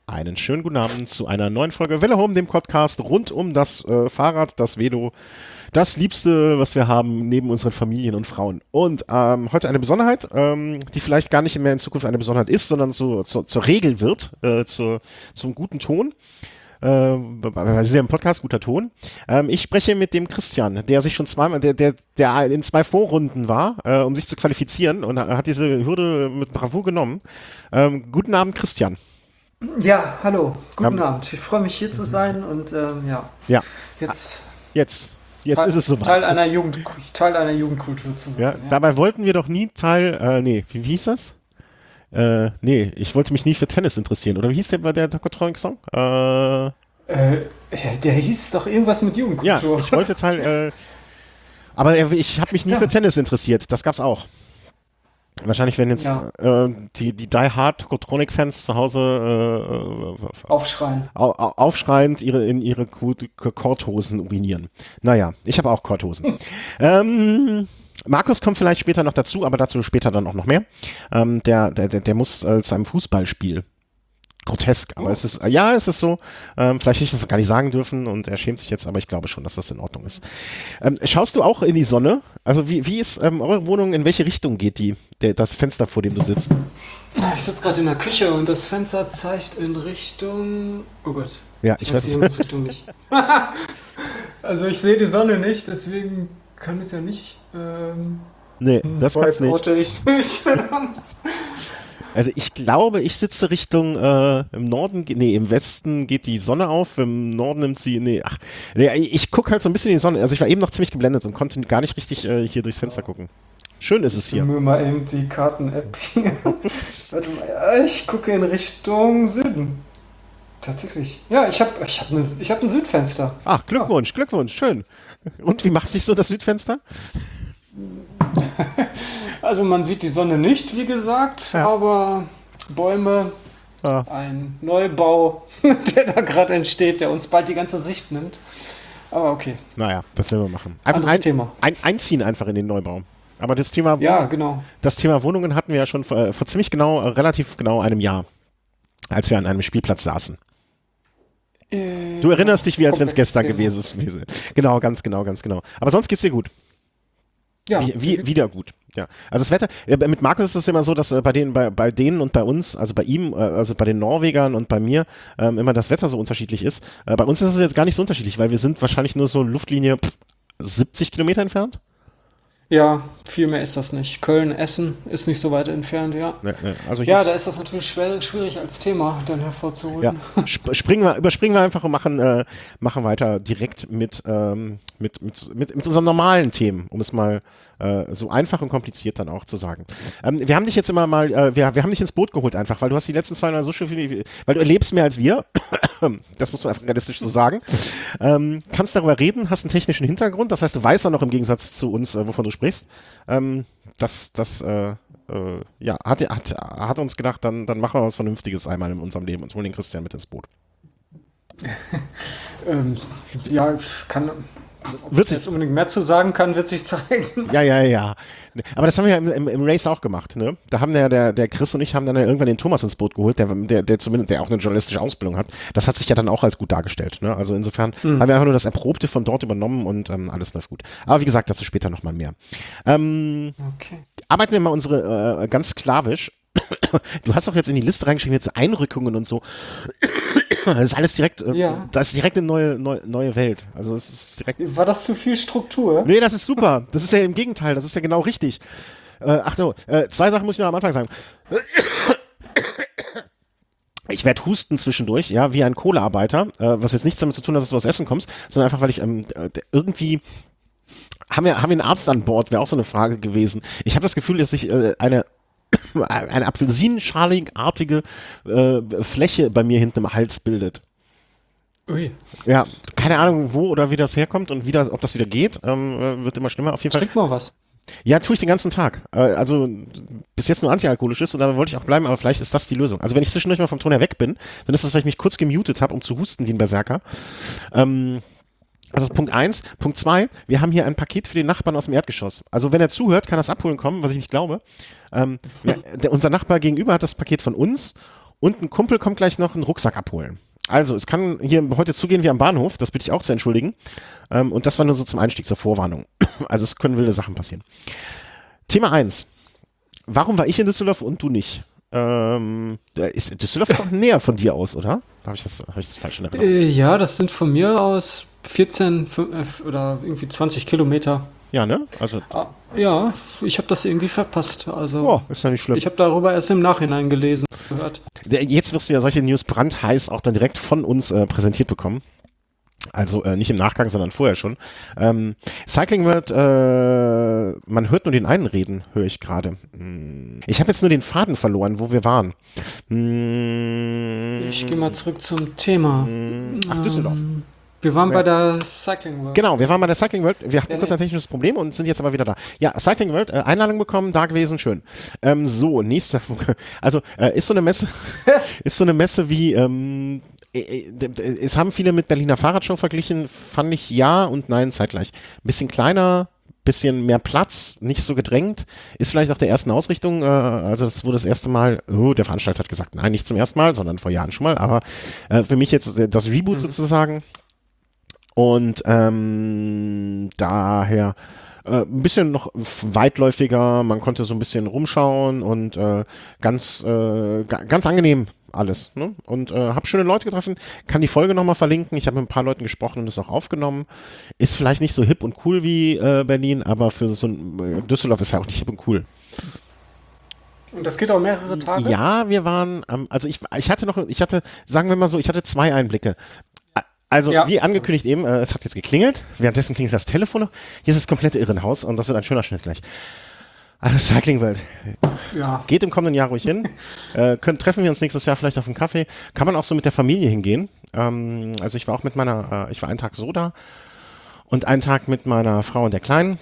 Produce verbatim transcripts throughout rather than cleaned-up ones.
Einen schönen guten Abend zu einer neuen Folge Welle Home, dem Podcast rund um das äh, Fahrrad, das Velo, das Liebste, was wir haben neben unseren Familien und Frauen. Und ähm, heute eine Besonderheit, ähm, die vielleicht gar nicht mehr in Zukunft eine Besonderheit ist, sondern so, so, zur Regel wird, äh, zur, zum guten Ton. Äh, wir sind ja im Podcast, guter Ton. Ähm, ich spreche mit dem Christian, der sich schon zweimal, der, der, der in zwei Vorrunden war, äh, um sich zu qualifizieren und hat diese Hürde mit Bravour genommen. Ähm, guten Abend, Christian. Ja, hallo, guten Ja. Abend. Ich freue mich hier zu sein und ähm, ja, Ja, jetzt, jetzt, jetzt Teil, ist es soweit. Teil einer Jugend, Teil einer Jugendkultur zu sein. Ja, Ja. dabei wollten wir doch nie Teil, äh, nee, wie, wie hieß das? Äh, nee, ich wollte mich nie für Tennis interessieren. Oder wie hieß der bei der Tokotronic-Song? Äh, Äh, der hieß doch irgendwas mit ja, Jugendkultur. ich wollte Teil, äh, aber äh, ich habe mich nie Ja. für Tennis interessiert. Das gab's auch. Wahrscheinlich werden jetzt Ja. äh, die, die Die Hard Tokotronic-Fans zu Hause äh, Aufschreien. au, au, aufschreiend ihre, in ihre Ku- Ku- Korthosen urinieren. Naja, ich habe auch Korthosen. ähm, Markus kommt vielleicht später noch dazu, aber dazu später dann auch noch mehr. Ähm, der, der, der, der muss äh, zu einem Fußballspiel. Grotesk, aber Oh. es ist, äh, ja, es ist so, ähm, vielleicht hätte ich das gar nicht sagen dürfen und er schämt sich jetzt, aber ich glaube schon, dass das in Ordnung ist. Ähm, schaust du auch in die Sonne? Also wie, wie ist ähm, eure Wohnung, in welche Richtung geht die, der, das Fenster, vor dem du sitzt? Ich sitze gerade in der Küche und das Fenster zeigt in Richtung. Oh Gott. Ja, ich Ich weiß weiß die Richtung nicht. Also ich sehe die Sonne nicht, deswegen kann es ja nicht. Ähm, Nee, das boah, kannst jetzt nicht. oute ich mich. Also ich glaube, ich sitze Richtung äh, im Norden, ge- nee, im Westen geht die Sonne auf, im Norden nimmt sie, nee, ach, nee, ich, ich gucke halt so ein bisschen in die Sonne. Also ich war eben noch ziemlich geblendet und konnte gar nicht richtig äh, hier durchs Fenster gucken. Schön ist es Ich hier. mir mal eben die Karten-App hier. Warte mal, ja, ich gucke in Richtung Süden. Tatsächlich. Ja, ich habe ich hab ne, ich hab ein Südfenster. Ach, Glückwunsch, Glückwunsch, schön. Und wie macht sich so das Südfenster? Also man sieht die Sonne nicht, wie gesagt, Ja. aber Bäume, Ja. ein Neubau, der da gerade entsteht, der uns bald die ganze Sicht nimmt. Aber okay, Naja, das werden wir machen. Einfach anderes ein, Thema. ein, einziehen einfach in den Neubau. Aber das Thema, Ja, genau. das Thema Wohnungen hatten wir ja schon vor, äh, vor ziemlich genau, äh, relativ genau einem Jahr, als wir an einem Spielplatz saßen. Äh, Du erinnerst dich, wie als wenn es komplett, gestern genau. gewesen ist. Genau, ganz genau, ganz genau. Aber sonst geht's dir gut. Ja, Wie, wie, wieder gut. Ja. Also das Wetter, äh, mit Markus ist es immer so, dass äh, bei denen, bei, bei denen und bei uns, also bei ihm, äh, also bei den Norwegern und bei mir, ähm, immer das Wetter so unterschiedlich ist. Äh, bei uns ist es jetzt gar nicht so unterschiedlich, weil wir sind wahrscheinlich nur so Luftlinie pff, siebzig Kilometer entfernt. ja, viel mehr ist das nicht. Köln, Essen ist nicht so weit entfernt, ja. Ne, ne, also hier, Ja, da ist das natürlich schwer, schwierig als Thema dann hervorzuholen. ja. Sp springen wir, überspringen wir einfach und machen, äh, machen weiter direkt mit, ähm, mit, mit, mit, mit unseren normalen Themen, um es mal äh, so einfach und kompliziert dann auch zu sagen. Ähm, wir haben dich jetzt immer mal, äh, wir, wir haben dich ins Boot geholt einfach, weil du hast die letzten zwei Jahre so schön viel, weil du erlebst mehr als wir, das muss man einfach realistisch so sagen, ähm, kannst darüber reden, hast einen technischen Hintergrund, das heißt, du weißt auch noch im Gegensatz zu uns, äh, wovon du sprichst. Ähm, das, das, äh, äh, ja, hat, hat, hat uns gedacht, dann, dann machen wir was Vernünftiges einmal in unserem Leben und holen den Christian mit ins Boot. Ähm, ja, ich kann. Ob Wird ich sich, jetzt unbedingt mehr zu sagen kann, wird sich zeigen. ja, ja, ja. Aber das haben wir ja im, im, im Race auch gemacht, ne? Da haben der, der, der Chris und ich haben dann ja irgendwann den Thomas ins Boot geholt, der, der, der zumindest, der auch eine journalistische Ausbildung hat. Das hat sich ja dann auch als gut dargestellt, ne? Also insofern Mhm. haben wir einfach nur das Erprobte von dort übernommen und ähm, alles läuft gut. Aber wie gesagt, dazu später nochmal mehr. Ähm, Okay. arbeiten wir mal unsere, äh, ganz sklavisch. Du hast doch jetzt in die Liste reingeschrieben, jetzt so Einrückungen und so. Das ist alles direkt, äh, Ja. das ist direkt eine neue, neue, neue Welt. Also es ist direkt. War das zu viel Struktur? Nee, das ist super. Das ist ja im Gegenteil, das ist ja genau richtig. Äh, ach no, äh, zwei Sachen muss ich noch am Anfang sagen. Ich werde husten zwischendurch, ja, wie ein Kohlearbeiter, äh, was jetzt nichts damit zu tun hat, dass du aus Essen kommst, sondern einfach, weil ich ähm, äh, irgendwie haben wir, haben wir einen Arzt an Bord, wäre auch so eine Frage gewesen. Ich habe das Gefühl, dass sich äh, eine eine apfelsinenschalingartige äh, Fläche bei mir hinten im Hals bildet. Ui. Ja, keine Ahnung, wo oder wie das herkommt und wie das, ob das wieder geht, ähm, äh, wird immer schlimmer. Auf jeden Fall. Trink mal was. Ja, tue ich den ganzen Tag. Äh, also bis jetzt nur antialkoholisch ist und da wollte ich auch bleiben, aber vielleicht ist das die Lösung. Also wenn ich zwischendurch mal vom Ton her weg bin, dann ist das, weil ich mich kurz gemutet habe, um zu husten wie ein Berserker. Ähm, Das ist Punkt eins. Punkt zwei, wir haben hier ein Paket für den Nachbarn aus dem Erdgeschoss. Also wenn er zuhört, kann er es abholen kommen, was ich nicht glaube. Ähm, wir, der, unser Nachbar gegenüber hat das Paket von uns Und ein Kumpel kommt gleich noch einen Rucksack abholen. Also, es kann hier heute zugehen wie am Bahnhof, das bitte ich auch zu entschuldigen. Ähm, und das war nur so zum Einstieg, zur Vorwarnung. Also, es können wilde Sachen passieren. Thema eins. Warum war ich in Düsseldorf und du nicht? Ähm, ist, Düsseldorf ist doch näher von dir aus, oder? Habe ich, das, hab ich das falsch in Erinnerung? Äh, ja, das sind von mir aus vierzehn fünf, oder irgendwie zwanzig Kilometer. Ja, ne? Also, Ah, ja, ich habe das irgendwie verpasst. Also, oh, ist ja nicht schlimm. ich habe darüber erst im Nachhinein gelesen, gehört. Jetzt wirst du ja solche News brandheiß auch dann direkt von uns äh, präsentiert bekommen. Also äh, nicht im Nachgang, sondern vorher schon. Ähm, Cycling World, äh, man hört nur den einen reden, höre ich gerade. Hm. Ich habe jetzt nur den Faden verloren, wo wir waren. Hm. Ich gehe mal zurück zum Thema. Ach, Düsseldorf. Ähm, wir waren Ja. bei der Cycling World. Genau, wir waren bei der Cycling World. Wir hatten Ja, kurz nee. ein technisches Problem und sind jetzt aber wieder da. Ja, Cycling World, äh, Einladung bekommen, da gewesen, schön. Ähm, so, nächste. Also äh, ist so eine Messe, ist so eine Messe wie. Ähm, äh, äh, es haben viele mit Berliner Fahrradshow verglichen, fand ich ja und nein zeitgleich. Ein bisschen kleiner, bisschen mehr Platz, nicht so gedrängt, ist vielleicht auch der ersten Ausrichtung, äh, also das wurde das erste Mal, oh, der Veranstalter hat gesagt, nein, nicht zum ersten Mal, sondern vor Jahren schon mal, aber äh, für mich jetzt äh, das Reboot Mhm. sozusagen. Und ähm, daher äh, ein bisschen noch weitläufiger, man konnte so ein bisschen rumschauen und äh, ganz, äh, ga, ganz angenehm alles. Ne? Und äh, habe schöne Leute getroffen, kann die Folge nochmal verlinken. Ich habe mit ein paar Leuten gesprochen und das auch aufgenommen. Ist vielleicht nicht so hip und cool wie äh, Berlin, aber für so ein äh, Düsseldorf ist ja auch nicht hip und cool. Und das geht auch mehrere Tage? Ja, wir waren, ähm, also ich, ich hatte noch, ich hatte, sagen wir mal so, ich hatte zwei Einblicke. Also, Ja. wie angekündigt eben, äh, es hat jetzt geklingelt. Währenddessen klingelt das Telefon noch. Hier ist das komplette Irrenhaus und das wird ein schöner Schnitt gleich. Also, Cycling World. Ja. Geht im kommenden Jahr ruhig hin. Äh, können, treffen wir uns nächstes Jahr vielleicht auf einen Kaffee. Kann man auch so mit der Familie hingehen. Ähm, also, ich war auch mit meiner, äh, ich war einen Tag so da und einen Tag mit meiner Frau und der Kleinen.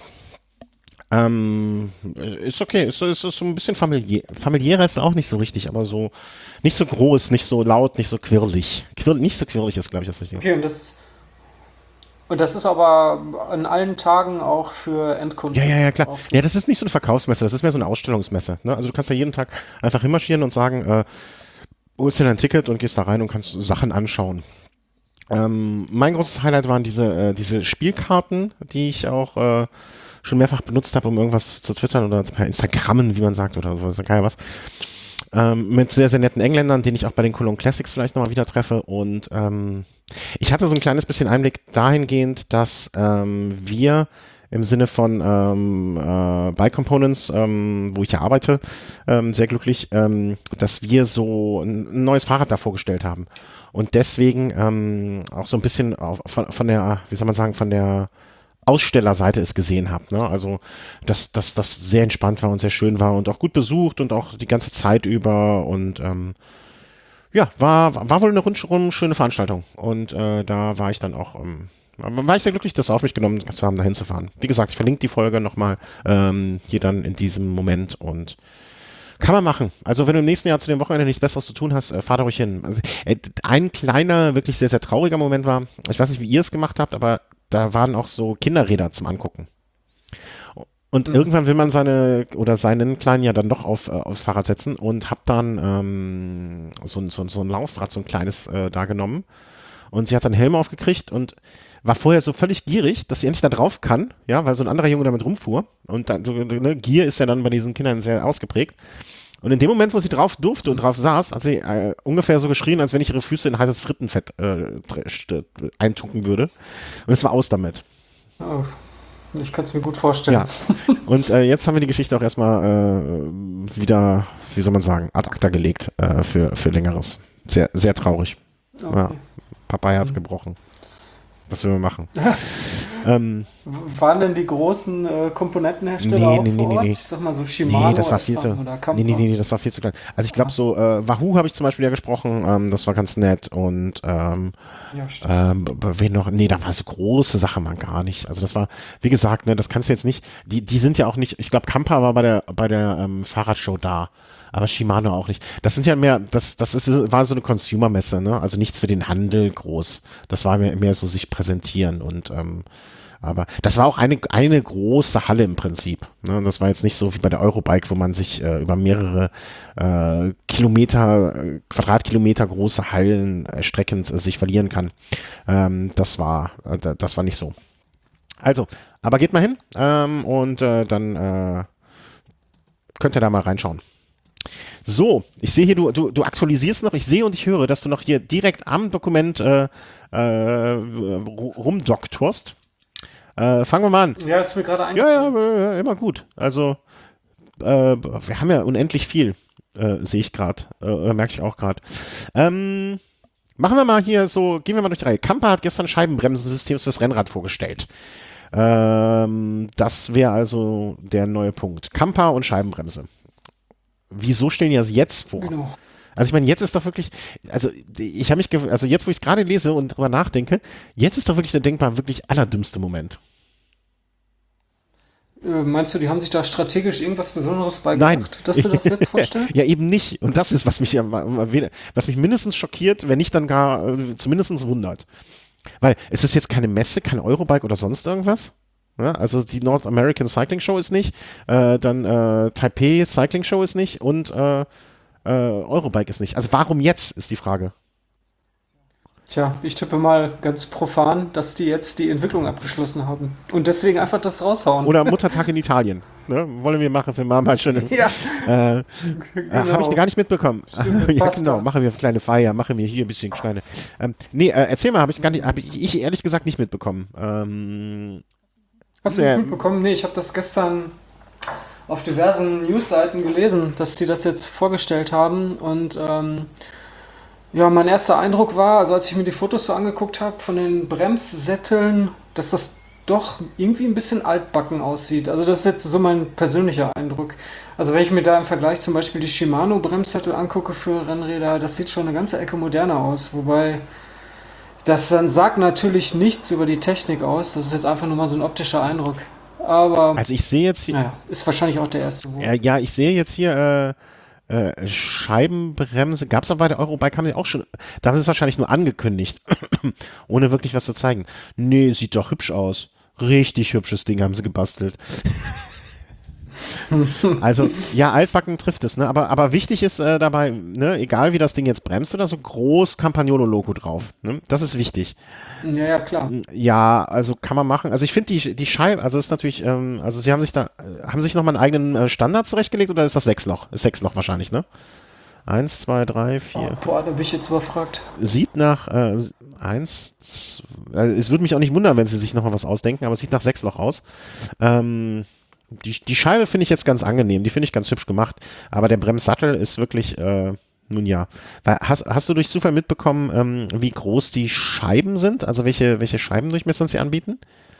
Ähm, ist okay, ist, ist, ist so ein bisschen familiär. Familiärer ist auch nicht so richtig, aber so nicht so groß, nicht so laut, nicht so quirlig. Quir nicht so quirlig ist, glaube ich, das Richtige. Okay, und das, und das ist aber an allen Tagen auch für Endkunden. Ja, ja, ja, klar. ausgelegt. Ja, das ist nicht so eine Verkaufsmesse, das ist mehr so eine Ausstellungsmesse. Ne? Also du kannst ja jeden Tag einfach hinmarschieren und sagen, äh, holst dir dein Ticket und gehst da rein und kannst Sachen anschauen. Ähm, mein großes Highlight waren diese, äh, diese Spielkarten, die ich auch äh, schon mehrfach benutzt habe, um irgendwas zu twittern oder per Instagrammen, wie man sagt, oder so, geil was. Ähm, mit sehr, sehr netten Engländern, den ich auch bei den Cologne Classics vielleicht nochmal wieder treffe. Und ähm, ich hatte so ein kleines bisschen Einblick dahingehend, dass ähm, wir im Sinne von ähm, äh, Bike Components, ähm, wo ich ja arbeite, ähm, sehr glücklich, ähm, dass wir so ein, ein neues Fahrrad da vorgestellt haben. Und deswegen ähm, auch so ein bisschen auf, von, von der, wie soll man sagen, von der Ausstellerseite es gesehen habe. Ne? Also, dass dass das sehr entspannt war und sehr schön war und auch gut besucht und auch die ganze Zeit über und ähm, ja, war, war wohl eine rundherum schöne Veranstaltung. Und äh, da war ich dann auch, ähm, war ich sehr glücklich, das auf mich genommen zu haben, da hinzufahren. Wie gesagt, ich verlinke die Folge nochmal ähm, hier dann in diesem Moment und kann man machen. Also wenn du im nächsten Jahr zu dem Wochenende nichts Besseres zu tun hast, äh, fahr da ruhig hin. Also, äh, ein kleiner, wirklich sehr, sehr trauriger Moment war, ich weiß nicht, wie ihr es gemacht habt, aber da waren auch so Kinderräder zum Angucken. Und Mhm. irgendwann will man seine oder seinen Kleinen ja dann doch auf, äh, aufs Fahrrad setzen und hab dann ähm, so, ein- so, ein- so ein Laufrad, so ein kleines äh, da genommen. Und sie hat dann Helm aufgekriegt und war vorher so völlig gierig, dass sie endlich da drauf kann, ja, weil so ein anderer Junge damit rumfuhr. Und dann, so, ne, Gier ist ja dann bei diesen Kindern sehr ausgeprägt. Und in dem Moment, wo sie drauf durfte und drauf saß, hat sie äh, ungefähr so geschrien, als wenn ich ihre Füße in heißes Frittenfett äh, dr- st- eintunken würde. Und es war aus damit. Oh, ich kann es mir gut vorstellen. Ja. Und äh, jetzt haben wir die Geschichte auch erstmal äh, wieder, wie soll man sagen, ad acta gelegt äh, für, für Längeres. Sehr, sehr traurig. Okay. Ja. Papa Herz gebrochen. Was will man machen? ähm, Waren denn die großen äh, Komponentenhersteller Nee, auch nee, vor nee, nee, Ort? nee. Ich sag mal so Shimano, nee, das war viel zu. S R A oder Kampa. Nee, nee, nee, nee, das war viel zu klein. Also ich glaube so, äh, Wahoo habe ich zum Beispiel ja gesprochen, ähm, das war ganz nett und ähm, Ja, stimmt. Ähm, b- b- wen noch? Nee, da war so große Sachen man gar nicht. Also das war, wie gesagt, ne, das kannst du jetzt nicht. Die, die sind ja auch nicht. Ich glaube, Kampa war bei der bei der ähm, Fahrradshow da, aber Shimano auch nicht. Das sind ja mehr. Das das ist war so eine Consumer-Messe, ne? Also nichts für den Handel groß. Das war mehr, mehr so sich präsentieren und ähm, Aber das war auch eine, eine große Halle im Prinzip. Ne? Das war jetzt nicht so wie bei der Eurobike, wo man sich äh, über mehrere äh, Kilometer, äh, Quadratkilometer große Hallen erstreckend äh, sich verlieren kann. Ähm, das war, äh, das war nicht so. Also, aber geht mal hin ähm, und äh, dann äh, könnt ihr da mal reinschauen. So, ich sehe hier, du, du, du aktualisierst noch, ich sehe und ich höre, dass du noch hier direkt am Dokument äh, äh, rumdoktorst. Äh, fangen wir mal an. Ja, ist mir gerade Ja, eingefallen. ja, ja, immer gut. Also, äh, wir haben ja unendlich viel, äh, sehe ich gerade, äh, merke ich auch gerade. Ähm, machen wir mal hier so, gehen wir mal durch die Reihe. Kampa hat gestern Scheibenbremsensystem fürs Rennrad vorgestellt. Ähm, das wäre also der neue Punkt. Kampa und Scheibenbremse. Wieso stellen die das jetzt vor? Genau. Also ich meine, jetzt ist doch wirklich, also ich habe mich, ge- also jetzt, wo ich es gerade lese und drüber nachdenke, jetzt ist doch wirklich der denkbar wirklich allerdümmste Moment. Äh, meinst du, die haben sich da strategisch irgendwas Besonderes beigebracht, Nein. dass du das jetzt vorstellst? Ja, eben nicht. Und das ist, was mich, ja mal wieder- was mich mindestens schockiert, wenn nicht dann gar äh, zumindest wundert. Weil es ist jetzt keine Messe, keine Eurobike oder sonst irgendwas. Ja, also die North American Cycling Show ist nicht, äh, dann äh, Taipei Cycling Show ist nicht und äh, äh, Eurobike ist nicht. Also warum jetzt, ist die Frage. Tja, ich tippe mal ganz profan, dass die jetzt die Entwicklung abgeschlossen haben. Und deswegen einfach das raushauen. Oder Muttertag in Italien. Ne? Wollen wir machen für Mama schön. Ja, Äh, genau. äh, Habe ich gar nicht mitbekommen. Stimmt, Ja, Pasta. genau, machen wir eine kleine Feier, machen wir hier ein bisschen kleine. Ähm, nee, äh, erzähl mal, habe ich gar nicht, habe ich, ich ehrlich gesagt nicht mitbekommen. Ähm, Hast du Nee. nicht mitbekommen? Nee, ich habe das gestern auf diversen Newsseiten gelesen, dass die das jetzt vorgestellt haben. Und ähm, ja, mein erster Eindruck war, also als ich mir die Fotos so angeguckt habe von den Bremssätteln, dass das doch irgendwie ein bisschen altbacken aussieht. Also das ist jetzt so mein persönlicher Eindruck. Also wenn ich mir da im Vergleich zum Beispiel die Shimano Bremssättel angucke für Rennräder, das sieht schon eine ganze Ecke moderner aus. Wobei das dann sagt natürlich nichts über die Technik aus. Das ist jetzt einfach nur mal so ein optischer Eindruck. Aber also ich sehe jetzt hier, naja, ist wahrscheinlich auch der erste Wurf. äh, ja, ich sehe jetzt hier äh, äh, Scheibenbremse. Gab es aber bei der Eurobike, haben die auch schon, da haben sie es wahrscheinlich nur angekündigt, ohne wirklich was zu zeigen. Nee, sieht doch hübsch aus. Richtig hübsches Ding haben sie gebastelt. Also, ja, altbacken trifft es, ne? Aber, aber wichtig ist äh, dabei, ne, egal wie das Ding jetzt bremst oder so, groß Campagnolo-Logo drauf. Ne? Das ist wichtig. Ja, ja, klar. Ja, also kann man machen. Also ich finde die, die Scheibe, also ist natürlich, ähm, also sie haben sich da, äh, haben sich nochmal einen eigenen äh, Standard zurechtgelegt oder ist das Sechsloch? Ist Sechsloch wahrscheinlich, ne? Eins, zwei, drei, Oh, vier. boah, da bin ich jetzt überfragt. Sieht nach äh, eins, zwei, äh, es würde mich auch nicht wundern, wenn sie sich nochmal was ausdenken, aber es sieht nach Sechsloch aus. Ähm, die, die Scheibe finde ich jetzt ganz angenehm, die finde ich ganz hübsch gemacht, aber der Bremssattel ist wirklich, äh, nun ja. Weil, hast, hast du durch Zufall mitbekommen, ähm, wie groß die Scheiben sind? Also welche, welche Scheibendurchmesser sie anbieten?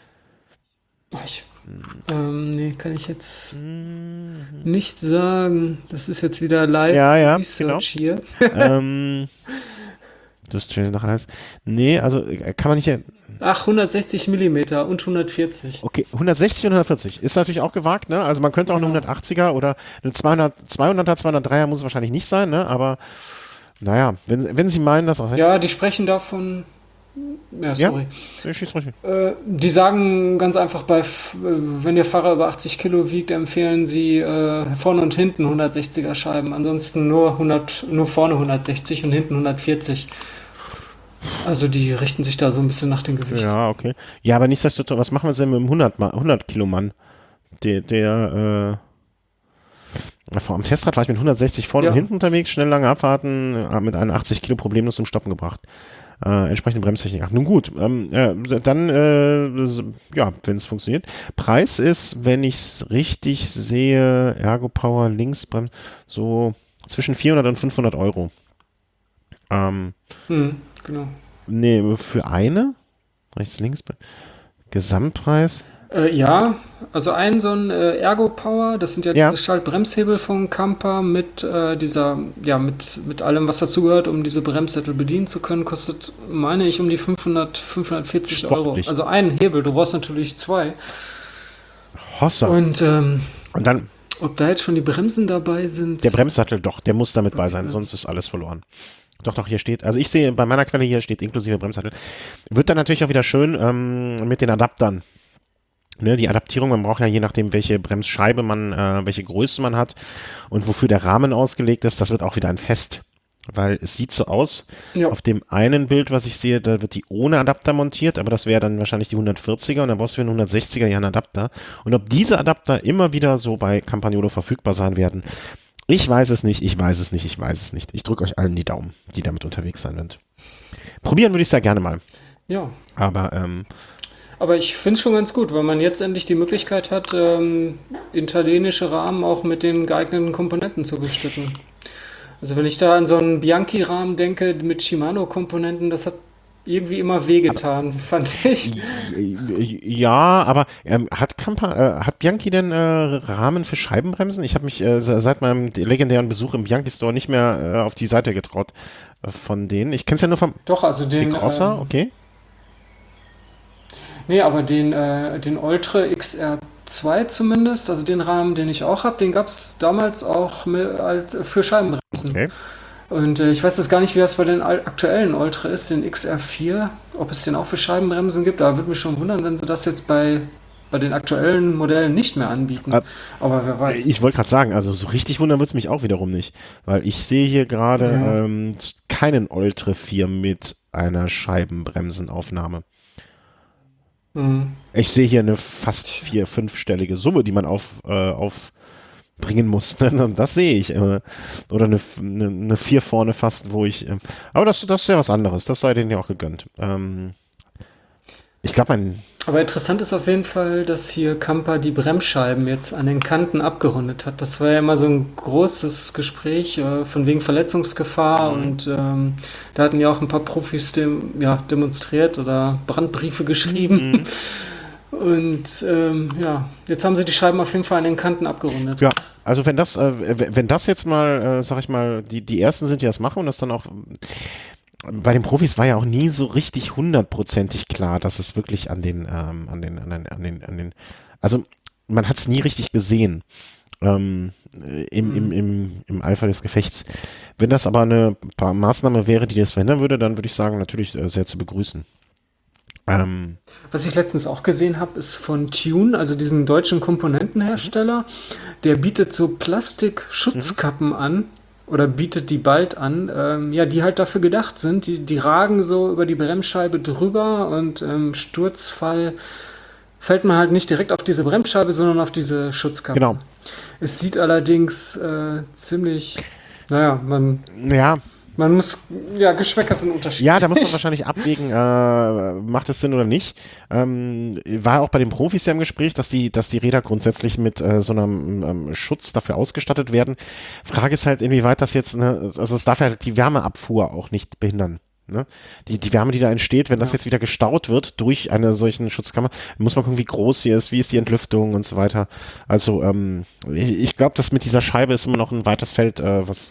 Oh, Ich, ähm, nee, kann ich jetzt nicht sagen. Das ist jetzt wieder live Ja, ja, Research hier. ähm, das Trail nach heißt. Nee, also äh, kann man nicht. äh, Ach, hundertsechzig Millimeter und hundertvierzig. Okay, hundertsechzig und hundertvierzig ist natürlich auch gewagt, ne? Also man könnte auch eine hundertachtziger oder eine zweihundert, zweihunderter, zweihundertdreier muss es wahrscheinlich nicht sein, ne? Aber naja, wenn, wenn Sie meinen, dass auch. Ja, die sprechen davon. Ja, sorry. Ja, schieß ruhig. Äh, die sagen ganz einfach, bei, F- äh, wenn der Fahrer über achtzig Kilo wiegt, empfehlen sie äh, vorne und hinten hundertsechziger Scheiben. Ansonsten nur, hundert, nur vorne hundertsechzig und hinten hundertvierzig. Also die richten sich da so ein bisschen nach dem Gewicht. Ja, okay. Ja, aber nichtsdestotrotz, was machen wir denn mit dem hundert, Ma- hundert Kilo Mann? Der, der, äh, vor am Testrad war ich mit hundertsechzig vorne Ja. und hinten unterwegs, schnell lange Abfahrten, äh, mit einundachtzig Kilo problemlos zum Stoppen gebracht. Äh, entsprechende Bremstechnik. Ach, nun gut, ähm, äh, dann, äh, s- ja, wenn es funktioniert. Preis ist, wenn ich es richtig sehe, Ergo Power Linksbremse, so zwischen vierhundert und fünfhundert Euro. Ähm, Hm, genau. nee, für eine? Rechts, links, Gesamtpreis? Äh, ja, also ein so ein äh, Ergo Power, das sind ja, Ja. diese Schaltbremshebel von Kampa mit äh, dieser, ja, mit, mit allem, was dazugehört, um diese Bremssättel bedienen zu können, kostet, meine ich, um die fünfhundert, fünfhundertvierzig Euro. Sportlich. Also ein Hebel, du brauchst natürlich zwei. Hossa. Und ähm, Und dann ob da jetzt schon die Bremsen dabei sind. der Bremssattel, doch, der muss damit bei sein, Okay. sonst ist alles verloren. Doch, doch, hier steht, also ich sehe, bei meiner Quelle hier steht inklusive Bremssattel. Wird dann natürlich auch wieder schön ähm, mit den Adaptern. Ne, die Adaptierung, man braucht ja je nachdem, welche Bremsscheibe man, äh, welche Größe man hat und wofür der Rahmen ausgelegt ist, das wird auch wieder ein Fest. Weil es sieht so aus, Ja. auf dem einen Bild, was ich sehe, da wird die ohne Adapter montiert, aber das wäre dann wahrscheinlich die hundertvierziger und dann brauchst du für einen hundertsechziger ja einen Adapter. Und ob diese Adapter immer wieder so bei Campagnolo verfügbar sein werden, ich weiß es nicht, ich weiß es nicht, ich weiß es nicht. Ich drücke euch allen die Daumen, die damit unterwegs sein sind. Probieren würde ich es ja gerne mal. Ja. Aber ähm, Aber ich finde es schon ganz gut, weil man jetzt endlich die Möglichkeit hat, ähm, italienische Rahmen auch mit den geeigneten Komponenten zu bestücken. Also wenn ich da an so einen Bianchi-Rahmen denke mit Shimano-Komponenten, das hat irgendwie immer wehgetan, fand ich. ja, aber ähm, hat Campa, äh, hat Bianchi denn äh, Rahmen für Scheibenbremsen? Ich habe mich äh, seit meinem legendären Besuch im Bianchi Store nicht mehr äh, auf die Seite getraut äh, von denen. Ich kenne es ja nur vom Doch, also den. Crosser, ähm, okay. Nee, aber den, äh, den Ultra X R zwei zumindest, also den Rahmen, den ich auch habe, den gab es damals auch mit, halt für Scheibenbremsen. Okay. Und äh, ich weiß jetzt gar nicht, wie das bei den al- aktuellen Ultra ist, den X R vier, ob es den auch für Scheibenbremsen gibt. Aber würde mich schon wundern, wenn sie das jetzt bei, bei den aktuellen Modellen nicht mehr anbieten. Äh, Aber wer weiß. Ich wollte gerade sagen, also so richtig wundern wird es mich auch wiederum nicht, weil ich sehe hier gerade Ja. ähm, keinen Ultra vier mit einer Scheibenbremsenaufnahme. Mhm. Ich sehe hier eine fast vier-, fünfstellige Summe, die man auf, äh, aufbringen muss. Das sehe ich. Äh, oder eine, eine, eine vier vorne fast, wo ich. Äh, aber das, das ist ja was anderes. Das sei denen ja auch gegönnt. Ähm, ich glaube, ein. Aber interessant ist auf jeden Fall, dass hier Kampa die Bremsscheiben jetzt an den Kanten abgerundet hat. Das war ja immer so ein großes Gespräch äh, von wegen Verletzungsgefahr und ähm, da hatten ja auch ein paar Profis dem, ja, demonstriert oder Brandbriefe geschrieben. Und ähm, ja, jetzt haben sie die Scheiben auf jeden Fall an den Kanten abgerundet. Ja, also wenn das, äh, wenn das jetzt mal, äh, sag ich mal, die, die ersten sind, die das machen und das dann auch. Bei den Profis war ja auch nie so richtig hundertprozentig klar, dass es wirklich an den, ähm, an den, an den, an den, an den, also man hat es nie richtig gesehen ähm, im, im, im, im Eifer des Gefechts. Wenn das aber eine Pa- Maßnahme wäre, die das verhindern würde, dann würde ich sagen, natürlich äh, sehr zu begrüßen. Ähm, Was ich letztens auch gesehen habe, ist von Tune, also diesen deutschen Komponentenhersteller. Der bietet so Plastikschutzkappen an oder bietet die bald an, ähm, ja, die halt dafür gedacht sind. Die, die ragen so über die Bremsscheibe drüber und im ähm, Sturzfall fällt man halt nicht direkt auf diese Bremsscheibe, sondern auf diese Schutzkappe. genau. Es sieht allerdings äh, ziemlich, naja, man, Ja, man muss, ja, Geschmäcker sind unterschiedlich. Ja, da muss man wahrscheinlich abwägen, äh, macht es Sinn oder nicht. Ähm, war auch bei den Profis ja im Gespräch, dass die, dass die Räder grundsätzlich mit äh, so einem ähm, Schutz dafür ausgestattet werden. Frage ist halt, inwieweit das jetzt, ne, also es darf ja die Wärmeabfuhr auch nicht behindern. Ne? Die, die Wärme, die da entsteht, wenn das Ja. jetzt wieder gestaut wird durch eine solchen Schutzkammer, muss man gucken, wie groß sie ist, wie ist die Entlüftung und so weiter. Also ähm, ich, ich glaube, das mit dieser Scheibe ist immer noch ein weites Feld, äh, was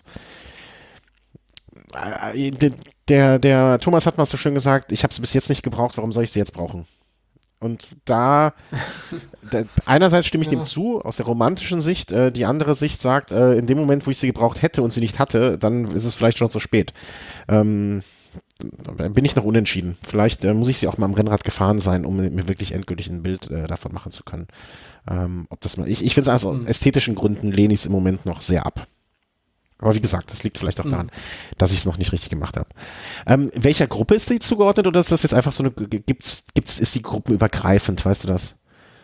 äh, der, der Thomas hat mal so schön gesagt, ich habe sie bis jetzt nicht gebraucht, warum soll ich sie jetzt brauchen? Und da, da einerseits stimme ich Ja. dem zu, aus der romantischen Sicht, äh, die andere Sicht sagt, äh, in dem Moment, wo ich sie gebraucht hätte und sie nicht hatte, dann ist es vielleicht schon zu spät. Ähm, da bin ich noch unentschieden. Vielleicht äh, muss ich sie auch mal am Rennrad gefahren sein, um mir wirklich endgültig ein Bild äh, davon machen zu können. Ähm, ob das mal, ich ich finde es aus Hm. ästhetischen Gründen lehne ich es im Moment noch sehr ab. Aber wie gesagt, das liegt vielleicht auch daran, dass ich es noch nicht richtig gemacht habe. Ähm, welcher Gruppe ist sie zugeordnet oder ist das jetzt einfach so eine, gibt's, gibt's, ist die gruppenübergreifend, weißt du das?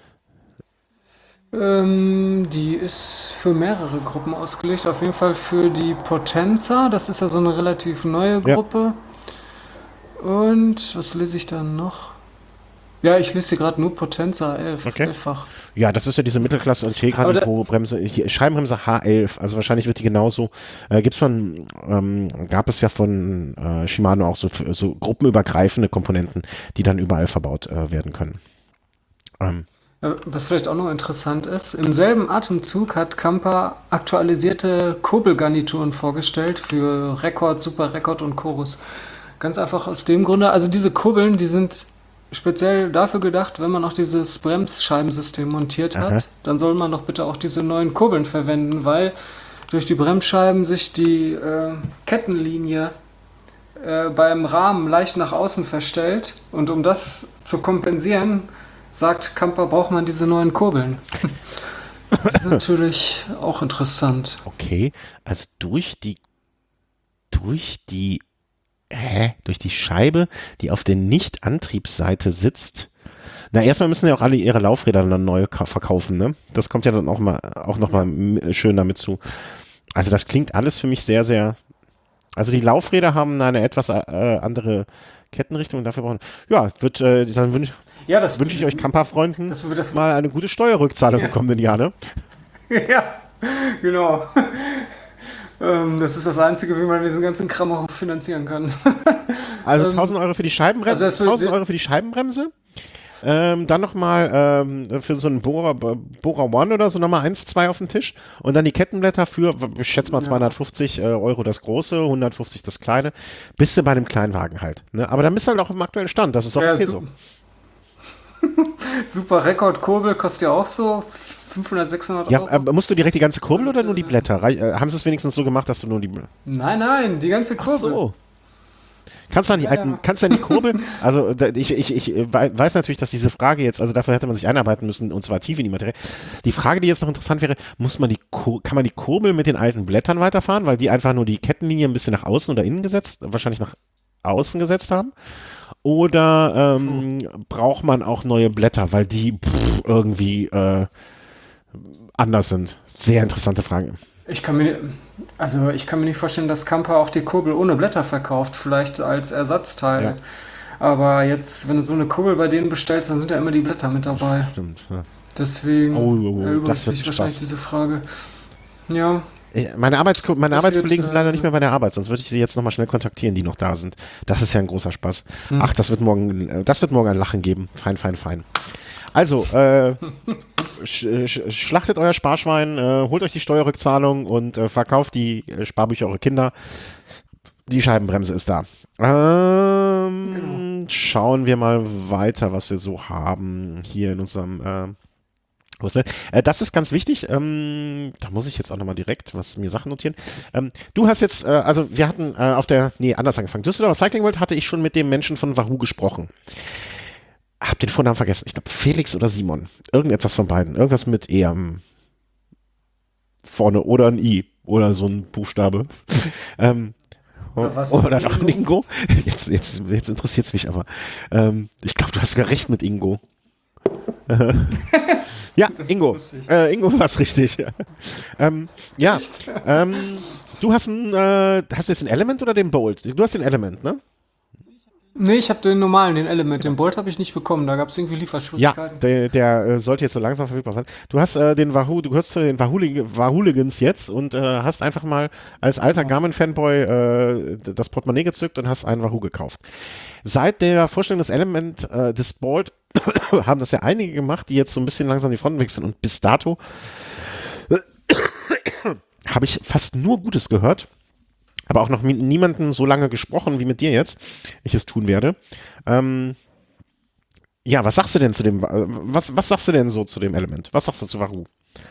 Ähm, die ist für mehrere Gruppen ausgelegt. Auf jeden Fall für die Potenza. Das ist ja so eine relativ neue Ja. Gruppe. Und was lese ich da noch? Ja, ich lese hier gerade nur Potenza elf. Okay. Elffach. Ja, das ist ja diese Mittelklasse Aber Integra da- Bremse, hier, Scheibenbremse H elf, also wahrscheinlich wird die genauso, äh, gibt's von, ähm, gab es ja von äh, Shimano auch so, so gruppenübergreifende Komponenten, die dann überall verbaut äh, werden können. Ähm, Äh, Was vielleicht auch noch interessant ist, im selben Atemzug hat Kampa aktualisierte Kurbelgarnituren vorgestellt für Rekord, Super Rekord und Chorus. Ganz einfach aus dem Grunde, also diese Kurbeln, die sind speziell dafür gedacht, wenn man auch dieses Bremsscheibensystem montiert hat, Aha. dann soll man doch bitte auch diese neuen Kurbeln verwenden, weil durch die Bremsscheiben sich die äh, Kettenlinie äh, beim Rahmen leicht nach außen verstellt und um das zu kompensieren, sagt Kamper, braucht man diese neuen Kurbeln. Das ist natürlich auch interessant. Okay, also durch die, durch die, hä? Durch die Scheibe, die auf der Nicht-Antriebsseite sitzt. Na, erstmal müssen ja auch alle ihre Laufräder dann neu ka- verkaufen, ne? Das kommt ja dann auch mal, auch nochmal schön damit zu. Also das klingt alles für mich sehr, sehr, also die Laufräder haben eine etwas äh, andere Kettenrichtung, dafür brauchen, ja, wird, äh, dann wünsche Ja, das wünsch ich euch Camper-Freunden Das, das, mal eine gute Steuerrückzahlung Ja. im kommenden Jahr, ne? ja, genau. ähm, das ist das Einzige, wie man diesen ganzen Kram auch finanzieren kann. Also Ähm, tausend Euro für die Scheibenbremse, also das wird- tausend Euro für die Scheibenbremse. Ähm, dann nochmal ähm, für so einen Bohrer, Bohrer One oder so nochmal eins, zwei auf den Tisch. Und dann die Kettenblätter für, ich schätze mal zweihundertfünfzig äh, Euro das große, hundertfünfzig das kleine. Bist du bei dem Kleinwagen halt. Ne? Aber dann bist du halt auch im aktuellen Stand. Das ist auch Ja, okay su- so. Super Rekordkurbel kostet ja auch so fünfhundert, sechshundert Ja, Euro. äh, musst du direkt die ganze Kurbel oder nur die Blätter? Rei- äh, haben sie es wenigstens so gemacht, dass du nur die. Nein, nein, die ganze Ach Kurbel. so. Kannst du dann die Ja, alten, ja. kannst du dann die Kurbel, also da, ich, ich, ich äh, wei- weiß natürlich, dass diese Frage jetzt, also dafür hätte man sich einarbeiten müssen und zwar tief in die Materie. Die Frage, die jetzt noch interessant wäre, muss man die, Kur- kann man die Kurbel mit den alten Blättern weiterfahren, weil die einfach nur die Kettenlinie ein bisschen nach außen oder innen gesetzt, wahrscheinlich nach außen gesetzt haben? Oder ähm, braucht man auch neue Blätter, weil die pff, irgendwie äh, anders sind? Sehr interessante Frage. Ich kann mir, also ich kann mir nicht vorstellen, dass Kamper auch die Kurbel ohne Blätter verkauft, vielleicht als Ersatzteil. Ja. Aber jetzt, wenn du so eine Kurbel bei denen bestellst, dann sind ja immer die Blätter mit dabei. Stimmt. Ja. Deswegen Oh, oh, oh, erübrigt das wird sich wahrscheinlich Spaß. diese Frage. Ja, Äh, Meine, Arbeitsko meine Das Arbeitskollegen wird, sind leider äh, nicht mehr bei der Arbeit, sonst würde ich sie jetzt nochmal schnell kontaktieren, die noch da sind. Das ist ja ein großer Spaß. Ach, das wird morgen, äh, das wird morgen ein Lachen geben. Fein, fein, fein. Also, äh, sch sch schlachtet euer Sparschwein, äh, holt euch die Steuerrückzahlung und äh, verkauft die äh, Sparbücher eurer Kinder. Die Scheibenbremse ist da. Ähm, Schauen wir mal weiter, was wir so haben hier in unserem äh, wo ist der? Äh, das ist ganz wichtig. Ähm, da muss ich jetzt auch nochmal direkt was mir Sachen notieren. Ähm, du hast jetzt, äh, also wir hatten äh, auf der, nee, anders angefangen. Düsseldorfer Cycling World hatte ich schon mit dem Menschen von Wahoo gesprochen. Hab den Vornamen vergessen. Ich glaube Felix oder Simon. Irgendetwas von beiden. Irgendwas mit E am vorne oder ein I oder so ein Buchstabe. ähm, Oder was? oder noch ein Ingo. Jetzt, jetzt, jetzt interessiert es mich aber. Ähm, ich glaube, du hast sogar recht mit Ingo. Ja, Ingo. lustig. Äh, Ingo war es richtig. ähm, ja, ähm, du hast ein, äh, hast du jetzt ein Element oder den Bolt? Du hast den Element, ne? nee, ich habe den normalen, den Element, den Bolt habe ich nicht bekommen, da gab es irgendwie Ja, Lieferschwierigkeiten. der, der äh, sollte jetzt so langsam verfügbar sein. Du hast äh, den Wahoo, du gehörst zu den Wahoolig- Wahooligans jetzt und äh, hast einfach mal als alter Garmin-Fanboy äh, das Portemonnaie gezückt und hast einen Wahoo gekauft. Seit der Vorstellung des Element, äh, des Bolt, haben das ja einige gemacht, die jetzt so ein bisschen langsam die Fronten wechseln und bis dato habe ich fast nur Gutes gehört, aber auch noch mit niemandem so lange gesprochen wie mit dir jetzt, ich es tun werde. Ähm, ja, was sagst du denn zu dem, äh, was, was sagst du denn so zu dem Element? Was sagst du zu Wahoo?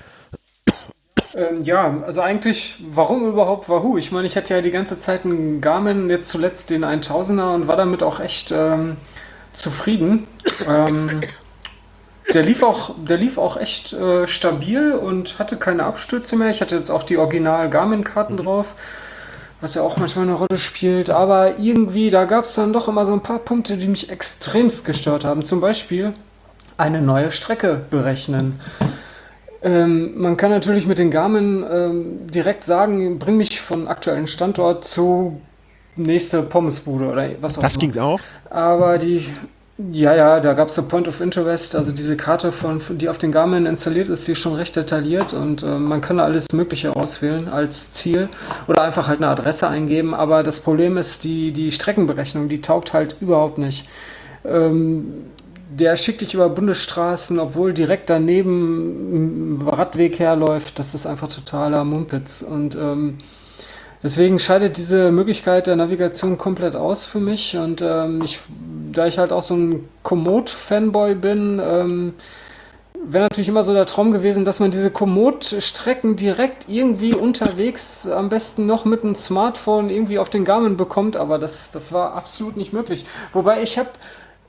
Ähm, ja, also eigentlich, warum überhaupt Wahoo? Ich meine, ich hatte ja die ganze Zeit einen Garmin, jetzt zuletzt den tausender und war damit auch echt ähm, zufrieden. Ähm, der lief auch, der lief auch echt äh, stabil und hatte keine Abstürze mehr. Ich hatte jetzt auch die Original Garmin-Karten drauf, was ja auch manchmal eine Rolle spielt. Aber irgendwie, da gab es dann doch immer so ein paar Punkte, die mich extremst gestört haben. Zum Beispiel eine neue Strecke berechnen. Ähm, man kann natürlich mit den Garmin ähm, direkt sagen, bring mich von aktuellen Standort zu nächste Pommesbude oder was auch Das immer. ging's auch? Aber die, ja, ja, da gab es so Point of Interest, also diese Karte, von, von- die auf den Garmin installiert ist, die ist schon recht detailliert und ähm, man kann da alles Mögliche auswählen als Ziel oder einfach halt eine Adresse eingeben. Aber das Problem ist, die, die Streckenberechnung, die taugt halt überhaupt nicht. Ähm, Der schickt dich über Bundesstraßen, obwohl direkt daneben ein Radweg herläuft. Das ist einfach totaler Mumpitz. Und ähm, deswegen scheidet diese Möglichkeit der Navigation komplett aus für mich. Und ähm, ich, da ich halt auch so ein Komoot-Fanboy bin, ähm, wäre natürlich immer so der Traum gewesen, dass man diese Komoot-Strecken direkt irgendwie unterwegs, am besten noch mit einem Smartphone irgendwie auf den Garmin bekommt. Aber das, das war absolut nicht möglich. Wobei ich habe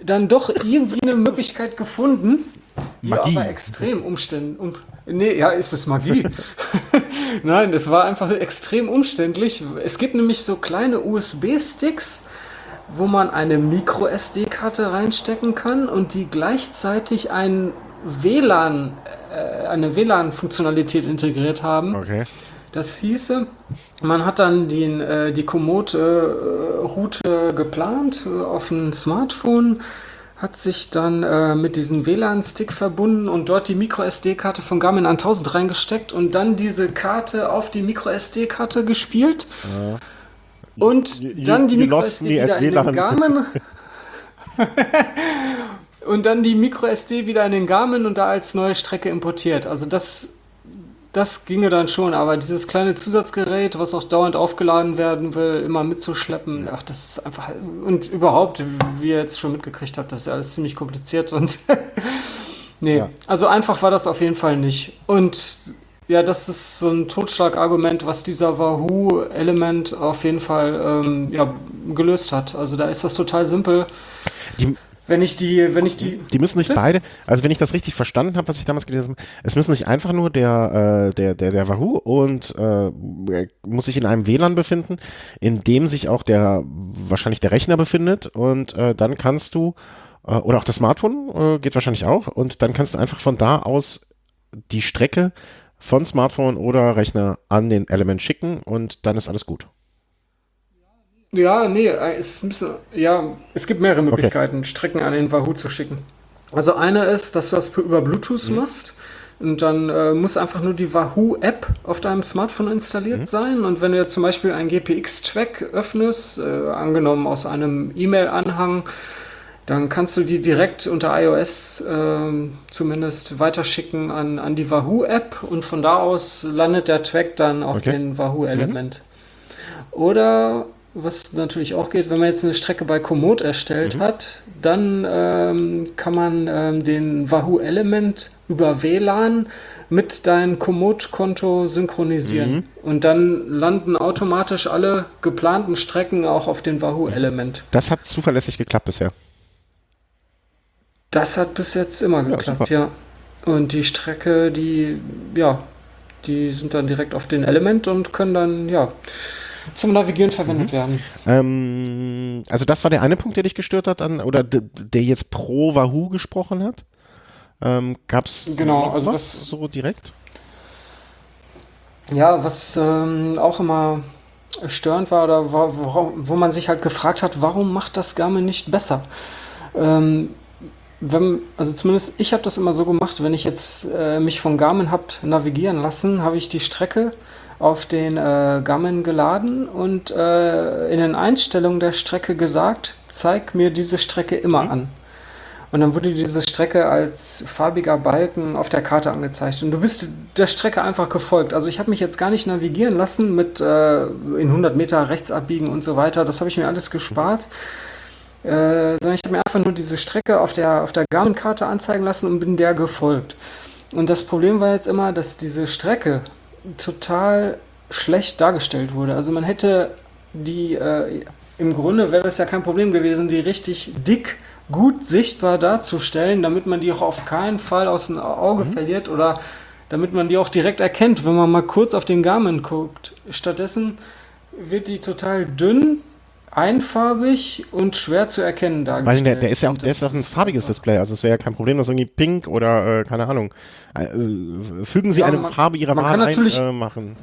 dann doch irgendwie eine Möglichkeit gefunden, die Magie. aber extrem umständlich. Um, nee, ja, ist es Magie? Nein, es war einfach extrem umständlich. Es gibt nämlich so kleine U S B-Sticks, wo man eine Micro-S D-Karte reinstecken kann und die gleichzeitig ein W L A N, äh, eine W L A N-Funktionalität integriert haben. Okay. Das hieße, man hat dann den, äh, die Komoot-Route geplant äh, auf dem Smartphone, hat sich dann äh, mit diesem W L A N-Stick verbunden und dort die Micro-S D-Karte von Garmin tausend reingesteckt und dann diese Karte auf die Micro-S D-Karte gespielt. Ja. Und You- dann die you Micro lost S D me wieder at in W L A N. den Garmin. Und dann die Micro S D wieder in den Garmin und da als neue Strecke importiert. Also das, das ginge dann schon, aber dieses kleine Zusatzgerät, was auch dauernd aufgeladen werden will, immer mitzuschleppen, ach, das ist einfach. Und überhaupt, wie ihr jetzt schon mitgekriegt habt, das ist ja alles ziemlich kompliziert und nee, Ja. also einfach war das auf jeden Fall nicht. Und ja, das ist so ein Totschlagargument, was dieser Wahoo-Element auf jeden Fall ähm, ja, gelöst hat. Also da ist das total simpel. Die, Wenn ich die, wenn ich die. die müssen nicht beide, also wenn ich das richtig verstanden habe, was ich damals gelesen habe, es müssen nicht einfach nur der, äh, der, der, der Wahoo und äh, er muss sich in einem W L A N befinden, in dem sich auch der, wahrscheinlich der Rechner befindet und äh, dann kannst du, äh, oder auch das Smartphone, äh, geht wahrscheinlich auch, und dann kannst du einfach von da aus die Strecke von Smartphone oder Rechner an den Element schicken und dann ist alles gut. Ja, nee, äh, es müssen, ja, es gibt mehrere Möglichkeiten, Strecken an den Wahoo zu schicken. Also eine ist, dass du das über Bluetooth machst und dann äh, muss einfach nur die Wahoo-App auf deinem Smartphone installiert sein und wenn du jetzt zum Beispiel einen G P X-Track öffnest, äh, angenommen aus einem E-Mail-Anhang, dann kannst du die direkt unter iOS ähm, zumindest weiterschicken an, an die Wahoo-App und von da aus landet der Track dann auf Okay. den Wahoo-Element. Oder was natürlich auch geht, wenn man jetzt eine Strecke bei Komoot erstellt hat, dann ähm, kann man ähm, den Wahoo-Element über W L A N mit deinem Komoot-Konto synchronisieren. Und dann landen automatisch alle geplanten Strecken auch auf den Wahoo-Element. Das hat zuverlässig geklappt bisher. Das hat bis jetzt immer geklappt, ja. Und die Strecke, die, ja, die sind dann direkt auf den Element und können dann, ja, zum Navigieren verwendet werden. Ähm, also das war der eine Punkt, der dich gestört hat, an, oder d- der jetzt pro Wahoo gesprochen hat. Ähm, Gab es Genau, noch also was das- so direkt? Ja, was ähm, auch immer störend war, oder wo, wo, wo man sich halt gefragt hat, warum macht das Garmin nicht besser? Ähm, wenn, also zumindest ich habe das immer so gemacht, wenn ich jetzt äh, mich von Garmin habe navigieren lassen, habe ich die Strecke auf den äh, Garmin geladen und äh, in den Einstellungen der Strecke gesagt, zeig mir diese Strecke immer an. Und dann wurde diese Strecke als farbiger Balken auf der Karte angezeigt. Und du bist der Strecke einfach gefolgt. Also ich habe mich jetzt gar nicht navigieren lassen mit äh, in hundert Meter rechts abbiegen und so weiter. Das habe ich mir alles gespart. Äh, sondern ich habe mir einfach nur diese Strecke auf der, auf der Garmin-Karte anzeigen lassen und bin der gefolgt. Und das Problem war jetzt immer, dass diese Strecke total schlecht dargestellt wurde. Also man hätte die, äh, im Grunde wäre das ja kein Problem gewesen, die richtig dick, gut sichtbar darzustellen, damit man die auch auf keinen Fall aus dem Auge verliert oder damit man die auch direkt erkennt, wenn man mal kurz auf den Garmin guckt. Stattdessen wird die total dünn, einfarbig und schwer zu erkennen Weil dargestellt. der, der ist ja auch, Und der ist das auch ein farbiges Display, also es wäre ja kein Problem, dass irgendwie pink oder äh, keine Ahnung. Äh, äh, fügen Sie Ja, eine man- Farbe Ihrer man Wahl kann ein, natürlich- äh, machen.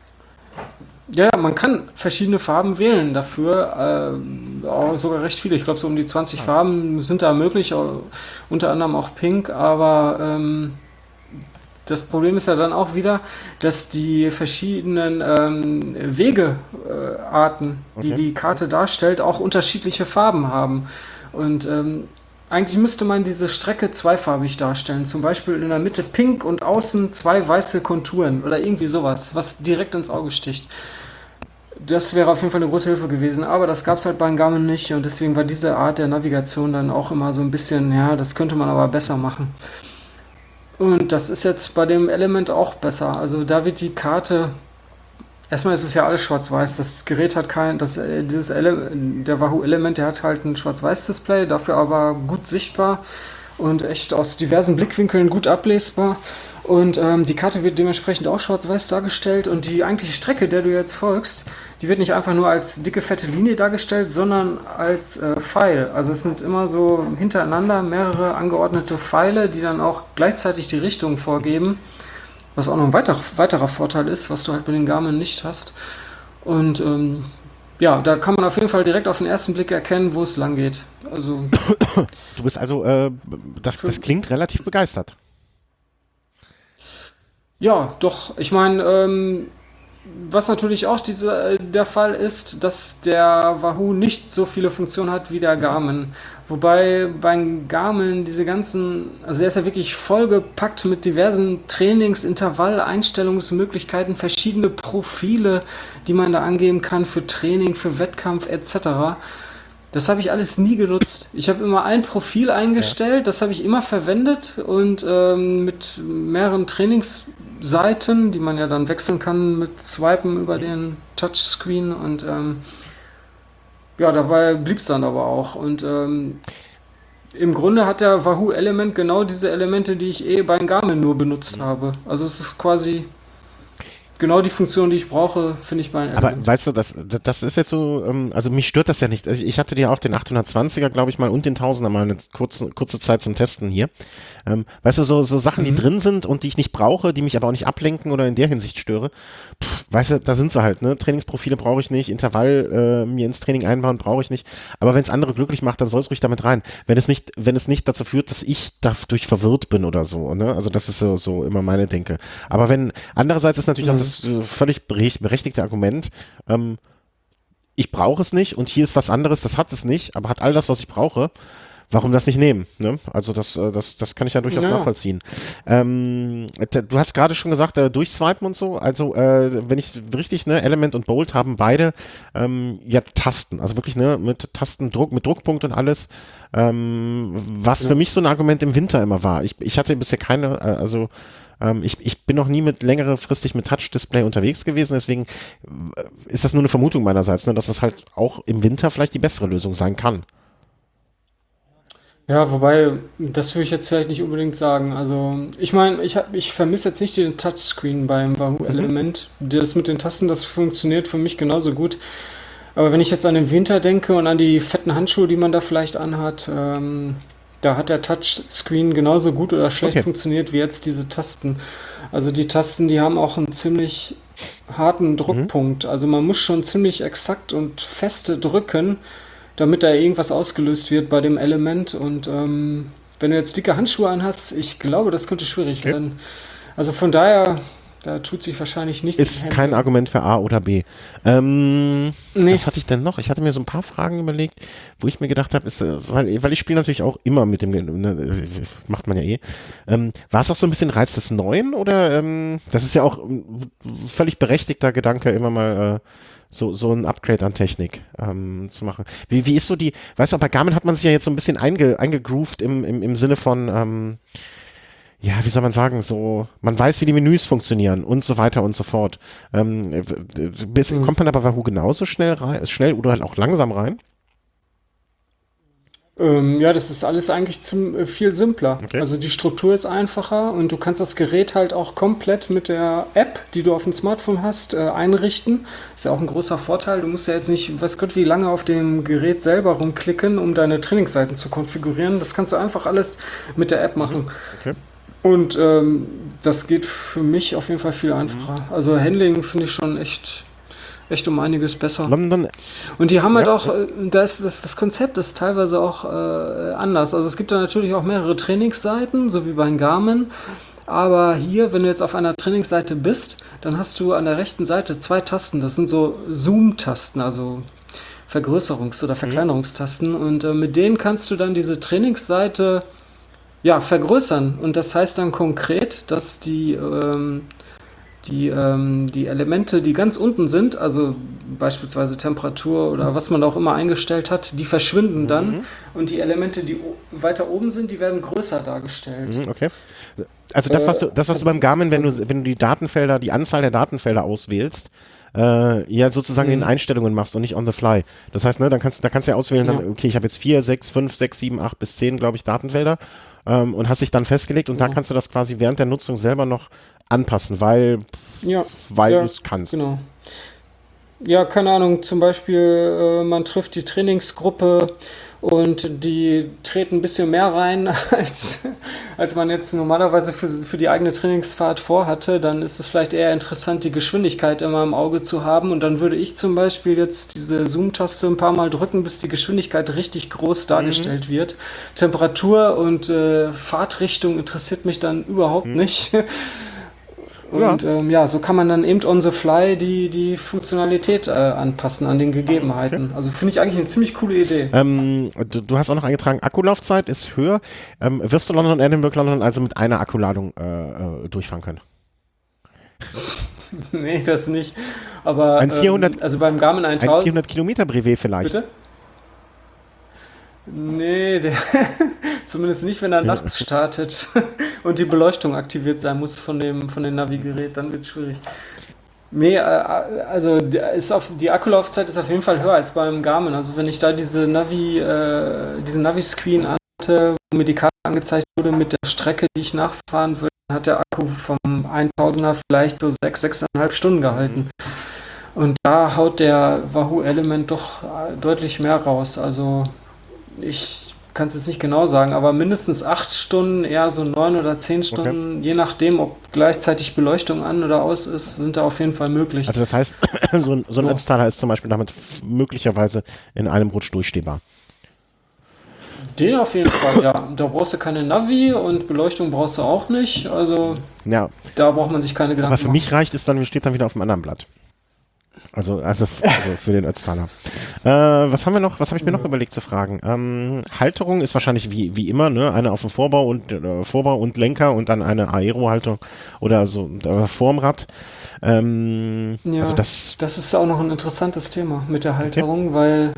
Ja, man kann verschiedene Farben wählen dafür, äh, auch sogar recht viele. Ich glaube, so um die zwanzig Farben sind da möglich, au- unter anderem auch Pink, aber ähm, das Problem ist ja dann auch wieder, dass die verschiedenen ähm, Wegearten, äh, Arten, die Okay. die Karte darstellt, auch unterschiedliche Farben haben. Und ähm, eigentlich müsste man diese Strecke zweifarbig darstellen, zum Beispiel in der Mitte pink und außen zwei weiße Konturen oder irgendwie sowas, was direkt ins Auge sticht. Das wäre auf jeden Fall eine große Hilfe gewesen, aber das gab es halt bei Garmin nicht und deswegen war diese Art der Navigation dann auch immer so ein bisschen, ja, das könnte man aber besser machen. Und das ist jetzt bei dem Element auch besser. Also da wird die Karte Erstmal ist es ja alles schwarz-weiß. Das Gerät hat kein, das, äh, dieses Ele der Wahoo Element, der hat halt ein Schwarz-Weiß-Display, dafür aber gut sichtbar und echt aus diversen Blickwinkeln gut ablesbar. Und ähm, die Karte wird dementsprechend auch schwarz-weiß dargestellt und die eigentliche Strecke, der du jetzt folgst, die wird nicht einfach nur als dicke, fette Linie dargestellt, sondern als äh, Pfeil. Also es sind immer so hintereinander mehrere angeordnete Pfeile, die dann auch gleichzeitig die Richtung vorgeben. Was auch noch ein weiter, weiterer Vorteil ist, was du halt bei den Garmin nicht hast. Und ähm, ja, da kann man auf jeden Fall direkt auf den ersten Blick erkennen, wo es lang geht. Also, Du bist also, äh, das, das klingt relativ begeistert. ja, doch. Ich meine, ähm, was natürlich auch diese, äh, der Fall ist, dass der Wahoo nicht so viele Funktionen hat wie der Garmin. Wobei beim Garmin diese ganzen, also der ist ja wirklich vollgepackt mit diversen Trainings-, Intervall-, Einstellungsmöglichkeiten, verschiedene Profile, die man da angeben kann für Training, für Wettkampf et cetera. Das habe ich alles nie genutzt. Ich habe immer ein Profil eingestellt, das habe ich immer verwendet und ähm, mit mehreren Trainingsseiten, die man ja dann wechseln kann mit Swipen über den Touchscreen und ähm, ja, dabei blieb es dann aber auch. Und ähm, im Grunde hat der Wahoo Element genau diese Elemente, die ich eh bei Garmin nur benutzt habe. Also es ist quasi genau die Funktion, die ich brauche, finde ich bei einem Aber Element. weißt du, das, das ist jetzt so, ähm, also mich stört das ja nicht. Also ich hatte dir auch den achthundertzwanziger, glaube ich mal, und den tausender mal eine kurze, kurze Zeit zum Testen hier. Ähm, weißt du, so, so Sachen, die Mhm. drin sind und die ich nicht brauche, die mich aber auch nicht ablenken oder in der Hinsicht störe, pff, weißt du, da sind sie halt, ne? Trainingsprofile brauche ich nicht, Intervall äh, mir ins Training einbauen brauche ich nicht. Aber wenn es andere glücklich macht, dann soll es ruhig damit rein. Wenn es nicht, wenn es nicht dazu führt, dass ich dadurch verwirrt bin oder so, ne? Also das ist so, so immer meine Denke. Aber wenn, andererseits ist natürlich auch Mhm. das äh, völlig berech- berechtigte Argument, ähm, ich brauche es nicht und hier ist was anderes, das hat es nicht, aber hat all das, was ich brauche. Warum das nicht nehmen? Ne? Also das, äh, das, das kann ich ja durchaus Ja. nachvollziehen. Ähm, t- du hast gerade schon gesagt, äh, durchswipen und so. Also äh, wenn ich richtig, ne, Element und Bolt haben beide ähm, ja Tasten, also wirklich ne mit Tastendruck, mit Druckpunkt und alles. Ähm, was Ja. für mich so ein Argument im Winter immer war. Ich, ich hatte bisher keine, äh, also ähm, ich, ich bin noch nie mit längerefristig mit Touch-Display unterwegs gewesen, deswegen äh, ist das nur eine Vermutung meinerseits, ne, dass das halt auch im Winter vielleicht die bessere Lösung sein kann. Ja, wobei, das würde ich jetzt vielleicht nicht unbedingt sagen. Also, ich meine, ich, hab- ich vermisse jetzt nicht den Touchscreen beim Wahoo Mhm. Element. Das mit den Tasten, das funktioniert für mich genauso gut. Aber wenn ich jetzt an den Winter denke und an die fetten Handschuhe, die man da vielleicht anhat, ähm, da hat der Touchscreen genauso gut oder schlecht Okay. funktioniert wie jetzt diese Tasten. Also die Tasten, die haben auch einen ziemlich harten Mhm. Druckpunkt. Also man muss schon ziemlich exakt und feste drücken, damit da irgendwas ausgelöst wird bei dem Element. Und ähm, wenn du jetzt dicke Handschuhe anhast, ich glaube, das könnte schwierig Okay. werden. Also von daher, da tut sich wahrscheinlich nichts im Ist kein Hände. Argument für A oder B. Ähm, Nee. was hatte ich denn noch? Ich hatte mir so ein paar Fragen überlegt, wo ich mir gedacht habe, ist, äh, weil, weil ich spiele natürlich auch immer mit dem, ne, äh, macht man ja eh. Ähm, war es auch so ein bisschen Reiz des Neuen oder ähm, das ist ja auch ein völlig berechtigter Gedanke, immer mal äh, so, so ein Upgrade an Technik ähm, zu machen. Wie, wie ist so die, weißt du, bei Garmin hat man sich ja jetzt so ein bisschen einge, eingegroovt im, im, im Sinne von, ähm, ja, wie soll man sagen, so, man weiß, wie die Menüs funktionieren und so weiter und so fort. Ähm, äh, bis, Hm. kommt man aber bei Wahoo genauso schnell rein, schnell oder halt auch langsam rein? Ähm, ja, das ist alles eigentlich zum, äh, viel simpler. Okay. Also die Struktur ist einfacher und du kannst das Gerät halt auch komplett mit der App, die du auf dem Smartphone hast, äh, einrichten. Ist ja auch ein großer Vorteil. Du musst ja jetzt nicht, weiß Gott, wie lange auf dem Gerät selber rumklicken, um deine Trainingsseiten zu konfigurieren. Das kannst du einfach alles mit der App Mhm. machen. Okay. Und ähm, das geht für mich auf jeden Fall viel einfacher. Also Handling finde ich schon echt, echt um einiges besser. London, Und die haben halt ja, auch, ja. äh, das, das, das Konzept ist teilweise auch äh, anders. Also es gibt da natürlich auch mehrere Trainingsseiten, so wie bei Garmin. Aber hier, wenn du jetzt auf einer Trainingsseite bist, dann hast du an der rechten Seite zwei Tasten. Das sind so Zoom-Tasten, also Vergrößerungs- oder Mhm. Verkleinerungstasten. Und äh, mit denen kannst du dann diese Trainingsseite ja, vergrößern. Und das heißt dann konkret, dass die, ähm, die, ähm, die Elemente, die ganz unten sind, also beispielsweise Temperatur oder was man auch immer eingestellt hat, die verschwinden dann. Mhm. Und die Elemente, die o- weiter oben sind, die werden größer dargestellt. Mhm. Okay. Also das, was Äh, du, das, was du also, beim Garmin, wenn du, wenn du die Datenfelder, die Anzahl der Datenfelder auswählst, äh, ja sozusagen Mhm. in Einstellungen machst und nicht on the fly. Das heißt, ne, dann kannst, da kannst du ja auswählen, Ja. dann, okay, ich habe jetzt vier, sechs, fünf, sechs, sieben, acht bis zehn, glaube ich, Datenfelder ähm, und hast dich dann festgelegt und da Genau. kannst du das quasi während der Nutzung selber noch anpassen, weil, Ja, weil ja, du es kannst. genau. Ja, keine Ahnung, zum Beispiel, äh, man trifft die Trainingsgruppe und die treten ein bisschen mehr rein, als, als man jetzt normalerweise für, für die eigene Trainingsfahrt vorhatte. Dann ist es vielleicht eher interessant, die Geschwindigkeit immer im Auge zu haben. Und dann würde ich zum Beispiel jetzt diese Zoom-Taste ein paar Mal drücken, bis die Geschwindigkeit richtig groß dargestellt wird. Temperatur und äh, Fahrtrichtung interessiert mich dann überhaupt nicht. Und ja. Ähm, ja, so kann man dann eben on the fly die, die Funktionalität äh, anpassen an den Gegebenheiten. Okay. Also finde ich eigentlich eine ziemlich coole Idee. Ähm, du, du hast auch noch eingetragen, Akkulaufzeit ist höher. Ähm, wirst du London und Edinburgh London also mit einer Akkuladung äh, äh, durchfahren können? Nee, das nicht. Aber Ein vierhundert, ähm, also beim Garmin ein tausend. vierhundert Kilometer Brevet vielleicht. Bitte? Nee, der, zumindest nicht, wenn er nachts startet und die Beleuchtung aktiviert sein muss von dem, von dem Navigerät, dann wird es schwierig. Nee, äh, also ist auf, die Akkulaufzeit ist auf jeden Fall höher als beim Garmin. Also wenn ich da diese Navi, äh, diesen Navi-Screen hatte, wo mir die Karte angezeigt wurde mit der Strecke, die ich nachfahren will, hat der Akku vom tausender vielleicht so sechs, sechseinhalb Stunden gehalten. Und da haut der Wahoo Element doch deutlich mehr raus. Also ich kann es jetzt nicht genau sagen, aber mindestens acht Stunden, eher so neun oder zehn Stunden, okay. Je nachdem, ob gleichzeitig Beleuchtung an oder aus ist, sind da auf jeden Fall möglich. Also das heißt, so ein, so ein Ötztaler ist zum Beispiel damit möglicherweise in einem Rutsch durchstehbar. Den auf jeden Fall, ja. Da brauchst du keine Navi und Beleuchtung brauchst du auch nicht. Also ja. Da braucht man sich keine Gedanken machen. Aber für mich reicht es dann, steht dann wieder auf dem anderen Blatt. Also, also, also für den Ötztaler. Äh, was haben wir noch, was habe ich mir noch überlegt zu fragen? Ähm, Halterung ist wahrscheinlich wie, wie immer, ne? Eine auf dem Vorbau und äh, Vorbau und Lenker und dann eine Aero-Haltung oder so äh, vorm Rad. Ähm, ja, also das, das ist auch noch ein interessantes Thema mit der Halterung, okay. Weil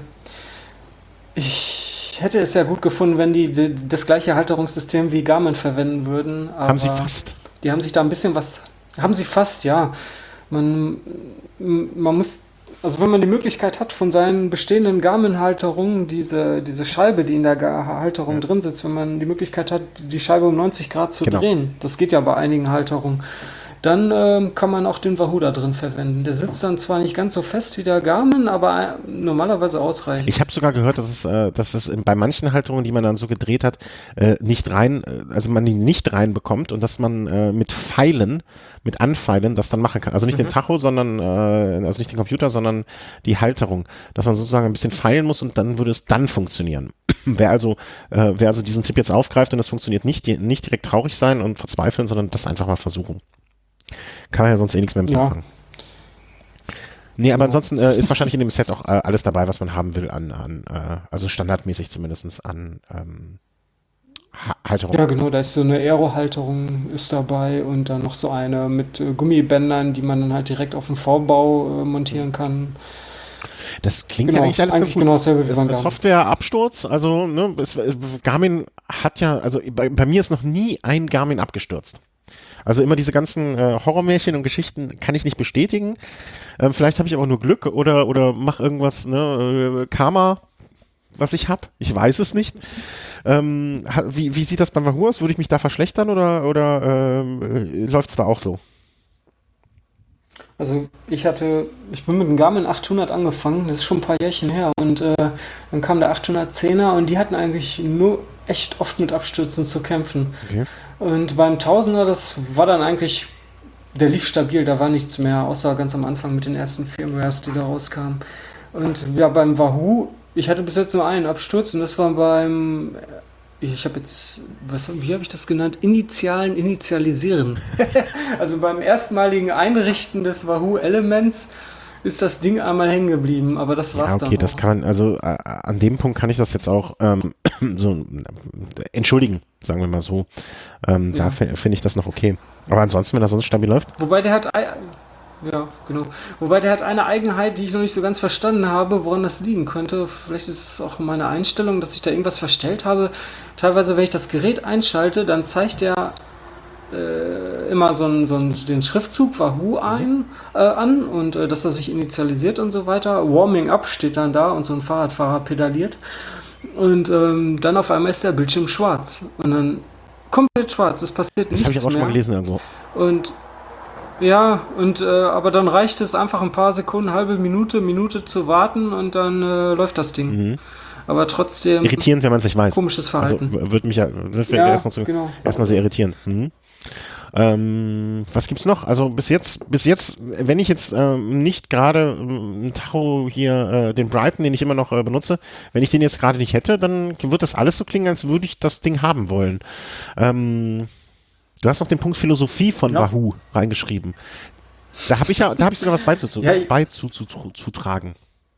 ich hätte es ja gut gefunden, wenn die, die das gleiche Halterungssystem wie Garmin verwenden würden. Aber haben sie fast. Die haben sich da ein bisschen was, haben sie fast, ja. Man, man muss, also wenn man die Möglichkeit hat, von seinen bestehenden Garmin-Halterungen, diese, diese Scheibe, die in der Halterung ja. drin sitzt, wenn man die Möglichkeit hat, die Scheibe um neunzig Grad zu genau. drehen, das geht ja bei einigen Halterungen, dann ähm, kann man auch den Wahoo da drin verwenden. Der sitzt dann zwar nicht ganz so fest wie der Garmin, aber äh, normalerweise ausreichend. Ich habe sogar gehört, dass es, äh, dass es bei manchen Halterungen, die man dann so gedreht hat, äh, nicht rein, also man die nicht reinbekommt und dass man äh, mit Pfeilen, mit Anpfeilen das dann machen kann. Also nicht mhm. den Tacho, sondern, äh, also nicht den Computer, sondern die Halterung. Dass man sozusagen ein bisschen feilen muss und dann würde es dann funktionieren. Wer also, äh, wer also diesen Tipp jetzt aufgreift und das funktioniert nicht, die, nicht direkt traurig sein und verzweifeln, sondern das einfach mal versuchen. Kann man ja sonst eh nichts mehr mit ja. anfangen. Nee, aber ansonsten äh, ist wahrscheinlich in dem Set auch äh, alles dabei, was man haben will an, an äh, also standardmäßig zumindest an ähm, Halterung. Ja, genau, da ist so eine Aero-Halterung ist dabei und dann noch so eine mit äh, Gummibändern, die man dann halt direkt auf den Vorbau äh, montieren kann. Das klingt genau, ja eigentlich alles eigentlich ganz gut. Genau dasselbe wie beim Garmin. Softwareabsturz, also ne, es, Garmin hat ja, also bei, bei mir ist noch nie ein Garmin abgestürzt. Also immer diese ganzen äh, Horrormärchen und Geschichten kann ich nicht bestätigen. Ähm, vielleicht habe ich aber nur Glück oder oder mache irgendwas, ne, äh, Karma, was ich habe. Ich weiß es nicht. Ähm, wie, wie sieht das beim Wahoo aus? Würde ich mich da verschlechtern oder oder ähm, äh, läuft es da auch so? Also ich hatte, ich bin mit dem Garmin achthundert angefangen, das ist schon ein paar Jährchen her und äh, dann kam der achthundertzehner und die hatten eigentlich nur echt oft mit Abstürzen zu kämpfen. Okay. Und beim Tausender, das war dann eigentlich, der lief stabil, da war nichts mehr, außer ganz am Anfang mit den ersten Firmwares, die da rauskamen. Und ja, beim Wahoo, ich hatte bis jetzt nur einen Absturz und das war beim, ich habe jetzt, was, wie habe ich das genannt? Initialen Initialisieren. Also beim erstmaligen Einrichten des Wahoo Elements ist das Ding einmal hängen geblieben, aber das war's ja, dann okay, das kann man, also äh, an dem Punkt kann ich das jetzt auch ähm, so äh, entschuldigen, sagen wir mal so. Ähm, ja. Da finde ich das noch okay. Aber ansonsten, wenn das sonst stabil läuft. Wobei der hat, ja, genau. Wobei der hat eine Eigenheit, die ich noch nicht so ganz verstanden habe, woran das liegen könnte. Vielleicht ist es auch meine Einstellung, dass ich da irgendwas verstellt habe. Teilweise, wenn ich das Gerät einschalte, dann zeigt er äh, immer so einen, so einen, den Schriftzug Wahoo ein, äh, an und äh, dass er sich initialisiert und so weiter. Warming up steht dann da und so ein Fahrradfahrer pedaliert. Und ähm, dann auf einmal ist der Bildschirm schwarz. Und dann komplett schwarz, es passiert Das nichts habe ich aber auch schon mehr. mal gelesen irgendwo. Und ja, und äh, aber dann reicht es einfach ein paar Sekunden, halbe Minute, Minute zu warten und dann äh, läuft das Ding. Mhm. Aber trotzdem Irritierend, wenn man es nicht weiß. komisches Verhalten. Also würde mich ja, das wäre Ja, erst noch so, genau. erstmal sehr irritierend. Mhm. Ähm, was gibt's noch? Also bis jetzt, bis jetzt, wenn ich jetzt ähm, nicht gerade ähm, ein Tacho hier, äh, den Brighton, den ich immer noch äh, benutze, wenn ich den jetzt gerade nicht hätte, dann wird das alles so klingen, als würde ich das Ding haben wollen. Ähm, du hast noch den Punkt Philosophie von Ja. Wahoo reingeschrieben. Da habe ich ja, da habe ich sogar was beizutragen. Ja, ich- beizutragen.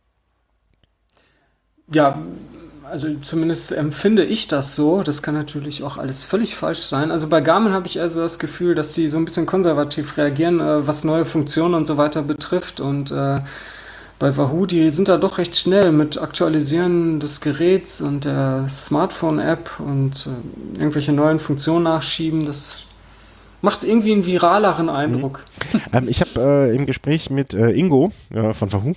Ja, also zumindest empfinde ich das so. Das kann natürlich auch alles völlig falsch sein. Also bei Garmin habe ich also das Gefühl, dass die so ein bisschen konservativ reagieren, äh, was neue Funktionen und so weiter betrifft. Und äh, bei Wahoo, die sind da doch recht schnell mit Aktualisieren des Geräts und der Smartphone-App und äh, irgendwelche neuen Funktionen nachschieben. Das macht irgendwie einen viraleren Eindruck. Ähm, ich habe äh, im Gespräch mit äh, Ingo äh, von Wahoo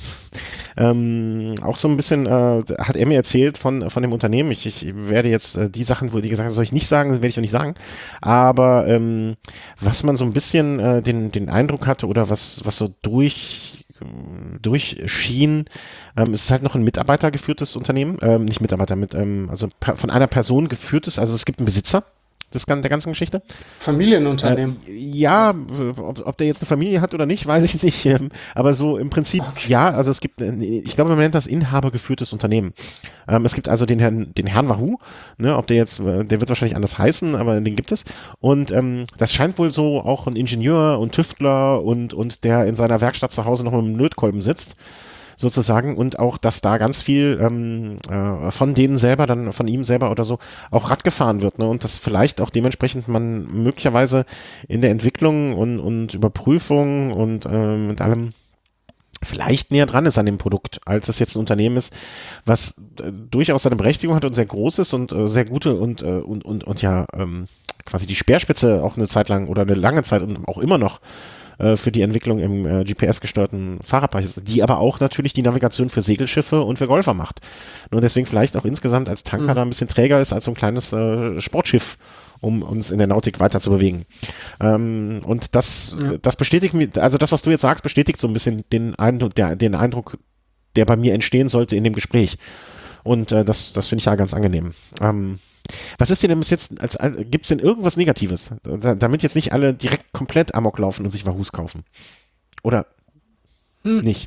ähm, auch so ein bisschen, äh, hat er mir erzählt von, von dem Unternehmen. Ich, ich werde jetzt äh, die Sachen, wo die gesagt haben, soll ich nicht sagen, werde ich auch nicht sagen. Aber ähm, was man so ein bisschen äh, den, den Eindruck hatte oder was, was so durch durchschien, ähm, es ist halt noch ein mitarbeitergeführtes Unternehmen, ähm, nicht Mitarbeiter, mit, ähm, also per, von einer Person geführtes, also es gibt einen Besitzer des, der ganzen Geschichte. Familienunternehmen. Äh, ja, ob, ob der jetzt eine Familie hat oder nicht, weiß ich nicht. Ähm, aber so im Prinzip, okay. Ja, also es gibt, ich glaube, man nennt das inhabergeführtes Unternehmen. Ähm, es gibt also den Herrn, den Herrn Wahoo, ne, ob der jetzt, der wird wahrscheinlich anders heißen, aber den gibt es. Und ähm, das scheint wohl so auch ein Ingenieur und Tüftler und, und der in seiner Werkstatt zu Hause noch mit einem Lötkolben sitzt. Sozusagen, und auch, dass da ganz viel ähm, äh, von denen selber, dann von ihm selber oder so, auch Rad gefahren wird, ne? Und dass vielleicht auch dementsprechend man möglicherweise in der Entwicklung und, und Überprüfung und äh, mit allem vielleicht näher dran ist an dem Produkt, als es jetzt ein Unternehmen ist, was äh, durchaus seine Berechtigung hat und sehr groß ist und äh, sehr gute und, äh, und, und, und ja ähm, quasi die Speerspitze auch eine Zeit lang oder eine lange Zeit und auch immer noch für die Entwicklung im äh, G P S-gesteuerten Fahrradbereich ist, die aber auch natürlich die Navigation für Segelschiffe und für Golfer macht. Nur deswegen vielleicht auch insgesamt als Tanker mhm. da ein bisschen träger ist als so ein kleines äh, Sportschiff, um uns in der Nautik weiter zu bewegen. Ähm, und das, ja. das bestätigt mir, also das, was du jetzt sagst, bestätigt so ein bisschen den Eindruck, der, den Eindruck, der bei mir entstehen sollte in dem Gespräch. Und äh, das, das finde ich ja ganz angenehm. Ähm, Was ist denn bis jetzt, als, als, gibt es denn irgendwas Negatives, da, damit jetzt nicht alle direkt komplett amok laufen und sich Wahoos kaufen? Oder hm. nicht?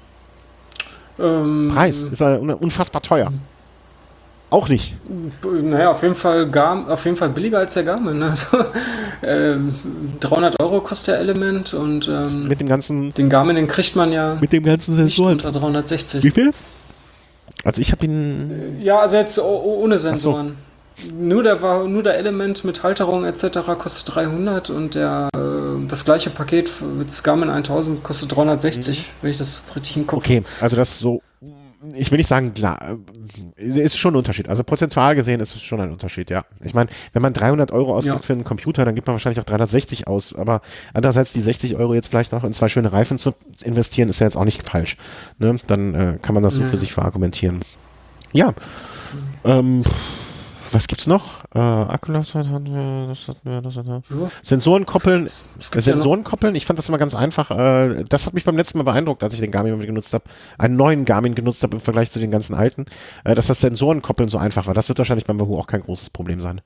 Ähm, Preis ist ja unfassbar teuer. Auch nicht. Naja, auf jeden Fall, Gar, auf jeden Fall billiger als der Garmin. Also, ähm, dreihundert Euro kostet der Element und ähm, mit dem ganzen, den Garmin, den kriegt man ja mit dem ganzen Sensor unter dreihundertsechzig. Wie viel? Also ich habe ihn... Ja, also jetzt ohne Sensoren. Nur der, nur der Element mit Halterung et cetera kostet dreihundert und der, äh, das gleiche Paket mit Garmin tausend kostet dreihundertsechzig, mhm. wenn ich das richtig im Kopf habe. Okay, also das so, ich will nicht sagen, klar, ist schon ein Unterschied. Also prozentual gesehen ist es schon ein Unterschied, ja. Ich meine, wenn man dreihundert Euro ausgibt ja. für einen Computer, dann gibt man wahrscheinlich auch dreihundertsechzig aus, aber andererseits die sechzig Euro jetzt vielleicht auch in zwei schöne Reifen zu investieren, ist ja jetzt auch nicht falsch. Ne? Dann äh, kann man das so ja. für sich verargumentieren. Ja, mhm. ähm, was gibt's noch? Äh, Akkulaufzeit hatten wir, das hatten wir, das hatten wir. Ja. Sensoren koppeln. Sensoren ja koppeln, ich fand das immer ganz einfach. Äh, das hat mich beim letzten Mal beeindruckt, als ich den Garmin genutzt habe, einen neuen Garmin genutzt habe im Vergleich zu den ganzen alten, äh, dass das Sensoren koppeln so einfach war. Das wird wahrscheinlich beim Wahoo auch kein großes Problem sein.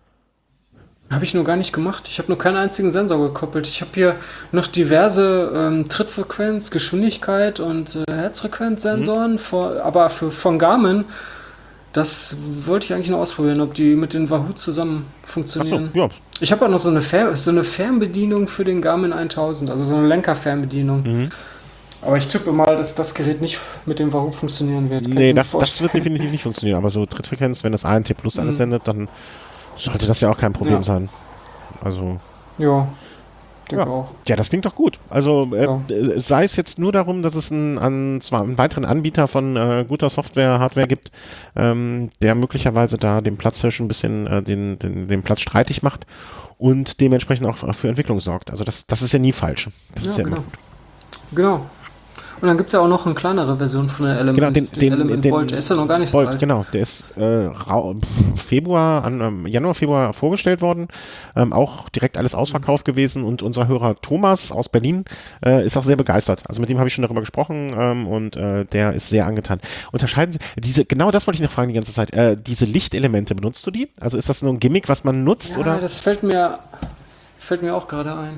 Habe ich nur gar nicht gemacht. Ich habe nur keinen einzigen Sensor gekoppelt. Ich habe hier noch diverse ähm, Trittfrequenz, Geschwindigkeit und äh, Herzfrequenz-Sensoren, mhm. vor, aber für, von Garmin. Das wollte ich eigentlich noch ausprobieren, ob die mit den Wahoo zusammen funktionieren. Ach so, ja. Ich habe auch noch so eine, Fer- so eine Fernbedienung für den Garmin tausend, also so eine Lenkerfernbedienung. Mhm. Aber ich tippe mal, dass das Gerät nicht mit dem Wahoo funktionieren wird. Kann nee, das, das wird definitiv nicht funktionieren. Aber so Trittfrequenz, wenn das A N T Plus alles mhm. sendet, dann sollte das ja auch kein Problem ja. sein. Also. Ja, denke ja. auch. Ja, das klingt doch gut. Also äh, Ja. äh, sei es jetzt nur darum, dass es einen, an, zwar einen weiteren Anbieter von äh, guter Software, Hardware gibt, ähm, der möglicherweise da dem Platzhirsch ein bisschen äh, den, den, den Platz streitig macht und dementsprechend auch für Entwicklung sorgt. Also das, das ist ja nie falsch. Das Ja, ist ja genau. immer gut. Genau. Und dann gibt es ja auch noch eine kleinere Version von der Element, Genau, den, den, Element den Bolt. Der ist ja noch gar nicht Bolt, so alt. genau. Der ist äh, rau- Februar, an, ähm, Januar, Februar vorgestellt worden. Ähm, auch direkt alles ausverkauft gewesen und unser Hörer Thomas aus Berlin äh, ist auch sehr begeistert. Also mit dem habe ich schon darüber gesprochen ähm, und äh, der ist sehr angetan. Unterscheiden Sie, diese, genau das wollte ich noch fragen die ganze Zeit, äh, diese Lichtelemente, benutzt du die? Also ist das nur ein Gimmick, was man nutzt? Ja, oder? das fällt mir, fällt mir auch gerade ein.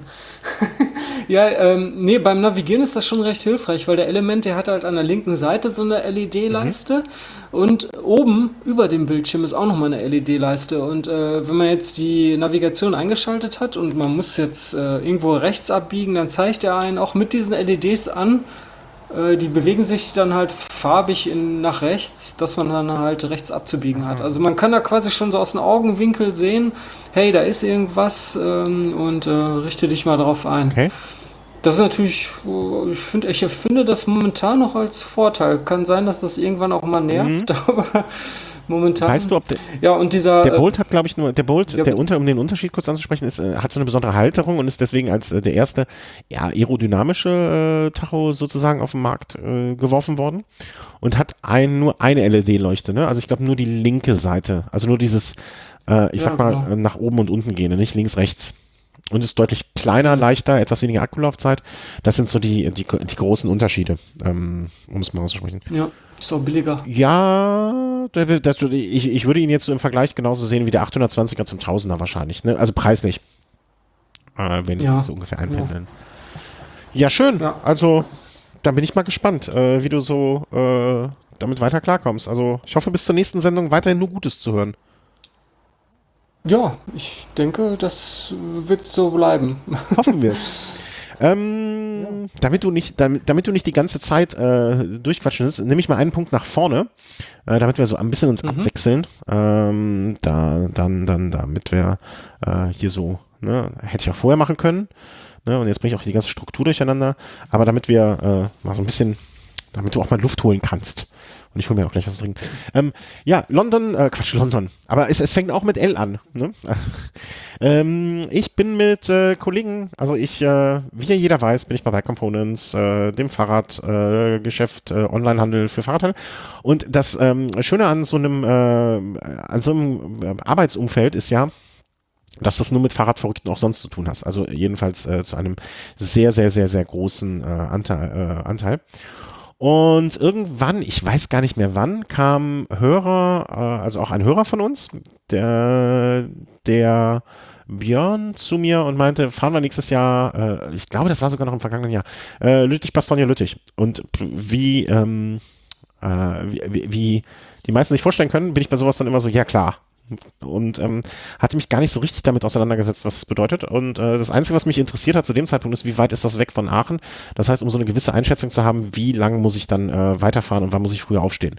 Ja, ähm, nee, beim Navigieren ist das schon recht hilfreich, weil der Element, der hat halt an der linken Seite so eine L E D-Leiste mhm. und oben über dem Bildschirm ist auch nochmal eine L E D-Leiste. Und äh, wenn man jetzt die Navigation eingeschaltet hat und man muss jetzt äh, irgendwo rechts abbiegen, dann zeigt er einen auch mit diesen L E Ds an. Äh, die bewegen sich dann halt farbig in, nach rechts, dass man dann halt rechts abzubiegen hat. Also man kann da quasi schon so aus dem Augenwinkel sehen, hey, da ist irgendwas ähm, und äh, richte dich mal darauf ein. Okay. Das ist natürlich, ich finde, ich finde das momentan noch als Vorteil. Kann sein, dass das irgendwann auch mal nervt, mhm. aber momentan. Weißt du, ob der, ja, und dieser, der Bolt hat, glaube ich, nur, der Bolt, ja, der unter, um den Unterschied kurz anzusprechen, ist, äh, hat so eine besondere Halterung und ist deswegen als äh, der erste ja, aerodynamische äh, Tacho sozusagen auf den Markt äh, geworfen worden und hat ein, nur eine L E D-Leuchte, ne? Also ich glaube nur die linke Seite, also nur dieses, äh, ich ja, sag mal, genau. äh, nach oben und unten gehende, nicht links, rechts. Und ist deutlich kleiner, leichter, etwas weniger Akkulaufzeit. Das sind so die, die, die großen Unterschiede, ähm, um es mal auszusprechen. Ja, ist auch billiger. Ja, das, das, ich, ich würde ihn jetzt so im Vergleich genauso sehen wie der achthundertzwanziger zum Tausender wahrscheinlich, ne? Also preislich, äh, wenn ich Ja, das so ungefähr einpendeln. Ja. ja, schön. Ja. Also, da bin ich mal gespannt, äh, wie du so äh, damit weiter klarkommst. Also, ich hoffe, bis zur nächsten Sendung weiterhin nur Gutes zu hören. Ja, ich denke, das wird so bleiben. Hoffen wir es. Ähm, ja. damit, du nicht, damit, damit du nicht die ganze Zeit äh, durchquatschen willst, nehme ich mal einen Punkt nach vorne, äh, damit wir so ein bisschen uns mhm. abwechseln. Ähm, da, dann, dann, damit wir äh, hier so, ne, hätte ich auch vorher machen können. Ne, und jetzt bringe ich auch die ganze Struktur durcheinander. Aber damit wir äh, mal so ein bisschen, damit du auch mal Luft holen kannst. Und ich hole mir auch gleich was zu trinken. Ähm, ja, London, äh, Quatsch, London. Aber es, es fängt auch mit L an. Ne? ähm, ich bin mit äh, Kollegen, also ich, äh, wie ja jeder weiß, bin ich bei Bike Components, äh, dem Fahrradgeschäft, äh, äh, Onlinehandel für Fahrradteile. Und das ähm, Schöne an so einem, äh, an so einem Arbeitsumfeld ist ja, dass das nur mit Fahrradverrückten auch sonst zu tun hast. Also jedenfalls äh, zu einem sehr, sehr, sehr, sehr großen äh, Anteil. Äh, Anteil. Und irgendwann, ich weiß gar nicht mehr wann, kam Hörer, äh, also auch ein Hörer von uns, der, der Björn zu mir und meinte, fahren wir nächstes Jahr, äh, ich glaube, das war sogar noch im vergangenen Jahr, äh, Lüttich-Bastogne-Lüttich. Und wie, ähm, äh, wie, wie die meisten sich vorstellen können, bin ich bei sowas dann immer so, ja klar. Und ähm, hatte mich gar nicht so richtig damit auseinandergesetzt, was das bedeutet. Und äh, das Einzige, was mich interessiert hat zu dem Zeitpunkt, ist, wie weit ist das weg von Aachen? Das heißt, um so eine gewisse Einschätzung zu haben, wie lange muss ich dann äh, weiterfahren und wann muss ich früher aufstehen?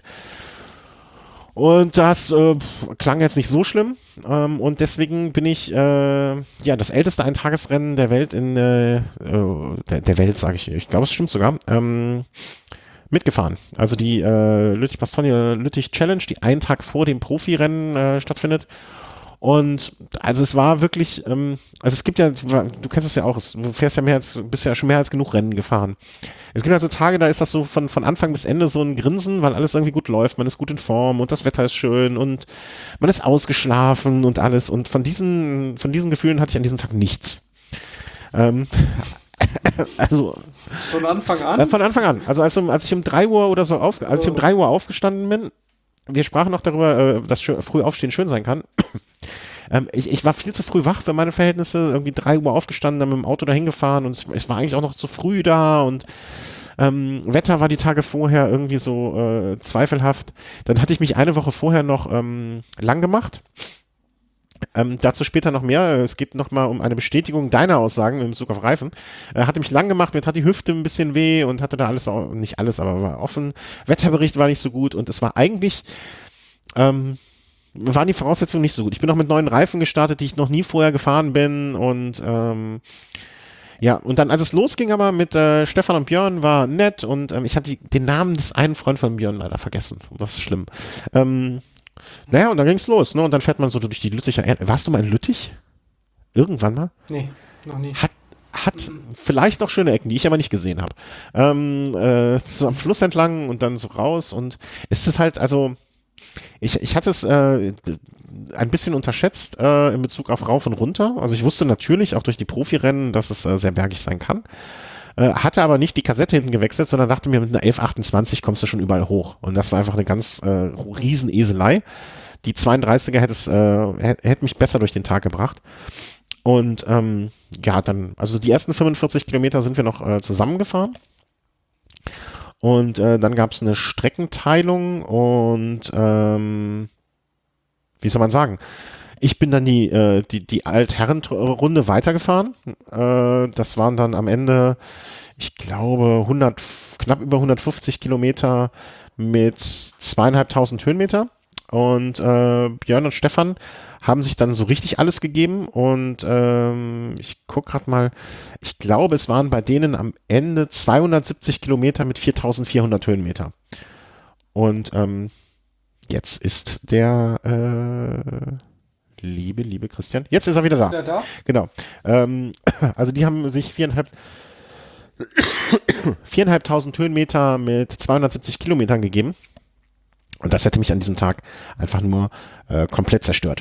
Und das äh, klang jetzt nicht so schlimm. Ähm, und deswegen bin ich äh, ja das älteste Eintagesrennen der Welt in äh, äh, der, der Welt, sage ich. Ich glaube, es stimmt sogar. Ähm, mitgefahren. Also die äh, Lüttich-Bastogne-Lüttich-Challenge, die einen Tag vor dem Profirennen äh, stattfindet. Und also es war wirklich, ähm, also es gibt ja, du kennst es ja auch, du fährst ja mehr als, bist ja schon mehr als genug Rennen gefahren. Es gibt ja so Tage, da ist das so von, von Anfang bis Ende so ein Grinsen, weil alles irgendwie gut läuft, man ist gut in Form und das Wetter ist schön und man ist ausgeschlafen und alles. Und von diesen, von diesen Gefühlen hatte ich an diesem Tag nichts. Ähm, also von Anfang an? Äh, von Anfang an. Also als, als ich um drei Uhr oder so auf, als ich um drei Uhr aufgestanden bin, wir sprachen noch darüber, äh, dass schön, früh aufstehen schön sein kann. ähm, ich, ich war viel zu früh wach für meine Verhältnisse, irgendwie drei Uhr aufgestanden, dann mit dem Auto dahin gefahren und es, es war eigentlich auch noch zu früh da und ähm, Wetter war die Tage vorher irgendwie so äh, zweifelhaft. Dann hatte ich mich eine Woche vorher noch ähm, lang gemacht. Ähm, dazu später noch mehr. Es geht nochmal um eine Bestätigung deiner Aussagen in Bezug auf Reifen. Äh, hatte mich lang gemacht, mir tat die Hüfte ein bisschen weh und hatte da alles, nicht alles, aber war offen. Wetterbericht war nicht so gut und es war eigentlich, ähm, waren die Voraussetzungen nicht so gut. Ich bin noch mit neuen Reifen gestartet, die ich noch nie vorher gefahren bin und ähm, Ja, und dann, als es losging aber mit äh, Stefan und Björn, war nett und ähm, ich habe den Namen des einen Freund von Björn leider vergessen. Das ist schlimm. Ähm, naja, und dann ging's los, ne? Und dann fährt man so durch die Lütticher Erde. Warst du mal in Lüttich? Irgendwann mal? Nee, noch nie. Hat, hat vielleicht auch schöne Ecken, die ich aber nicht gesehen habe. Ähm, äh, so am Fluss entlang und dann so raus und es ist halt, also ich, ich hatte es äh, ein bisschen unterschätzt äh, in Bezug auf rauf und runter. Also ich wusste natürlich auch durch die Profirennen, dass es äh, sehr bergig sein kann. Äh, hatte aber nicht die Kassette hinten gewechselt, sondern dachte mir, mit einer elf achtundzwanzig kommst du schon überall hoch. Und das war einfach eine ganz äh, riesen Eselei. Die zweiunddreißiger hätte es, äh, hätte mich besser durch den Tag gebracht. Und ähm, ja, dann, also die ersten fünfundvierzig Kilometer sind wir noch äh, zusammengefahren. Und äh, dann gab es eine Streckenteilung und ähm, wie soll man sagen? Ich bin dann die, äh, die, die Altherrenrunde weitergefahren. Äh, das waren dann am Ende, ich glaube, hundert, knapp über hundertfünfzig Kilometer mit zweieinhalbtausend Höhenmeter. Und äh, Björn und Stefan haben sich dann so richtig alles gegeben und ähm, ich gucke gerade mal, ich glaube, es waren bei denen am Ende zweihundertsiebzig Kilometer mit viertausendvierhundert Höhenmeter. Und ähm, jetzt ist der äh, liebe, liebe Christian, jetzt ist er wieder da. Wieder da? Genau. Ähm, also die haben sich viereinhalb viereinhalbtausend Höhenmeter mit zweihundertsiebzig Kilometern gegeben. Und das hätte mich an diesem Tag einfach nur äh, komplett zerstört.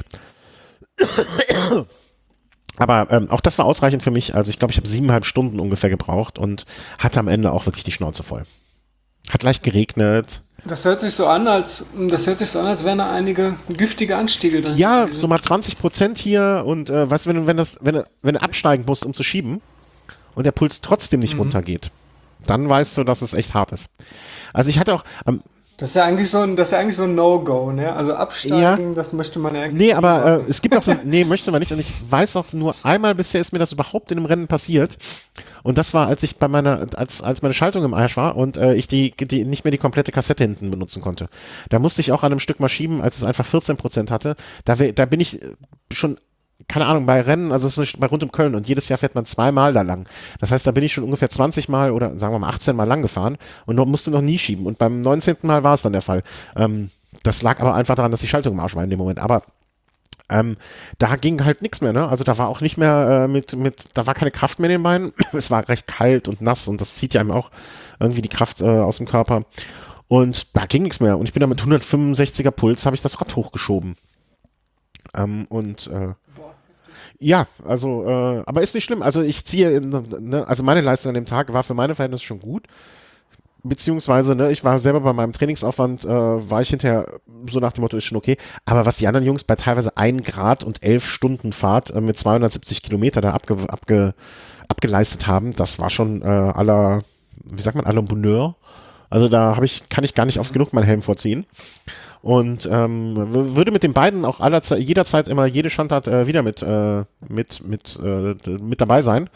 Aber ähm, auch das war ausreichend für mich. Also ich glaube, ich habe siebeneinhalb Stunden ungefähr gebraucht und hatte am Ende auch wirklich die Schnauze voll. Hat leicht geregnet. Das hört sich so an, als das hört sich so an, als wären da einige giftige Anstiege drin. Ja, so mal zwanzig Prozent hier und äh, weißt du, wenn, wenn, das, wenn, du- wenn du absteigen musst, um zu schieben und der Puls trotzdem nicht runtergeht, dann weißt du, dass es echt hart ist. Also ich hatte auch, am Das ist ja eigentlich so ein, das ist ja eigentlich so ein No-Go, ne? Also absteigen, das möchte man ja eigentlich Nee, aber nicht äh, machen. es gibt auch so, nee, möchte man nicht. Und ich weiß auch nur einmal bisher ist mir das überhaupt in einem Rennen passiert. Und das war, als ich bei meiner, als, als meine Schaltung im Arsch war und äh, ich die, die nicht mehr die komplette Kassette hinten benutzen konnte. Da musste ich auch an einem Stück mal schieben, als es einfach vierzehn Prozent hatte. Da, wär, da bin ich äh, schon, keine Ahnung, bei Rennen, also es ist bei rund um Köln und jedes Jahr fährt man zweimal da lang. Das heißt, da bin ich schon ungefähr zwanzig Mal oder sagen wir mal achtzehn Mal lang gefahren und noch, musste noch nie schieben. Und beim neunzehnten Mal war es dann der Fall. Ähm, das lag aber einfach daran, dass die Schaltung im Arsch war in dem Moment. Aber ähm, da ging halt nichts mehr, ne? Also da war auch nicht mehr äh, mit, mit, da war keine Kraft mehr in den Beinen. Es war recht kalt und nass und das zieht ja einem auch irgendwie die Kraft äh, aus dem Körper. Und da ging nichts mehr. Und ich bin da mit hundertfünfundsechziger Puls, habe ich das Rad hochgeschoben. Ähm, und äh, ja, also, äh, aber ist nicht schlimm. Also ich ziehe, in, ne, also meine Leistung an dem Tag war für meine Verhältnisse schon gut. Beziehungsweise, ne, ich war selber bei meinem Trainingsaufwand, äh, war ich hinterher so nach dem Motto, ist schon okay. Aber was die anderen Jungs bei teilweise ein Grad und elf Stunden Fahrt äh, mit zweihundertsiebzig Kilometer da abge, abge, abgeleistet haben, das war schon äh, aller, wie sagt man, aller Bonheur. Also da habe ich, kann ich gar nicht oft genug meinen Helm vorziehen. Und ähm, w- würde mit den beiden auch aller, jederzeit immer jede Schandtat äh, wieder mit, äh, mit, mit, äh, mit dabei sein.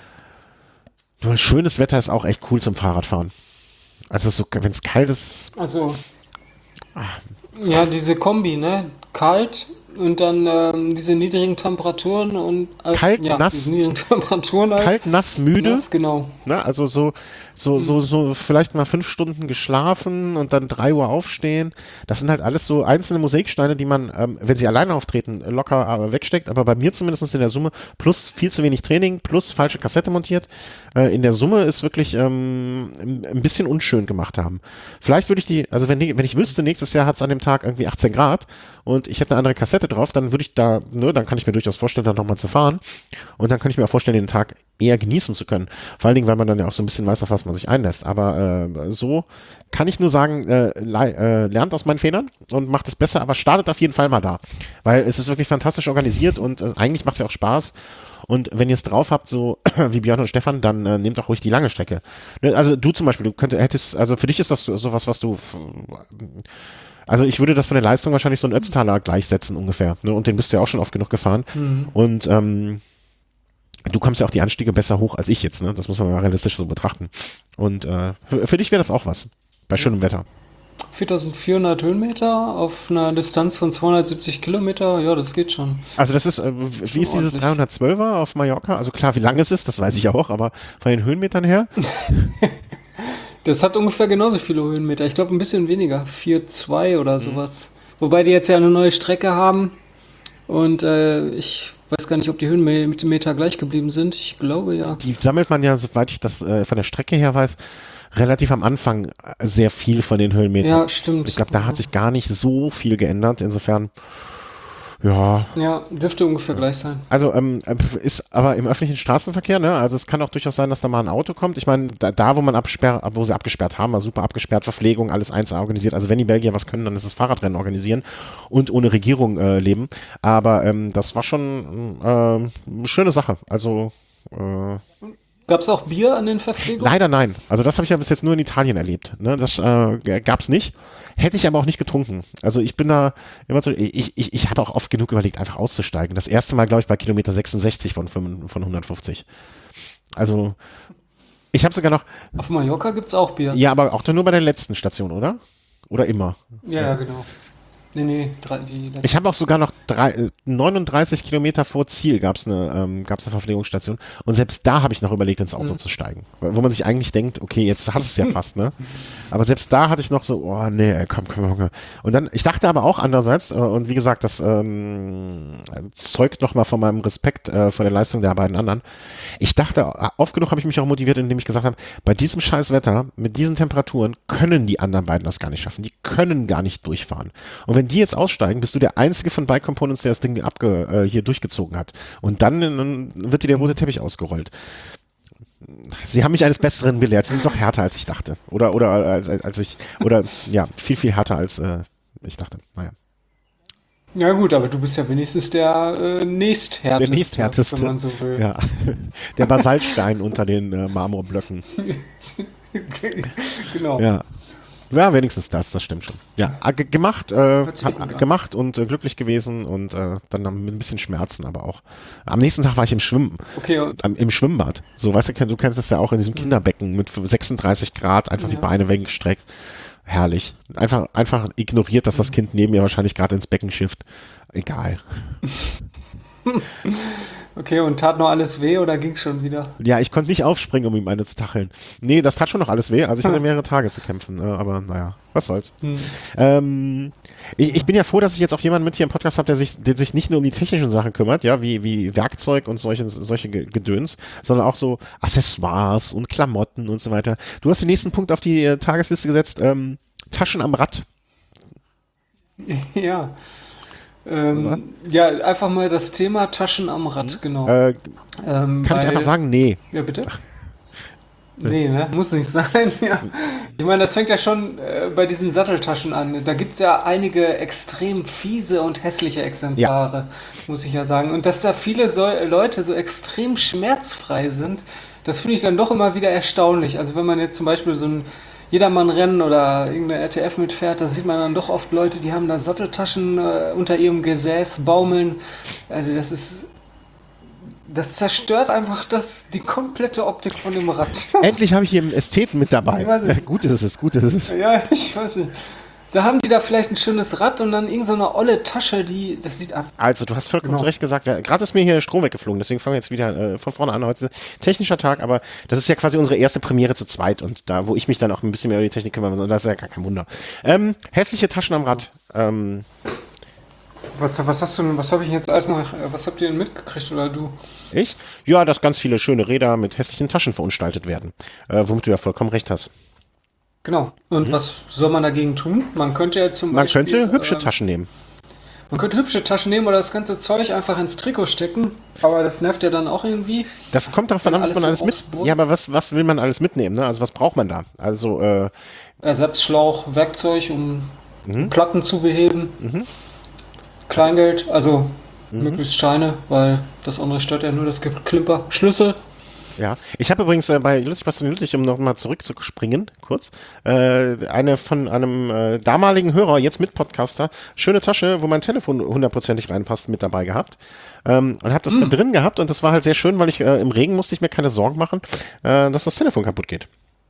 Nur schönes Wetter ist auch echt cool zum Fahrradfahren. Also so, wenn es kalt ist, Also, ja, diese Kombi, ne? Kalt und dann ähm, diese niedrigen Temperaturen und äh, Kalt, ja, nass. diese niedrigen Temperaturen halt. kalt, nass, müde. Nass, genau. Ne? Also so, so, so, so vielleicht mal fünf Stunden geschlafen und dann drei Uhr aufstehen. Das sind halt alles so einzelne Mosaiksteine, die man, ähm, wenn sie alleine auftreten, locker äh, wegsteckt. Aber bei mir zumindest in der Summe plus viel zu wenig Training, plus falsche Kassette montiert. Äh, in der Summe ist wirklich ähm, ein ein bisschen unschön gemacht haben. Vielleicht würde ich die, also wenn, die- wenn ich wüsste, nächstes Jahr hat es an dem Tag irgendwie achtzehn Grad und ich hätte eine andere Kassette drauf, dann würde ich da, ne, dann kann ich mir durchaus vorstellen, da nochmal zu fahren. Und dann kann ich mir auch vorstellen, den Tag eher genießen zu können. Vor allen Dingen, weil man dann ja auch so ein bisschen weiß, auf was man sich einlässt. Aber äh, so kann ich nur sagen, äh, lei- äh, lernt aus meinen Fehlern und macht es besser, aber startet auf jeden Fall mal da. Weil es ist wirklich fantastisch organisiert und äh, eigentlich macht es ja auch Spaß. Und wenn ihr es drauf habt, so wie Björn und Stefan, dann äh, nehmt auch ruhig die lange Strecke. Ne, also du zum Beispiel, du könntest, hättest, also für dich ist das so- sowas, was du, also ich würde das von der Leistung wahrscheinlich so einen Ötztaler gleichsetzen ungefähr. Ne? Und den bist du ja auch schon oft genug gefahren. Und ähm, du kommst ja auch die Anstiege besser hoch als ich jetzt, ne? Das muss man mal realistisch so betrachten. Und äh, für, für dich wäre das auch was. Bei schönem Wetter. viertausendvierhundert Höhenmeter auf einer Distanz von zweihundertsiebzig Kilometer, ja, das geht schon. Also das ist, äh, wie ist dieses ordentlich. dreihundertzwölfer auf Mallorca? Also klar, wie lang es ist, das weiß ich auch, aber von den Höhenmetern her? Das hat ungefähr genauso viele Höhenmeter. Ich glaube, ein bisschen weniger. vier Komma zwei oder sowas. Wobei die jetzt ja eine neue Strecke haben. Und äh, ich weiß gar nicht, ob die Höhenmeter gleich geblieben sind. Ich glaube ja. Die sammelt man ja, soweit ich das äh, von der Strecke her weiß, relativ am Anfang äh, sehr viel von den Höhenmetern. Ja, stimmt. Ich glaube, da hat sich gar nicht so viel geändert. Insofern, ja. Ja, dürfte ungefähr gleich sein. Also ähm, ist aber im öffentlichen Straßenverkehr, ne? Also es kann auch durchaus sein, dass da mal ein Auto kommt. Ich meine, da, da wo man absperrt, wo sie abgesperrt haben, war super abgesperrt, Verpflegung, alles eins organisiert. Also wenn die Belgier was können, dann ist es Fahrradrennen organisieren und ohne Regierung äh, leben. Aber ähm, das war schon äh, eine schöne Sache. Also äh, Gab es auch Bier an den Verpflegungen? leider nein. Also das habe ich ja bis jetzt nur in Italien erlebt. Ne? Das äh, gab es nicht. Hätte ich aber auch nicht getrunken. Also ich bin da immer so, ich, ich, ich habe auch oft genug überlegt, einfach auszusteigen. Das erste Mal, glaube ich, bei Kilometer sechsundsechzig von, von hundertfünfzig. Also ich habe sogar noch, Auf Mallorca gibt es auch Bier. ja, aber auch nur bei der letzten Station, oder? Oder immer? Ja, ja, genau. Nee, nee, drei, die Ich habe auch sogar noch drei, äh, neununddreißig Kilometer vor Ziel gab es eine, ähm, gab's eine Verpflegungsstation und selbst da habe ich noch überlegt, ins Auto Mhm. zu steigen. Wo man sich eigentlich denkt, okay, jetzt hast du es ja fast, ne? Aber selbst da hatte ich noch so, oh nee, ey, komm, komm, komm. Und dann, ich dachte aber auch andererseits, äh, und wie gesagt, das ähm, zeugt nochmal von meinem Respekt äh, vor der Leistung der beiden anderen. Ich dachte, oft genug habe ich mich auch motiviert, indem ich gesagt habe, bei diesem scheiß Wetter, mit diesen Temperaturen, können die anderen beiden das gar nicht schaffen. Die können gar nicht durchfahren. Und wenn die jetzt aussteigen, bist du der einzige von Bike Components, der das Ding abge, äh, hier durchgezogen hat. Und dann, dann wird dir der rote Teppich ausgerollt. Sie haben mich eines Besseren belehrt. Sie sind doch härter, als ich dachte. Oder, oder als, als ich, oder ja, viel, viel härter, als äh, ich dachte. Naja. Ja gut, aber du bist ja wenigstens der äh, nächsthärteste, Der nächsthärteste. wenn man so will. Ja. Der Basaltstein unter den äh, Marmorblöcken. Genau. Ja. Ja, wenigstens das, das stimmt schon. Ja, äh, ge- gemacht, äh, Hört sich hat, gut an. gemacht und äh, glücklich gewesen und äh, dann mit ein bisschen Schmerzen, aber auch. Am nächsten Tag war ich im Schwimmen, Okay, und- am, im Schwimmbad. So, weißt du, du kennst das ja auch in diesem Kinderbecken mit sechsunddreißig Grad, einfach die Ja. Beine weggestreckt. Herrlich. Einfach, einfach ignoriert, dass das Kind neben mir wahrscheinlich gerade ins Becken schifft. Egal. okay, und tat noch alles weh oder ging schon wieder? Ja, ich konnte nicht aufspringen, um ihm eine zu tacheln. Nee, das tat schon noch alles weh. Also ich hatte mehrere Tage zu kämpfen. Äh, aber naja, was soll's. Hm. Ähm, ich, ich bin ja froh, dass ich jetzt auch jemanden mit hier im Podcast habe, der sich, der sich nicht nur um die technischen Sachen kümmert, ja, wie, wie Werkzeug und solche, solche Ge- Gedöns, sondern auch so Accessoires und Klamotten und so weiter. Du hast den nächsten Punkt auf die äh, Tagesliste gesetzt, ähm, Taschen am Rad. Ja. Ähm, ja, einfach mal das Thema Taschen am Rad, genau. Äh, ähm, kann ich weil- einfach sagen, nee. Ja, bitte? Nee, ne? Muss nicht sein. Ja. Ich meine, das fängt ja schon äh, bei diesen Satteltaschen an. Da gibt es ja einige extrem fiese und hässliche Exemplare, muss ich ja sagen. Und dass da viele so Leute so extrem schmerzfrei sind, das finde ich dann doch immer wieder erstaunlich. Also wenn man jetzt zum Beispiel so ein Jedermann-Rennen oder irgendeine R T F mitfährt, da sieht man dann doch oft Leute, die haben da Satteltaschen äh, unter ihrem Gesäß baumeln. Also das ist... Das zerstört einfach das, die komplette Optik von dem Rad. Endlich habe ich hier einen Ästheten mit dabei. Ich weiß nicht. Äh, gut ist es, gut ist es. Ja, ich weiß nicht. Da haben die da vielleicht ein schönes Rad und dann irgend so eine olle Tasche, die, das sieht ab. Also, du hast vollkommen Genau. zu Recht gesagt, ja, gerade ist mir hier der Strom weggeflogen, deswegen fangen wir jetzt wieder äh, von vorne an. Heute ist technischer Tag, aber das ist ja quasi unsere erste Premiere zu zweit und da, wo ich mich dann auch ein bisschen mehr um die Technik kümmere, das ist ja gar kein Wunder. Ähm, hässliche Taschen am Rad. Ähm, Was, was hast du denn, was habe ich jetzt alles noch, was habt ihr denn mitgekriegt oder du? ich? Ja, dass ganz viele schöne Räder mit hässlichen Taschen verunstaltet werden, äh, womit du ja vollkommen recht hast. Genau. Und was soll man dagegen tun? Man könnte ja zum Mhm. Man Beispiel... könnte hübsche ähm, Taschen nehmen. Man könnte hübsche Taschen nehmen oder das ganze Zeug einfach ins Trikot stecken, aber das nervt ja dann auch irgendwie. Das kommt darauf an, was alles man so alles mit. ausbrummt. Ja, aber was, was will man alles mitnehmen? Ne? Also was braucht man da? Also äh, Ersatzschlauch, Werkzeug, um Mhm. Platten zu beheben. Kleingeld, also möglichst Scheine, weil das andere stört ja nur das Geklimper. Schlüssel. ja, ich habe übrigens äh, bei Lustig was Nützlich, um nochmal zurückzuspringen, kurz, äh, eine von einem äh, damaligen Hörer, jetzt mit Podcaster, schöne Tasche, wo mein Telefon hundertprozentig reinpasst, mit dabei gehabt. Ähm, und habe das da drin gehabt und das war halt sehr schön, weil ich äh, im Regen musste ich mir keine Sorgen machen, äh, dass das Telefon kaputt geht.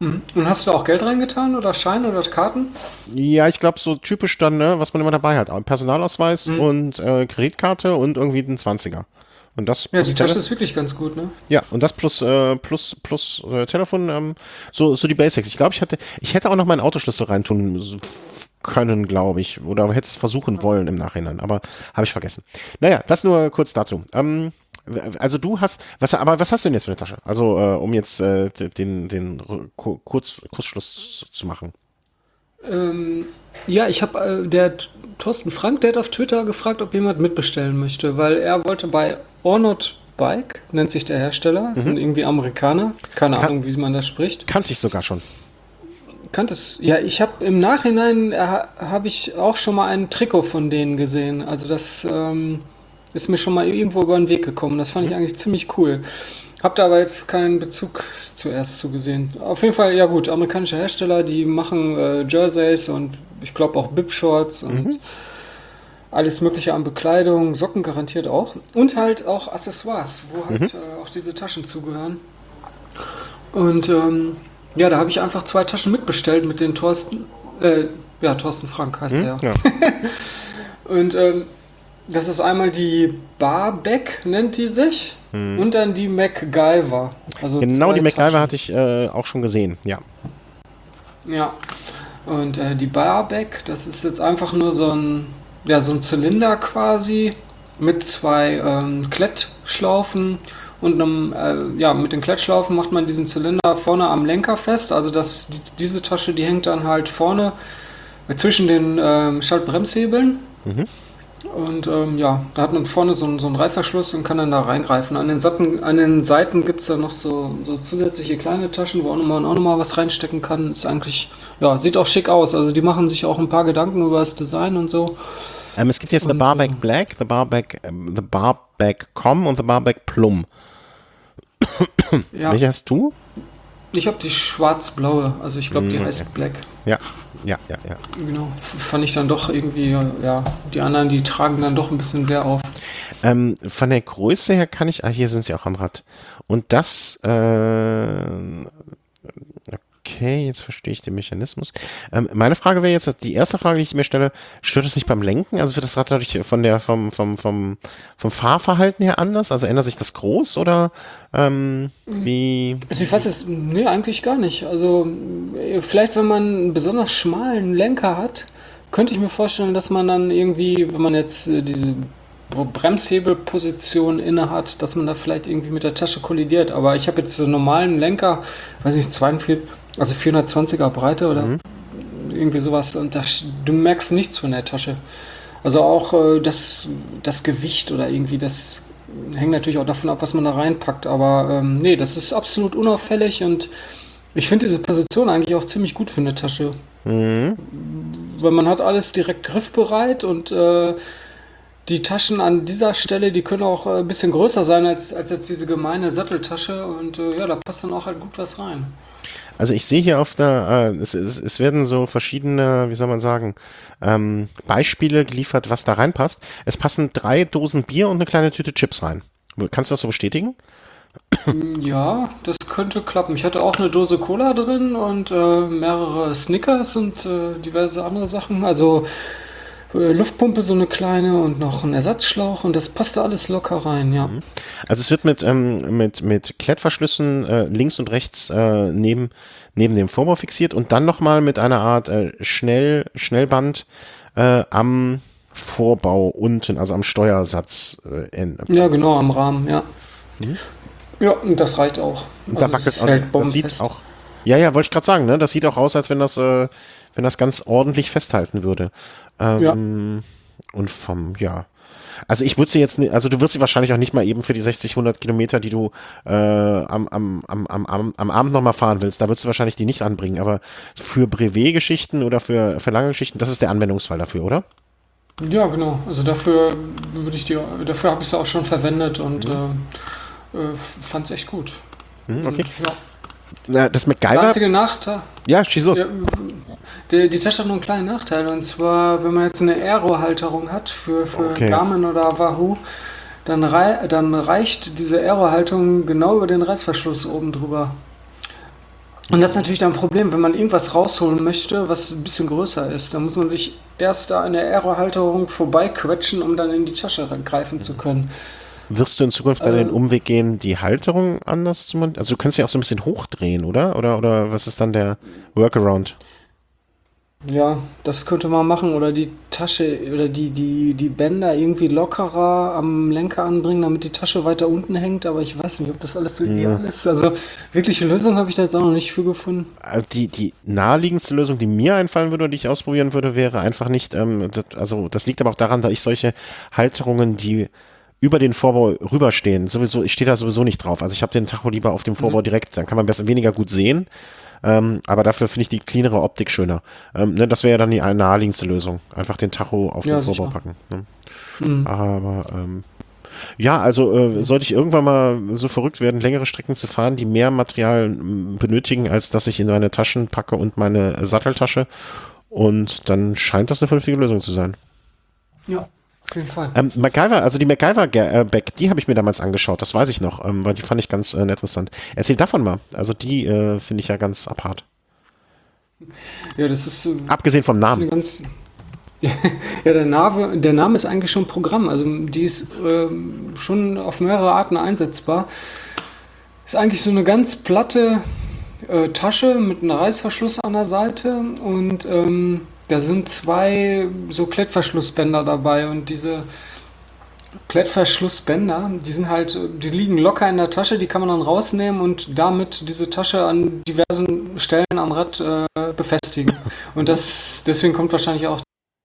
Mhm. Und hast du da auch Geld reingetan oder Scheine oder Karten? Ja, ich glaube, so typisch dann, ne, was man immer dabei hat. Personalausweis Mhm. und äh, Kreditkarte und irgendwie ein Zwanziger. Und das Ja, plus die Tasche Tele ist wirklich ganz gut, ne? ja, und das plus äh, plus plus äh, Telefon, ähm, so so die Basics. Ich glaube, ich hatte ich hätte auch noch meinen Autoschlüssel reintun s- können, glaube ich, oder hätte es versuchen wollen im Nachhinein, aber habe ich vergessen. Naja, das nur kurz dazu. Ähm, also du hast, was, aber was hast du denn jetzt für eine Tasche? Also äh, um jetzt äh, den den Ku- Kurz Kurzschluss zu machen. Ähm, ja, ich habe äh, der T- Thorsten Frank, der hat auf Twitter gefragt, ob jemand mitbestellen möchte, weil er wollte bei Ornot Bike, nennt sich der Hersteller, sind irgendwie Amerikaner, keine Kan Ahnung, wie man das spricht. kannte ich sogar schon. Kanntest, ja, ich habe im Nachhinein äh, habe ich auch schon mal ein Trikot von denen gesehen. Also das ähm, ist mir schon mal irgendwo über den Weg gekommen. Das fand ich eigentlich ziemlich cool. Hab da aber jetzt keinen Bezug zuerst zu gesehen. Auf jeden Fall, ja gut, amerikanische Hersteller, die machen äh, Jerseys und ich glaube auch Bib-Shorts und Mhm. alles mögliche an Bekleidung, Socken garantiert auch. Und halt auch Accessoires, wo Mhm. halt äh, auch diese Taschen zugehören. Und ähm, ja, da habe ich einfach zwei Taschen mitbestellt mit den Thorsten, äh, ja, Thorsten Frank heißt er Mhm. ja. Ja. Und ähm, das ist einmal die Barbeck, nennt die sich, und dann die MacGyver. Also Genau, zwei die MacGyver Taschen. hatte ich äh, auch schon gesehen. Ja. Ja. Und äh, die Barbeck, das ist jetzt einfach nur so ein, ja, so ein Zylinder quasi mit zwei ähm, Klettschlaufen und einem, äh, ja, mit den Klettschlaufen macht man diesen Zylinder vorne am Lenker fest. Also das, die, diese Tasche, die hängt dann halt vorne zwischen den ähm, Schaltbremshebeln. Mhm. Und ähm, ja, da hat man vorne so, einen- so einen Reißverschluss und kann dann da reingreifen. An den, Satten, an den Seiten gibt es dann noch so, so zusätzliche kleine Taschen, wo auch nochmal auch noch mal was reinstecken kann. Ist eigentlich, ja, sieht auch schick aus. Also die machen sich auch ein paar Gedanken über das Design und so. Ähm, es gibt jetzt eine Und, Barback äh, Black, the Barback, ähm, the Barback Com und the Barback Plum. Ja, Welche hast du? ich habe die schwarz-blaue, also ich glaube, die Mm, heißt Black. Ja, ja, ja, ja. Genau, F- fand ich dann doch irgendwie, ja, die anderen, die tragen dann doch ein bisschen sehr auf. Ähm, von der Größe her kann ich, ah, hier sind sie auch am Rad. Und das, äh, okay, jetzt verstehe ich den Mechanismus. Ähm, meine Frage wäre jetzt, die erste Frage, die ich mir stelle, stört es sich beim Lenken? Also wird das Rad dadurch von der, vom, vom, vom, vom Fahrverhalten her anders? Also ändert sich das groß oder ähm, wie? Also ich weiß es, nee, eigentlich gar nicht. Also äh, vielleicht, wenn man einen besonders schmalen Lenker hat, könnte ich mir vorstellen, dass man dann irgendwie, wenn man jetzt äh, diese Br- Bremshebelposition inne hat, dass man da vielleicht irgendwie mit der Tasche kollidiert. Aber ich habe jetzt so einen normalen Lenker, weiß nicht, zweiundvierzig, also vierhundertzwanziger Breite oder Mhm. irgendwie sowas. Und da, sch- du merkst nichts von der Tasche. Also auch äh, das, das Gewicht oder irgendwie das hängt natürlich auch davon ab, was man da reinpackt. Aber ähm, nee, das ist absolut unauffällig und ich finde diese Position eigentlich auch ziemlich gut für eine Tasche. Mhm. Weil man hat alles direkt griffbereit und äh, die Taschen an dieser Stelle, die können auch äh, ein bisschen größer sein als, als jetzt diese gemeine Satteltasche. Und äh, ja, da passt dann auch halt gut was rein. Also ich sehe hier auf der, äh, es, es, es werden so verschiedene, wie soll man sagen, ähm, Beispiele geliefert, was da reinpasst. Es passen drei Dosen Bier und eine kleine Tüte Chips rein. Kannst du das so bestätigen? Ja, das könnte klappen. Ich hatte auch eine Dose Cola drin und äh, mehrere Snickers und äh, diverse andere Sachen. Also äh, Luftpumpe so eine kleine und noch ein Ersatzschlauch und das passte alles locker rein, ja. Also es wird mit, ähm, mit, mit Klettverschlüssen äh, links und rechts äh, neben, neben dem Vorbau fixiert und dann nochmal mit einer Art äh, Schnell, Schnellband äh, am Vorbau unten, also am Steuersatz. Äh, in, Ja, genau, am Rahmen, ja. Ja, und das reicht auch. und da Also wackelt es auch, hält das bombenfest. sieht auch, ja, ja, wollte ich gerade sagen, ne? Das sieht auch aus, als wenn das, äh, wenn das ganz ordentlich festhalten würde. Ja. Ähm, und vom, ja. Also ich würde sie jetzt, nicht, also du wirst sie wahrscheinlich auch nicht mal eben für die sechzig, hundert Kilometer, die du äh, am, am, am, am, am am Abend nochmal fahren willst, da würdest du wahrscheinlich die nicht anbringen. Aber für Brevet-Geschichten oder für, für lange Geschichten, das ist der Anwendungsfall dafür, oder? Ja, genau. Also dafür würde ich die, dafür habe ich sie auch schon verwendet und äh, äh, fand es echt gut. Mhm, okay. Und, ja. Na, das Der MacGyver, einzige Nachteil, ja, schieß los. ja, die, die Tasche hat nur einen kleinen Nachteil und zwar, wenn man jetzt eine Aero-Halterung hat für, für Okay. Garmin oder Wahoo, dann, rei dann reicht diese Aero-Halterung genau über den Reißverschluss oben drüber. Und das ist natürlich dann ein Problem, wenn man irgendwas rausholen möchte, was ein bisschen größer ist. Dann muss man sich erst da an der Aero-Halterung vorbeiquetschen, um dann in die Tasche greifen zu können. Wirst du in Zukunft bei Äh, den Umweg gehen, die Halterung anders zu montieren? Also du kannst ja auch so ein bisschen hochdrehen, oder? Oder, oder was ist dann der Workaround? Ja, das könnte man machen oder die Tasche oder die, die, die Bänder irgendwie lockerer am Lenker anbringen, damit die Tasche weiter unten hängt, aber ich weiß nicht, ob das alles so ideal ist. Also wirkliche Lösung habe ich da jetzt auch noch nicht für gefunden. Äh, Die, die naheliegendste Lösung, die mir einfallen würde und die ich ausprobieren würde, wäre einfach nicht, ähm, das, also das liegt aber auch daran, da ich solche Halterungen, die über den Vorbau rüberstehen, sowieso, ich stehe da sowieso nicht drauf. Also ich habe den Tacho lieber auf dem Vorbau direkt, dann kann man besser weniger gut sehen. Ähm, aber dafür finde ich die cleanere Optik schöner. Ähm, ne, das wäre ja dann die naheliegendste Lösung. Einfach den Tacho auf Ja, den Vorbau sicher. packen. Ne? Mhm. Aber ähm, ja, also äh, sollte ich irgendwann mal so verrückt werden, längere Strecken zu fahren, die mehr Material m, benötigen, als dass ich in meine Taschen packe und meine äh, Satteltasche. Und dann scheint das eine vernünftige Lösung zu sein. Ja, auf jeden Fall. Ähm, MacGyver, also die MacGyver-Bag, die habe ich mir damals angeschaut, das weiß ich noch, ähm, weil die fand ich ganz äh, interessant. Erzähl davon mal. Also die äh, finde ich ja ganz apart. Ja, das ist äh, Abgesehen vom eine Namen. ganz. Ja, der Name, der Name ist eigentlich schon Programm. Also die ist ähm, schon auf mehrere Arten einsetzbar. Ist eigentlich so eine ganz platte äh, Tasche mit einem Reißverschluss an der Seite und ähm, da sind zwei so Klettverschlussbänder dabei und diese Klettverschlussbänder, die sind halt, äh, die liegen locker in der Tasche, die kann man dann rausnehmen und damit diese Tasche an diversen Stellen am Rad äh, befestigen. Und das, deswegen kommt wahrscheinlich auch,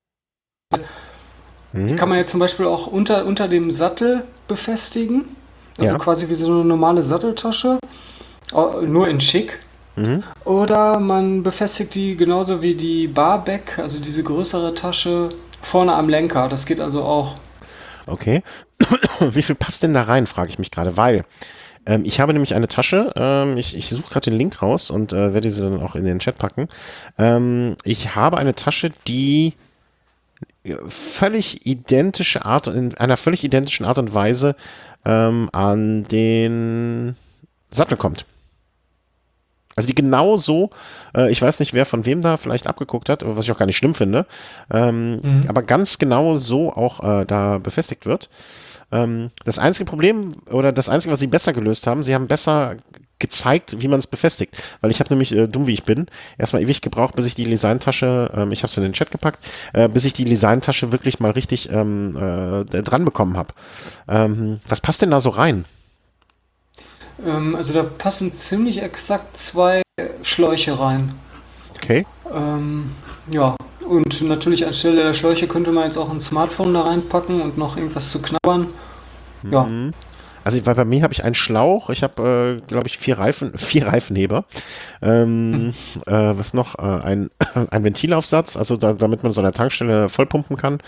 Mhm. kann man jetzt zum Beispiel auch unter, unter dem Sattel befestigen, also Ja. quasi wie so eine normale Satteltasche, au- nur in schick. Mhm. Oder man befestigt die genauso wie die Barback, also diese größere Tasche, vorne am Lenker. Das geht also auch. Okay. Wie viel passt denn da rein, frage ich mich gerade, weil ähm, ich habe nämlich eine Tasche, ähm, ich, ich suche gerade den Link raus und äh, werde sie dann auch in den Chat packen. Ähm, ich habe eine Tasche, die völlig identische Art, in einer völlig identischen Art und Weise ähm, an den Sattel kommt. Also die genau so, äh, ich weiß nicht, wer von wem da vielleicht abgeguckt hat, was ich auch gar nicht schlimm finde, ähm, Mhm. aber ganz genau so auch äh, da befestigt wird. Ähm, das einzige Problem oder das einzige, was sie besser gelöst haben, sie haben besser gezeigt, wie man es befestigt. Weil ich habe nämlich, äh, dumm wie ich bin, erstmal ewig gebraucht, bis ich die Designtasche, ähm, ich habe es in den Chat gepackt, äh, bis ich die Designtasche wirklich mal richtig ähm, äh, dran bekommen habe. Ähm, was passt denn da so rein? Ähm, also da passen ziemlich exakt zwei Schläuche rein. Okay. Ähm, ja, und natürlich anstelle der Schläuche könnte man jetzt auch ein Smartphone da reinpacken und noch irgendwas zu knabbern. Ja, Mhm. Also weil bei mir habe ich einen Schlauch, ich habe, äh, glaube ich, vier Reifen, vier Reifenheber. Ähm, äh, was noch? Äh, ein, ein Ventilaufsatz, also da, damit man so eine Tankstelle vollpumpen kann.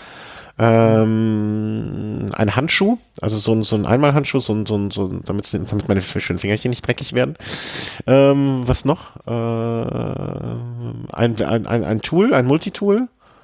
Ähm, ein Handschuh, also so ein, so ein Einmalhandschuh, so ein, so ein, so ein, damit, damit meine schönen Fingerchen nicht dreckig werden. Ähm, was noch? Äh, ein, ein, ein, ein Tool, ein Multitool.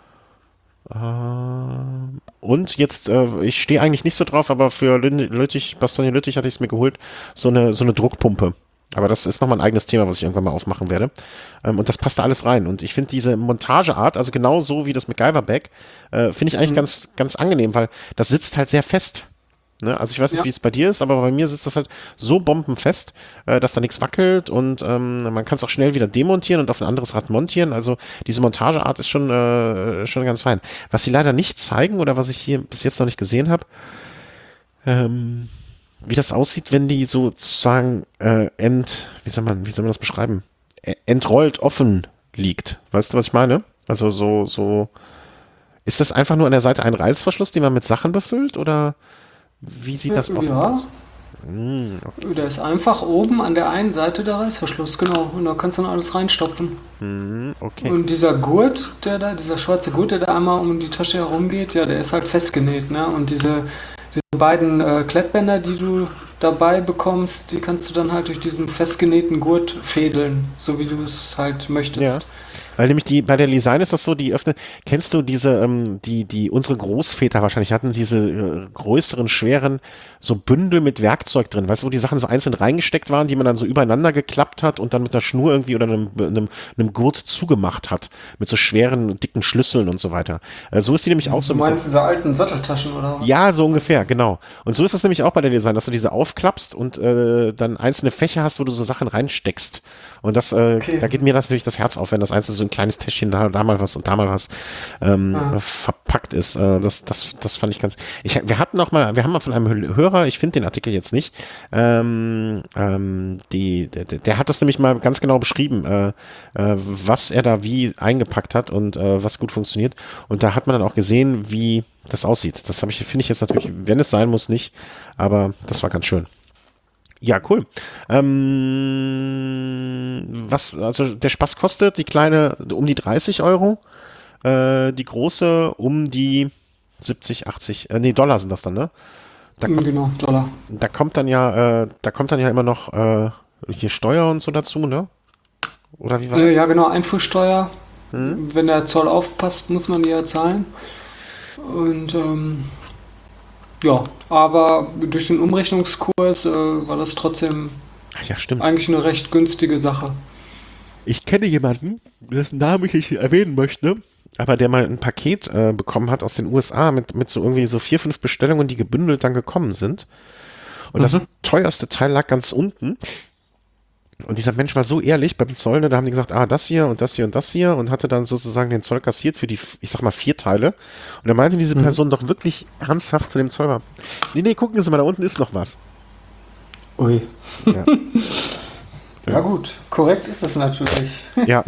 Ähm, und jetzt, äh, ich stehe eigentlich nicht so drauf, aber für Lün- Lüttich, Bastogne Lüttich hatte ich es mir geholt, so eine, so eine Druckpumpe. Aber das ist nochmal ein eigenes Thema, was ich irgendwann mal aufmachen werde. Ähm, und das passt da alles rein. Und ich finde diese Montageart, also genau so wie das MacGyver-Bag, äh, finde ich eigentlich Mhm. ganz, ganz angenehm, weil das sitzt halt sehr fest. Ne? Also ich weiß nicht, Ja. wie es bei dir ist, aber bei mir sitzt das halt so bombenfest, äh, dass da nichts wackelt und ähm, man kann es auch schnell wieder demontieren und auf ein anderes Rad montieren. Also diese Montageart ist schon, äh, schon ganz fein. Was sie leider nicht zeigen oder was ich hier bis jetzt noch nicht gesehen habe, ähm, wie das aussieht, wenn die sozusagen äh, ent, wie soll man, wie soll man das beschreiben? Ä- Entrollt offen liegt. Weißt du, was ich meine? Also so, so, ist das einfach nur an der Seite ein Reißverschluss, den man mit Sachen befüllt oder wie sieht das offen Ja, aus? Hm, okay. da ist einfach oben an der einen Seite der Reißverschluss, genau. Und da kannst du dann alles reinstopfen. Hm, okay. Und dieser Gurt, der da, dieser schwarze Gurt, der da einmal um die Tasche herumgeht, ja, der ist halt festgenäht, ne? Und diese, diese beiden äh, Klettbänder, die du dabei bekommst, die kannst du dann halt durch diesen festgenähten Gurt fädeln, so wie du es halt Ja. möchtest. Weil nämlich die, bei der Design ist das so, die öffnen, kennst du diese, ähm, die, die, unsere Großväter wahrscheinlich hatten diese äh, größeren, schweren, so Bündel mit Werkzeug drin, weißt du, wo die Sachen so einzeln reingesteckt waren, die man dann so übereinander geklappt hat und dann mit einer Schnur irgendwie oder einem, einem, einem Gurt zugemacht hat, mit so schweren, dicken Schlüsseln und so weiter. Äh, so ist die nämlich auch so. Du meinst diese alten Satteltaschen oder was? Ja, so ungefähr, genau. Und so ist das nämlich auch bei der Design, dass du diese aufklappst und äh, dann einzelne Fächer hast, wo du so Sachen reinsteckst. Und das, äh, Okay. da geht mir das natürlich das Herz auf, wenn das einzelne so ein kleines Täschchen da, da mal was und da mal was ähm, Ah. verpackt ist. Äh, das, das, das fand ich ganz. Ich, wir hatten auch mal, wir haben mal von einem Hörer, ich finde den Artikel jetzt nicht, ähm, ähm, die, der, der hat das nämlich mal ganz genau beschrieben, äh, äh, was er da wie eingepackt hat und äh, was gut funktioniert. Und da hat man dann auch gesehen, wie das aussieht. Das habe ich, finde ich jetzt natürlich, wenn es sein muss, nicht, aber das war ganz schön. Ja, cool. Ähm, was, also der Spaß kostet, die kleine um die dreißig Euro, äh, die große um die siebzig, achtzig, äh, nee, Dollar sind das dann, ne? Da, Hm, Genau, Dollar. da kommt dann ja, äh, da kommt dann ja immer noch äh, hier Steuer und so dazu, ne? Oder wie war Äh, das? ja, genau, Einfuhrsteuer. Hm? Wenn der Zoll aufpasst, muss man die ja zahlen. Und ähm, ja, aber durch den Umrechnungskurs äh, war das trotzdem Ach ja, stimmt. eigentlich eine recht günstige Sache. Ich kenne jemanden, dessen Namen ich nicht erwähnen möchte, aber der mal ein Paket äh, bekommen hat aus den U S A mit, mit so irgendwie so vier, fünf Bestellungen, die gebündelt dann gekommen sind. Und das Mhm. teuerste Teil lag ganz unten. Und dieser Mensch war so ehrlich beim Zoll, ne, da haben die gesagt, ah, das hier und das hier und das hier und hatte dann sozusagen den Zoll kassiert für die, ich sag mal, vier Teile. Und da meinte diese Person doch wirklich ernsthaft zu dem Zollmann, nee, nee, gucken Sie mal, da unten ist noch was. Ui. Ja. Ja gut, korrekt ist es natürlich. Ja.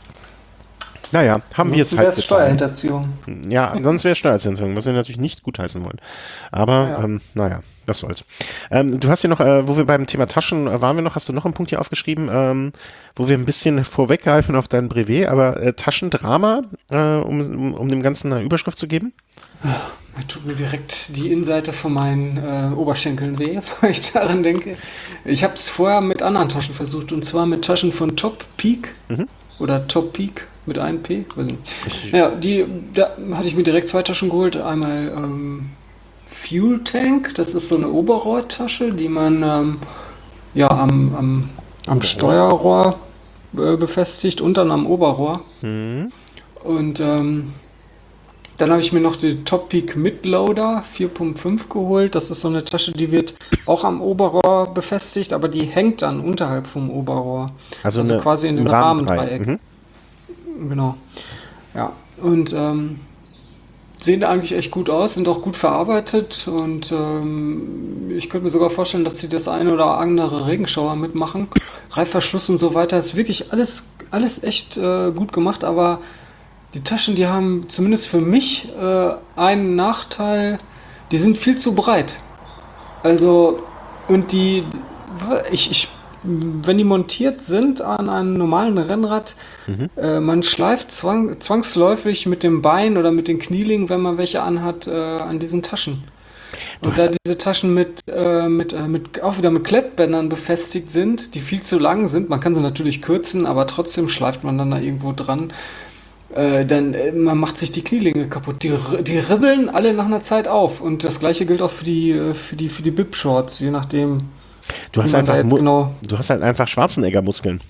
Naja, haben wir es Ansonsten halt wäre es bezahlt. Steuerhinterziehung. Ja, sonst wäre Steuerzinsung, was wir natürlich nicht gutheißen wollen. Aber, Ja. ähm, naja, was soll's. Ähm, du hast hier noch, äh, wo wir beim Thema Taschen äh, waren wir noch, hast du noch einen Punkt hier aufgeschrieben, ähm, wo wir ein bisschen vorweggreifen auf dein Brevet, aber äh, Taschendrama, äh, um, um, um dem Ganzen eine Überschrift zu geben? Da tut mir direkt die Innenseite von meinen äh, Oberschenkeln weh, weil ich daran denke. Ich habe es vorher mit anderen Taschen versucht, und zwar mit Taschen von Top Peak Mhm. oder Top Peak mit einem P, weiß nicht. Ja, die, da hatte ich mir direkt zwei Taschen geholt. Einmal ähm, Fuel Tank, das ist so eine Oberrohrtasche, die man ähm, ja, am, am, am Steuerrohr äh, befestigt und dann am Oberrohr. Mhm. Und ähm, dann habe ich mir noch die Top Peak Midloader vier Punkt fünf geholt. Das ist so eine Tasche, die wird auch am Oberrohr befestigt, aber die hängt dann unterhalb vom Oberrohr. Also, Also eine, quasi in im dem Rahmendreieck. Mhm. Genau. Ja, und ähm, sehen eigentlich echt gut aus, sind auch gut verarbeitet, und ähm, ich könnte mir sogar vorstellen, dass sie das eine oder andere Regenschauer mitmachen. Reifverschluss und so weiter ist wirklich alles, alles echt äh, gut gemacht, aber die Taschen, die haben zumindest für mich äh, einen Nachteil, die sind viel zu breit. Also, und die, ich, ich, wenn die montiert sind an einem normalen Rennrad, Mhm. äh, man schleift zwang, zwangsläufig mit dem Bein oder mit den Knielingen, wenn man welche anhat, äh, an diesen Taschen. Und Du da diese Taschen mit, äh, mit, äh, mit, auch wieder mit Klettbändern befestigt sind, die viel zu lang sind, man kann sie natürlich kürzen, aber trotzdem schleift man dann da irgendwo dran, äh, dann äh, man macht sich die Knielinge kaputt. Die, ri- die ribbeln alle nach einer Zeit auf. Und das gleiche gilt auch für die, äh, für die, für die Bib-Shorts, je nachdem, Du wie hast man da einfach, jetzt Mu- genau. du hast halt einfach Schwarzenegger-Muskeln.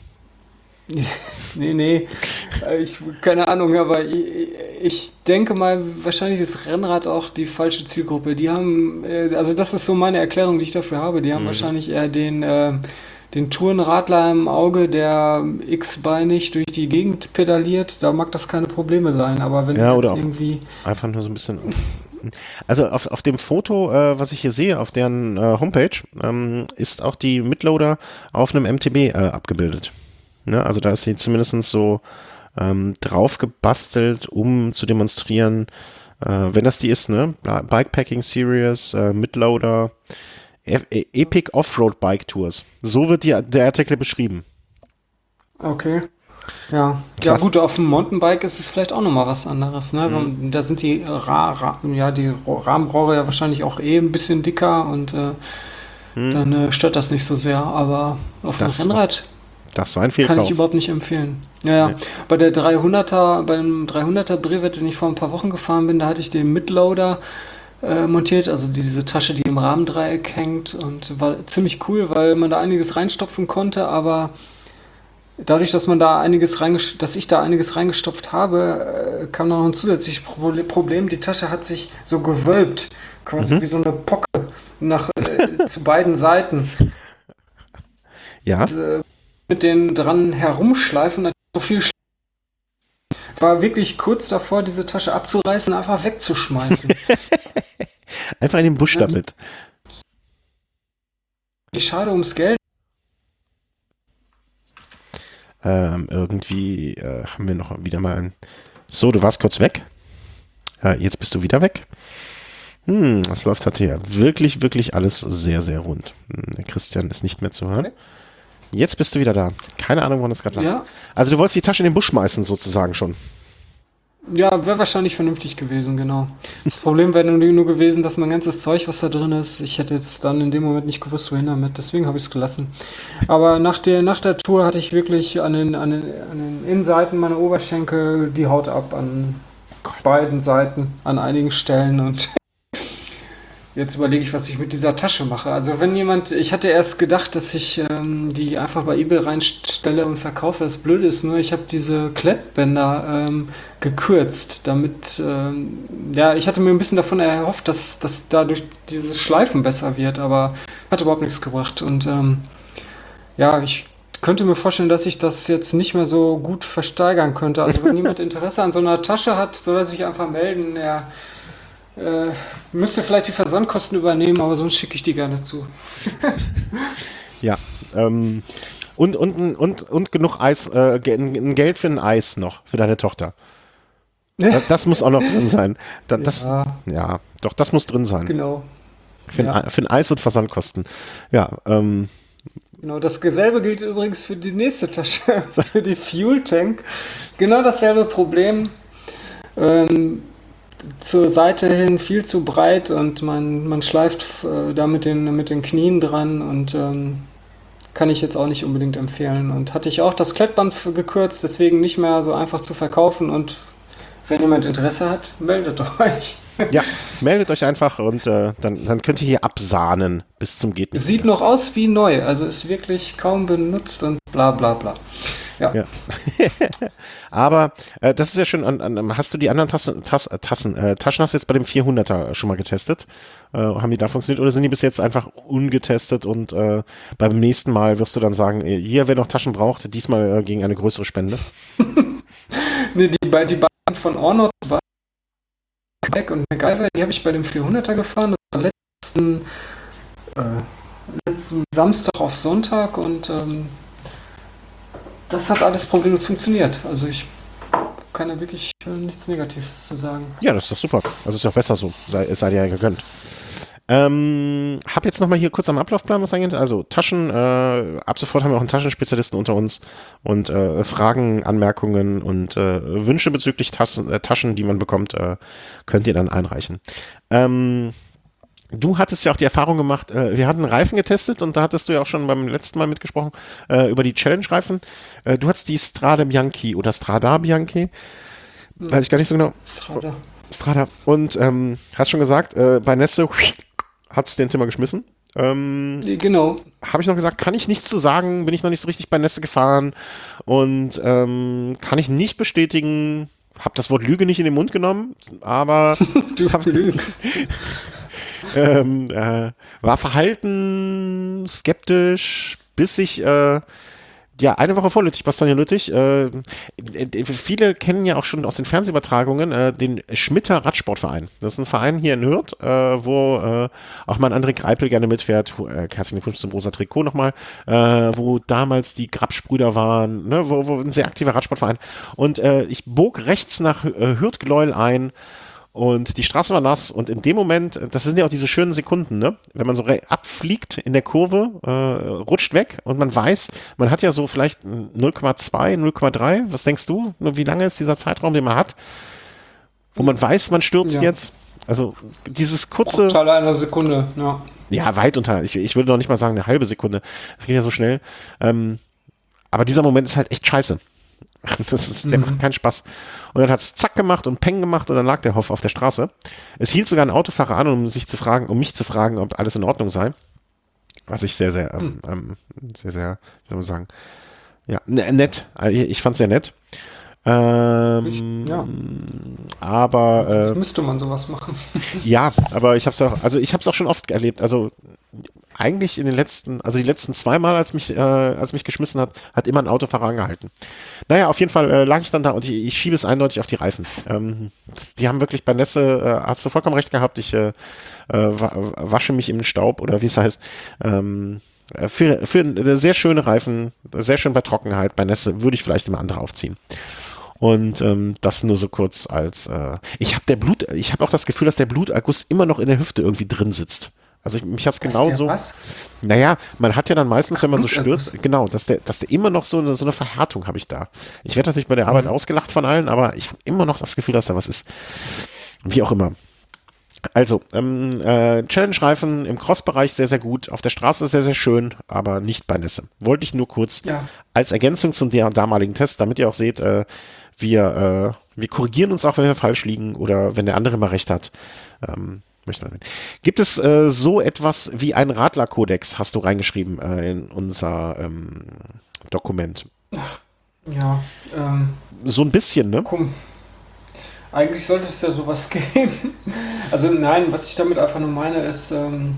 Nee, nee, äh, ich, keine Ahnung, aber ich, ich denke mal, wahrscheinlich ist Rennrad auch die falsche Zielgruppe. Die haben, äh, also das ist so meine Erklärung, die ich dafür habe. Die haben Mhm. wahrscheinlich eher den, äh, den Tourenradler im Auge, der x-beinig durch die Gegend pedaliert. Da mag das keine Probleme sein, aber wenn Ja, du oder jetzt auch- irgendwie. Einfach nur so ein bisschen. Also auf, auf dem Foto, äh, was ich hier sehe, auf deren äh, Homepage, ähm, ist auch die Midloader auf einem M T B äh, abgebildet. Ne? Also da ist sie zumindest so ähm, drauf gebastelt, um zu demonstrieren, äh, wenn das die ist, ne? Bikepacking Series, äh, Midloader, e e Epic Offroad Bike Tours. So wird die, der Artikel beschrieben. Okay. Ja, ja Klasse. gut, auf dem Mountainbike ist es vielleicht auch nochmal was anderes, ne? Mhm. Weil Da sind die, Ra Ra ja, die Ro- Rahmenrohre ja wahrscheinlich auch eh ein bisschen dicker, und äh, Mhm. dann äh, stört das nicht so sehr. Aber auf dem Das- Rennrad, Das war ein Fehlkauf. Kann ich überhaupt nicht empfehlen. Ja, ja. Nee. Bei der dreihunderter, beim dreihunderter Brevet, den ich vor ein paar Wochen gefahren bin, da hatte ich den Midloader äh, montiert, also diese Tasche, die im Rahmendreieck hängt, und war ziemlich cool, weil man da einiges reinstopfen konnte, aber dadurch, dass man da einiges dass ich da einiges reingestopft habe, kam noch ein zusätzliches Problem. Die Tasche hat sich so gewölbt, quasi mhm. wie so eine Pocke nach äh, zu beiden Seiten. Ja. Und, äh, mit den dran herumschleifen, hat so viel. Sch- war wirklich kurz davor, diese Tasche abzureißen und einfach wegzuschmeißen. Einfach in den Busch ja, damit. Die Schade ums Geld. Ähm, irgendwie äh, haben wir noch wieder mal ein... So, du warst kurz weg. Äh, jetzt bist du wieder weg. Hm, das läuft halt hier wirklich, wirklich alles sehr, sehr rund. Hm, der Christian ist nicht mehr zu hören. Okay. Jetzt bist du wieder da. Keine Ahnung, wann das gerade lag. Ja. Also du wolltest die Tasche in den Busch schmeißen, sozusagen schon. Ja, wäre wahrscheinlich vernünftig gewesen, genau. Das Problem wäre nur, nur gewesen, dass mein ganzes Zeug, was da drin ist, ich hätte jetzt dann in dem Moment nicht gewusst, wohin damit. Deswegen habe ich es gelassen. Aber nach der, nach der Tour hatte ich wirklich an den, an, den, an den Innenseiten meiner Oberschenkel die Haut ab, an beiden Seiten, an einigen Stellen, und jetzt überlege ich, was ich mit dieser Tasche mache. Also wenn jemand, ich hatte erst gedacht, dass ich ähm, die einfach bei eBay reinstelle und verkaufe. Das Blöde ist nur, ich habe diese Klettbänder ähm, gekürzt, damit, ähm, ja, ich hatte mir ein bisschen davon erhofft, dass, dass dadurch dieses Schleifen besser wird, aber hat überhaupt nichts gebracht. Und ähm, ja, ich könnte mir vorstellen, dass ich das jetzt nicht mehr so gut versteigern könnte. Also wenn jemand Interesse an so einer Tasche hat, soll er sich einfach melden. Er Äh, müsste vielleicht die Versandkosten übernehmen, aber sonst schicke ich die gerne zu. Ja, ähm, und, und, und, und genug Eis, äh, Geld für ein Eis noch, für deine Tochter. Das, das muss auch noch drin sein. Das, das, ja. ja, doch, das muss drin sein. Genau. Für, ja. ein, für ein Eis und Versandkosten. Ja, ähm. Genau, dasselbe gilt übrigens für die nächste Tasche, für die Fuel Tank. Genau dasselbe Problem. Ähm, zur Seite hin viel zu breit, und man, man schleift äh, da mit den, mit den Knien dran, und ähm, kann ich jetzt auch nicht unbedingt empfehlen. Und hatte ich auch das Klettband gekürzt, deswegen nicht mehr so einfach zu verkaufen, und wenn jemand Interesse hat, meldet euch. Ja, meldet euch einfach, und äh, dann, dann könnt ihr hier absahnen bis zum geht nicht. Sieht noch aus wie neu, also ist wirklich kaum benutzt und bla bla bla. Ja. ja. Aber äh, das ist ja schön. An, an, hast du die anderen Tassen, Tass, Tassen äh, Taschen hast du jetzt bei dem vierhunderter schon mal getestet? Äh, haben die da funktioniert, oder sind die bis jetzt einfach ungetestet, und äh, beim nächsten Mal wirst du dann sagen, hier, wer noch Taschen braucht, diesmal äh, gegen eine größere Spende? Nee, die, die beiden von Ornod, Beck und MacGyver, die habe ich bei dem vierhunderter gefahren. Das war letzten, äh, letzten Samstag auf Sonntag, und ähm, das hat alles problemlos funktioniert. Also ich kann da wirklich äh, nichts Negatives zu sagen. Ja, das ist doch super. Also ist doch besser so. Sei, es sei dir ja gegönnt. Ähm, hab jetzt nochmal hier kurz am Ablaufplan was angeht. Also Taschen, äh, ab sofort haben wir auch einen Taschenspezialisten unter uns, und äh, Fragen, Anmerkungen und äh, Wünsche bezüglich Tassen, äh, Taschen, die man bekommt, äh, könnt ihr dann einreichen. Ähm, Du hattest ja auch die Erfahrung gemacht, äh, wir hatten Reifen getestet, und da hattest du ja auch schon beim letzten Mal mitgesprochen, äh, über die Challenge-Reifen. Äh, du hattest die Strade Bianchi oder Strada Bianchi, weiß ich gar nicht so genau. Strada. Strada. Und ähm, hast schon gesagt, äh, bei Nässe hat es den Zimmer geschmissen. Ähm, genau. Habe ich noch gesagt, kann ich nichts zu sagen, bin ich noch nicht so richtig bei Nässe gefahren, und ähm, kann ich nicht bestätigen, habe das Wort Lüge nicht in den Mund genommen, aber du hab, lügst. Ähm, äh, war verhalten, skeptisch, bis ich äh, ja eine Woche vor Lüttich, Bastogne Lüttich, äh, viele kennen ja auch schon aus den Fernsehübertragungen äh, den Schmitter Radsportverein. Das ist ein Verein hier in Hürth, äh, wo äh, auch mal André Greipel gerne mitfährt. Äh, herzlichen Glückwunsch zum rosa Trikot nochmal, äh, wo damals die Grabsch-Brüder waren, ne, wo, wo ein sehr aktiver Radsportverein. Und äh, ich bog rechts nach äh, Hürth-Gleuel ein, und die Straße war nass, und in dem Moment, das sind ja auch diese schönen Sekunden, ne? Wenn man so abfliegt in der Kurve, äh, rutscht weg, und man weiß, man hat ja so vielleicht null Komma zwei, null Komma drei, was denkst du? Wie lange ist dieser Zeitraum, den man hat, wo man weiß, man stürzt ja. jetzt? Also dieses kurze... Teil einer Sekunde, ja. Ja, weit unter, ich, ich würde noch nicht mal sagen eine halbe Sekunde, das geht ja so schnell. Ähm, aber dieser Moment ist halt echt scheiße. Das ist, der mhm. macht keinen Spaß. Und dann hat es zack gemacht und peng gemacht und dann lag der Hoff auf der Straße. Es hielt sogar ein Autofahrer an, um sich zu fragen, um mich zu fragen, ob alles in Ordnung sei. Was ich sehr, sehr, ähm, ähm, sehr, sehr, wie soll man sagen, ja, nett. Ich fand es sehr nett. Ähm, ich, ja. Aber äh, müsste man sowas machen. Ja, aber ich habe es auch, also ich habe es auch schon oft erlebt. Also eigentlich in den letzten, also die letzten zwei Mal, als mich, äh, als mich geschmissen hat, hat immer ein Autofahrer angehalten. Naja, auf jeden Fall äh, lag ich dann da und ich, ich schiebe es eindeutig auf die Reifen. Ähm, das, die haben wirklich bei Nässe, äh, hast du vollkommen recht gehabt, ich äh, äh, wasche mich im Staub oder wie es heißt. Ähm, für, für sehr schöne Reifen, sehr schön bei Trockenheit, bei Nässe würde ich vielleicht immer andere aufziehen. Und ähm, das nur so kurz als äh, ich habe der Blut, ich habe auch das Gefühl, dass der Bluterguss immer noch in der Hüfte irgendwie drin sitzt. Also ich, mich hat's genau so. Was? Naja, man hat ja dann meistens, Ach, wenn man so Bluterguss. stürzt, genau, dass der, dass der immer noch so eine, so eine Verhärtung habe ich da. Ich werde natürlich bei der Arbeit mhm. ausgelacht von allen, aber ich habe immer noch das Gefühl, dass da was ist. Wie auch immer. Also, ähm, äh, Challenge-Reifen im Cross-Bereich sehr, sehr gut. Auf der Straße sehr, sehr schön, aber nicht bei Nässe. Wollte ich nur kurz ja. als Ergänzung zum damaligen Test, damit ihr auch seht, äh, wir, äh, wir korrigieren uns auch, wenn wir falsch liegen oder wenn der andere mal recht hat. Ähm, möchte man Gibt es äh, so etwas wie einen Radlerkodex, hast du reingeschrieben äh, in unser ähm, Dokument? Ach, ja. Ähm, so ein bisschen, ne? Komm. Eigentlich sollte es ja sowas geben. Also nein, was ich damit einfach nur meine ist, ähm,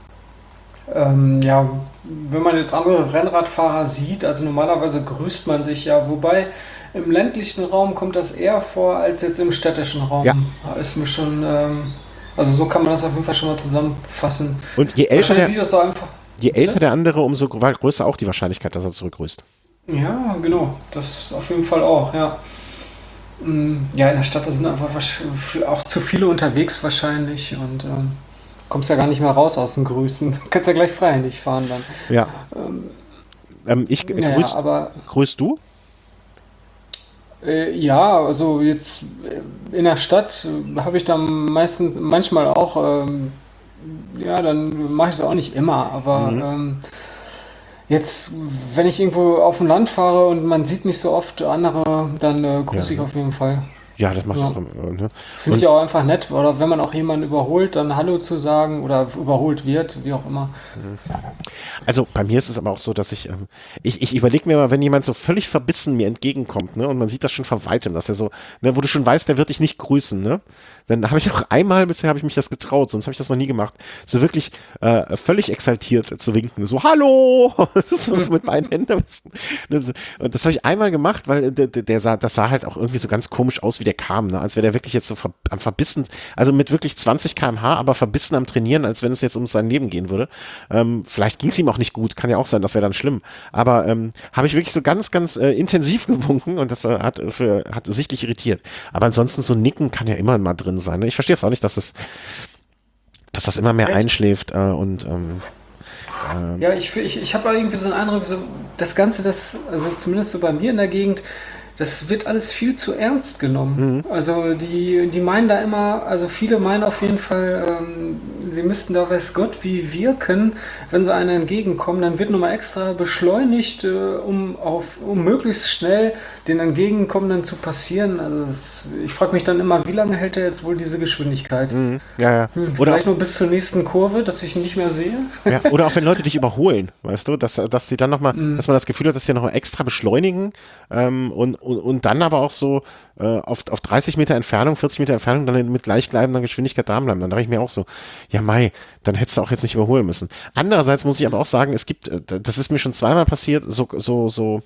ähm, ja, wenn man jetzt andere Rennradfahrer sieht, also normalerweise grüßt man sich ja, wobei im ländlichen Raum kommt das eher vor als jetzt im städtischen Raum. Ja. Da ist mir schon, ähm, also so kann man das auf jeden Fall schon mal zusammenfassen. Und je älter, der, das so einfach, je älter der andere, umso größer auch die Wahrscheinlichkeit, dass er zurückgrüßt. Ja, genau, das auf jeden Fall auch, ja. Ja, in der Stadt, da sind einfach auch zu viele unterwegs wahrscheinlich und ähm, kommst ja gar nicht mehr raus aus den Grüßen. Du kannst ja gleich freihändig fahren dann. Ja. Ähm, ähm, ich naja, grüß, aber grüßt du? Äh, ja, also jetzt in der Stadt äh, habe ich dann meistens, manchmal auch, ähm, ja, dann mache ich es auch nicht immer, aber mhm. ähm, jetzt, wenn ich irgendwo auf dem Land fahre und man sieht nicht so oft andere, dann äh, grüße ja. ich auf jeden Fall. Ja, das macht ja. auch. Ne? Finde ich auch einfach nett. Oder wenn man auch jemanden überholt, dann Hallo zu sagen oder überholt wird, wie auch immer. Also bei mir ist es aber auch so, dass ich, ähm, ich, ich überlege mir mal, wenn jemand so völlig verbissen mir entgegenkommt, ne, und man sieht das schon von weitem, dass er so, ne, wo du schon weißt, der wird dich nicht grüßen, ne, dann habe ich auch einmal bisher habe ich mich das getraut, sonst habe ich das noch nie gemacht, so wirklich äh, völlig exaltiert zu winken, so Hallo, so mit meinen Händen. Und das habe ich einmal gemacht, weil der, der sah, das sah halt auch irgendwie so ganz komisch aus, wie der kam, ne, als wäre der wirklich jetzt so ver, am verbissen, also mit wirklich zwanzig Kilometer pro Stunde, aber verbissen am Trainieren, als wenn es jetzt um sein Leben gehen würde. Ähm, vielleicht ging es ihm auch nicht gut, kann ja auch sein, das wäre dann schlimm. Aber ähm, habe ich wirklich so ganz, ganz äh, intensiv gewunken und das äh, hat, für, hat sichtlich irritiert. Aber ansonsten so nicken kann ja immer mal drin sein. Ne? Ich verstehe es auch nicht, dass das, dass das immer mehr Echt? einschläft äh, und ähm, ähm, ja, ich, ich, ich habe irgendwie so einen Eindruck, so das Ganze, das, also zumindest so bei mir in der Gegend, das wird alles viel zu ernst genommen. Mhm. Also die, die meinen da immer, also viele meinen auf jeden Fall, ähm, sie müssten da weiß Gott wie wirken, wenn so einer entgegenkommt, dann wird nochmal extra beschleunigt, äh, um, auf, um möglichst schnell den Entgegenkommenden zu passieren. Also das, ich frage mich dann immer, wie lange hält er jetzt wohl diese Geschwindigkeit? Mhm. Ja, ja. Hm, oder vielleicht nur bis zur nächsten Kurve, dass ich ihn nicht mehr sehe? Ja, oder auch wenn Leute dich überholen, weißt du, dass, dass sie dann nochmal, mhm. dass man das Gefühl hat, dass sie nochmal extra beschleunigen ähm, und Und, und dann aber auch so äh, auf, auf dreißig Meter Entfernung, vierzig Meter Entfernung dann mit gleichbleibender Geschwindigkeit da bleiben. Dann dachte ich mir auch so, ja Mai, dann hättest du auch jetzt nicht überholen müssen. Andererseits muss ich aber auch sagen, es gibt, das ist mir schon zweimal passiert, so, so, so,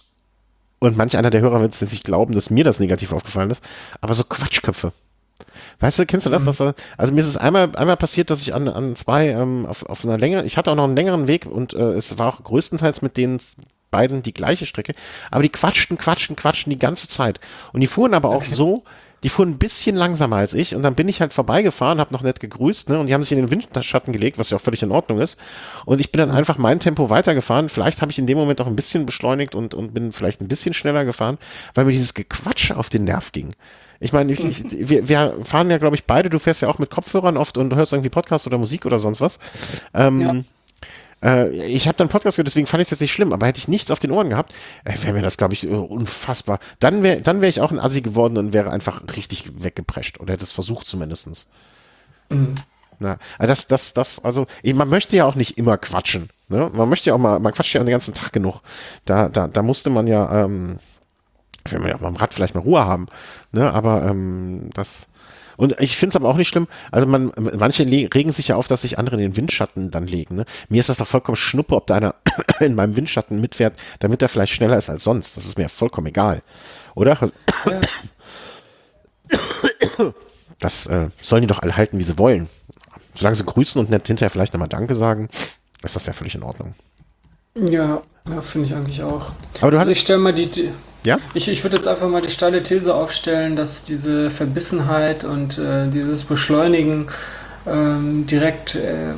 und manch einer der Hörer wird es jetzt nicht glauben, dass mir das negativ aufgefallen ist, aber so Quatschköpfe. Weißt du, kennst du das? Mhm. Dass, also mir ist es einmal, einmal passiert, dass ich an, an zwei, ähm, auf, auf einer längeren, ich hatte auch noch einen längeren Weg und äh, es war auch größtenteils mit denen beiden die gleiche Strecke, aber die quatschten, quatschten, quatschten die ganze Zeit. Und die fuhren aber auch okay. so, die fuhren ein bisschen langsamer als ich und dann bin ich halt vorbeigefahren, habe noch nett gegrüßt, ne, und die haben sich in den Windschatten gelegt, was ja auch völlig in Ordnung ist. Und ich bin dann einfach mein Tempo weitergefahren. Vielleicht habe ich in dem Moment auch ein bisschen beschleunigt und, und bin vielleicht ein bisschen schneller gefahren, weil mir dieses Gequatsch auf den Nerv ging. Ich meine, ich, ich, wir, wir fahren ja, glaube ich, beide, du fährst ja auch mit Kopfhörern oft und du hörst irgendwie Podcast oder Musik oder sonst was. Ähm, ja. Äh, ich habe dann einen Podcast gehört, deswegen fand ich es jetzt nicht schlimm, aber hätte ich nichts auf den Ohren gehabt, äh, wäre mir das, glaube ich, äh, unfassbar. Dann wäre dann wär ich auch ein Assi geworden und wäre einfach richtig weggeprescht oder hätte es versucht zumindest. Mhm. Na, also das, das, das, also ich, man möchte ja auch nicht immer quatschen. Ne? Man möchte ja auch mal, man quatscht ja den ganzen Tag genug. Da, da, da musste man ja, ähm, will man ja auch mal am Rad vielleicht mal Ruhe haben. Ne? Aber ähm, das. Und ich finde es aber auch nicht schlimm, also man, manche le- regen sich ja auf, dass sich andere in den Windschatten dann legen. Ne? Mir ist das doch vollkommen schnuppe, ob da einer in meinem Windschatten mitfährt, damit er vielleicht schneller ist als sonst. Das ist mir vollkommen egal. Oder? Ja. Das äh, sollen die doch alle halten, wie sie wollen. Solange sie grüßen und nett hinterher vielleicht nochmal Danke sagen, ist das ja völlig in Ordnung. Ja, ja, finde ich eigentlich auch. Aber du hast Also ich stelle mal die, die ja? ich, ich würde jetzt einfach mal die steile These aufstellen, dass diese Verbissenheit und äh, dieses Beschleunigen ähm, direkt äh,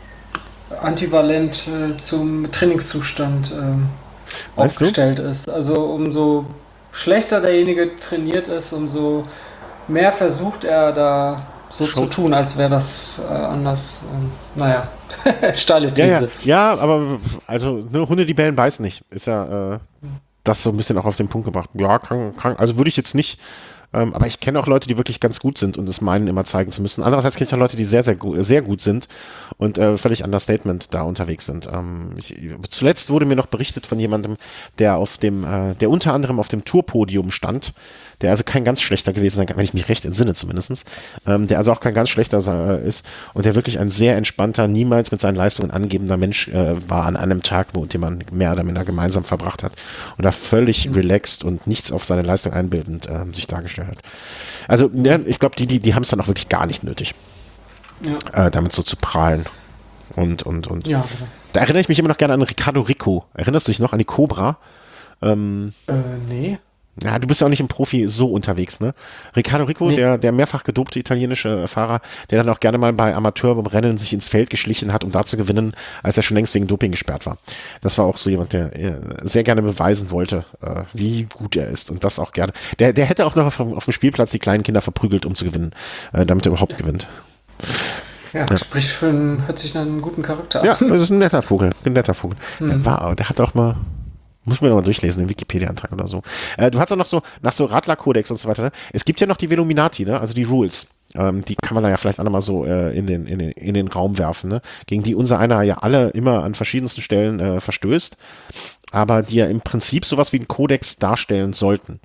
antivalent äh, zum Trainingszustand ähm, Meinst du? aufgestellt ist. Also umso schlechter derjenige trainiert ist, umso mehr versucht er da so Schon. zu tun, als wäre das äh, anders. Ähm, naja, steile Ja, ja, These. ja, aber also ne, Hunde, die bellen, beißen nicht. Ist ja äh, das so ein bisschen auch auf den Punkt gebracht. Ja, kann, kann, also würde ich jetzt nicht, ähm, aber ich kenne auch Leute, die wirklich ganz gut sind und es meinen, immer zeigen zu müssen. Andererseits kenne ich auch Leute, die sehr, sehr, gu- sehr gut sind und äh, völlig Understatement da unterwegs sind. Ähm, ich, zuletzt wurde mir noch berichtet von jemandem, der auf dem, äh, der unter anderem auf dem Tourpodium stand, der also kein ganz schlechter gewesen sein kann, wenn ich mich recht entsinne zumindest, ähm, der also auch kein ganz schlechter äh, ist und der wirklich ein sehr entspannter, niemals mit seinen Leistungen angebender Mensch äh, war an einem Tag, wo den man mehr oder minder gemeinsam verbracht hat und da völlig relaxed und nichts auf seine Leistung einbildend äh, sich dargestellt hat. Also ja, ich glaube, die, die, die haben es dann auch wirklich gar nicht nötig, Ja. äh, damit so zu prahlen. Und, und, und. Ja, Da erinnere ich mich immer noch gerne an Ricardo Rico. Erinnerst du dich noch an die Cobra? Ähm, äh, nee. Ja, du bist ja auch nicht im Profi so unterwegs, ne? Ricardo Rico, Nee. der, der mehrfach gedopte italienische Fahrer, der dann auch gerne mal bei Amateurrennen sich ins Feld geschlichen hat, um da zu gewinnen, als er schon längst wegen Doping gesperrt war. Das war auch so jemand, der äh, sehr gerne beweisen wollte, äh, wie gut er ist und das auch gerne. Der, der hätte auch noch auf, dem- auf dem Spielplatz die kleinen Kinder verprügelt, um zu gewinnen, äh, damit er überhaupt gewinnt. Ja, Ja. spricht für einen, hört sich nach einem guten Charakter an. Ja, das ist ein netter Vogel, ein netter Vogel. Der war, der hat auch mal, muss man noch mal durchlesen, den Wikipedia-Eintrag oder so. Äh, du hast auch noch so, nach so Radler-Kodex und so weiter, ne? Es gibt ja noch die Veluminati, ne? Also die Rules. Ähm, die kann man da ja vielleicht auch nochmal so äh, in, den, in, den, in den Raum werfen, ne? Gegen die unser einer ja alle immer an verschiedensten Stellen äh, verstößt, aber die ja im Prinzip sowas wie einen Kodex darstellen sollten.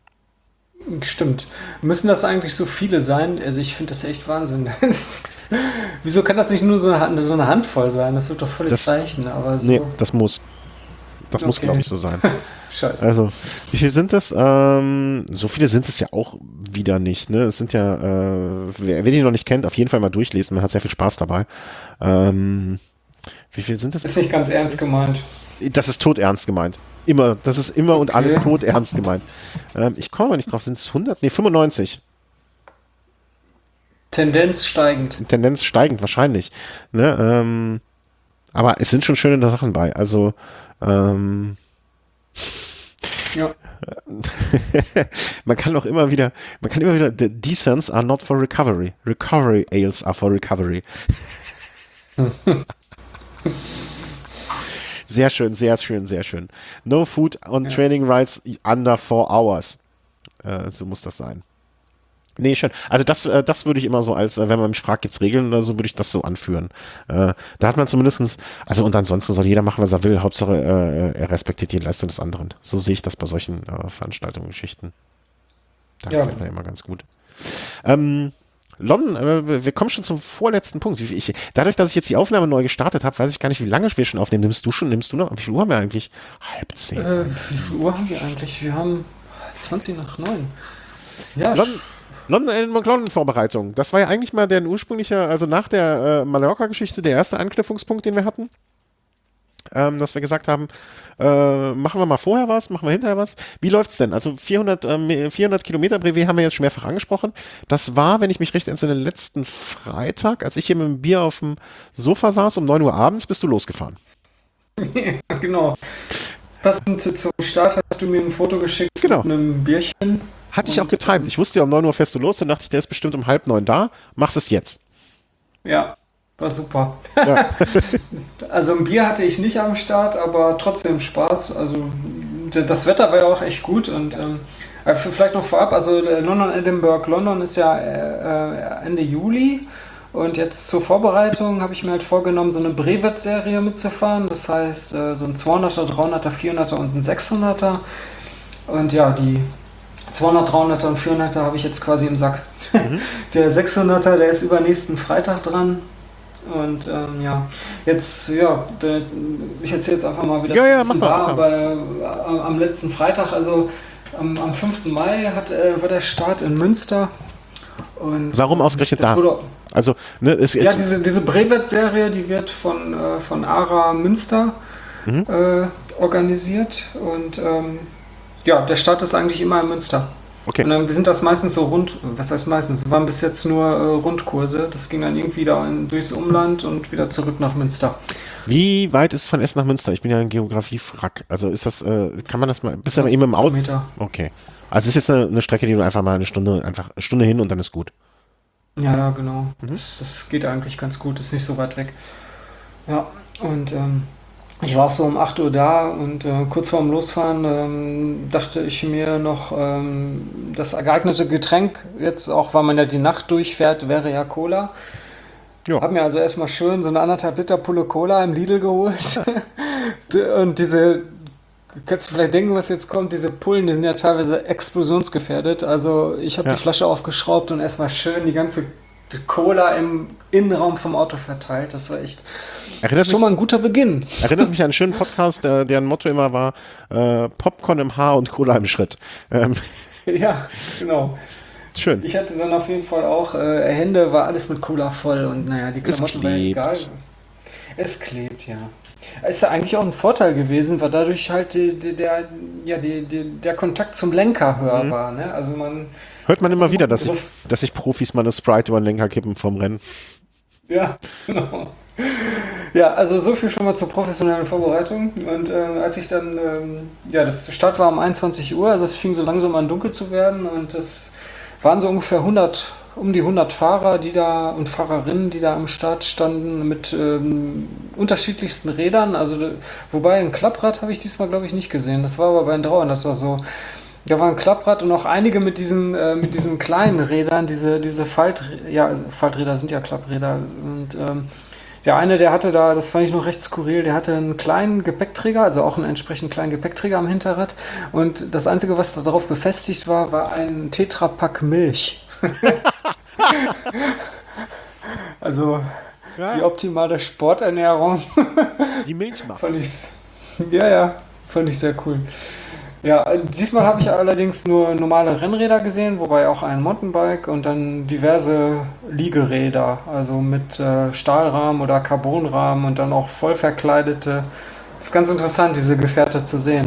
Stimmt. Müssen das eigentlich so viele sein? Also ich finde das echt Wahnsinn. Das, wieso kann das nicht nur so eine, so eine Handvoll sein? Das wird doch völlig Das- reichen. Aber so. Nee, das muss. Das muss, Okay. glaube ich, so sein. Scheiße. Also, wie viel sind das? Ähm, so viele sind es ja auch wieder nicht. Ne? Es sind ja, äh, wer, wer die noch nicht kennt, auf jeden Fall mal durchlesen. Man hat sehr viel Spaß dabei. Ähm, wie viel sind das? Ist nicht ganz ernst gemeint. Das ist todernst gemeint. Immer. Das ist immer und Okay. alles todernst gemeint. Ähm, ich komme aber nicht drauf. Sind es hundert? Nee, fünfundneunzig. Tendenz steigend. Tendenz steigend wahrscheinlich. Ne? Ähm, aber es sind schon schöne Sachen bei. Also, ähm, Ja. man kann auch immer wieder, man kann immer wieder, the descents are not for recovery. Recovery ales are for recovery. Sehr schön, sehr schön, sehr schön. No food on Ja. training rides under four hours. Äh, so muss das sein. Nee, schön. Also das, äh, das würde ich immer so als, äh, wenn man mich fragt, gibt's Regeln oder so, würde ich das so anführen. Äh, da hat man zumindestens, also und ansonsten soll jeder machen, was er will. Hauptsache, äh, er respektiert die Leistung des anderen. So sehe ich das bei solchen äh, Veranstaltungen, Geschichten. Da Ja. gefällt mir immer ganz gut. Ähm, Lon, äh, wir kommen schon zum vorletzten Punkt. Wie viel ich, dadurch, dass ich jetzt die Aufnahme neu gestartet habe, weiß ich gar nicht, wie lange wir schon aufnehmen. Nimmst du schon? Nimmst du noch? Wie viel Uhr haben wir eigentlich? Halb zehn. Äh, wie viel Uhr haben wir eigentlich? Wir haben zwanzig nach neun. Ja, London, London, London Vorbereitung. Das war ja eigentlich mal der ursprüngliche, also nach der äh, Mallorca-Geschichte, der erste Anknüpfungspunkt, den wir hatten. Ähm, dass wir gesagt haben, äh, machen wir mal vorher was, machen wir hinterher was. Wie läuft's denn? Also vierhundert, ähm, vierhundert Kilometer Brevet haben wir jetzt schon mehrfach angesprochen. Das war, wenn ich mich recht entsinne, letzten Freitag, als ich hier mit dem Bier auf dem Sofa saß, um neun Uhr abends, bist du losgefahren. genau. Passend zum Start hast du mir ein Foto geschickt Genau. mit einem Bierchen. Hatte ich auch getimt. Ich wusste ja, um neun Uhr fährst du los, dann dachte ich, der ist bestimmt um halb neun da. Machst es jetzt. Ja, War super. Ja. Also ein Bier hatte ich nicht am Start, aber trotzdem Spaß. Also d- das Wetter war ja auch echt gut und ähm, äh, vielleicht noch vorab, also äh, London, Edinburgh, London ist ja äh, Ende Juli und jetzt zur Vorbereitung habe ich mir halt vorgenommen, so eine Brevet-Serie mitzufahren. Das heißt, äh, so ein zweihunderter, dreihunderter, vierhunderter und ein sechshunderter. Und ja, die zweihundert, dreihunderter und vierhunderter habe ich jetzt quasi im Sack. Mhm. Der sechshunderter, der ist übernächsten Freitag dran. Und ähm, ja, jetzt, ja, der, ich erzähle jetzt einfach mal, wie das Ja, ja, Ganze mach mal, war. mach mal. Aber am, am letzten Freitag, also am, am fünften Mai, hat, äh, war der Start in Münster. Und Warum ausgerechnet das da? wurde, Also, ne, es, ja, diese, diese Brevet-Serie, die wird von, äh, von ARA Münster Mhm. äh, organisiert. Und ähm, ja, der Start ist eigentlich immer in Münster. okay. Und dann sind das meistens so rund, was heißt meistens, es waren bis jetzt nur äh, Rundkurse. Das ging dann irgendwie da in, durchs Umland und wieder zurück nach Münster. Wie weit ist es von Essen nach Münster? Ich bin ja ein Geografie-Frack. Also ist das, äh, kann man das mal, bist du aber eben im Auto? Kilometer. Okay. Also es ist jetzt eine, eine Strecke, die du einfach mal eine Stunde, einfach eine Stunde hin und dann ist gut. Ja, ja, genau. Mhm. Das, das geht eigentlich ganz gut, ist nicht so weit weg. Ja, und ähm, ich war auch so um acht Uhr da und äh, kurz vorm Losfahren ähm, dachte ich mir noch, ähm, das geeignete Getränk, jetzt auch weil man ja die Nacht durchfährt, wäre ja Cola. Ja. Hab mir also erstmal schön so eine anderthalb Liter Pulle Cola im Lidl geholt. Und diese, kannst du vielleicht denken, was jetzt kommt, diese Pullen, die sind ja teilweise explosionsgefährdet. Also ich habe Ja. die Flasche aufgeschraubt und erstmal schön die ganze Cola im Innenraum vom Auto verteilt. Das war echt Erinnert schon mich, mal ein guter Beginn. erinnert mich an einen schönen Podcast, der, deren Motto immer war, äh, Popcorn im Haar und Cola im Schritt. Ähm, Ja, genau. schön. Ich hatte dann auf jeden Fall auch, äh, Hände war alles mit Cola voll und naja, die Es Klamotten waren klebt. egal. Es klebt, ja. Ist ja eigentlich auch ein Vorteil gewesen, weil dadurch halt die, die, der, ja, die, die, der Kontakt zum Lenker höher Mhm. war. Ne? Also man, Hört man immer wieder, dass sich Griff. dass sich Profis mal eine Sprite über den Lenker kippen vom Rennen. ja, genau. Ja, also so viel schon mal zur professionellen Vorbereitung. Und äh, als ich dann, ähm, ja, das Start war um einundzwanzig Uhr, also es fing so langsam an dunkel zu werden und es waren so ungefähr hundert, um die hundert Fahrer, die da und Fahrerinnen, die da am Start standen mit ähm, unterschiedlichsten Rädern. Also de- wobei ein Klapprad habe ich diesmal glaube ich nicht gesehen. Das war aber bei den dreihunderter so. Da war ein Klapprad und auch einige mit diesen, äh, mit diesen kleinen Rädern, diese, diese Falt, ja, Falträder sind ja Klappräder. Und ähm, der eine, der hatte da, das fand ich noch recht skurril, der hatte einen kleinen Gepäckträger, also auch einen entsprechend kleinen Gepäckträger am Hinterrad. Und das Einzige, was darauf befestigt war, war ein Tetrapack Milch. Also die optimale Sporternährung. Die Milch macht. Fand ich, ja, ja, fand ich sehr cool. Ja, diesmal habe ich allerdings nur normale Rennräder gesehen, wobei auch ein Mountainbike und dann diverse Liegeräder, also mit äh, Stahlrahmen oder Carbonrahmen und dann auch voll verkleidete. Das ist ganz interessant, diese Gefährte zu sehen.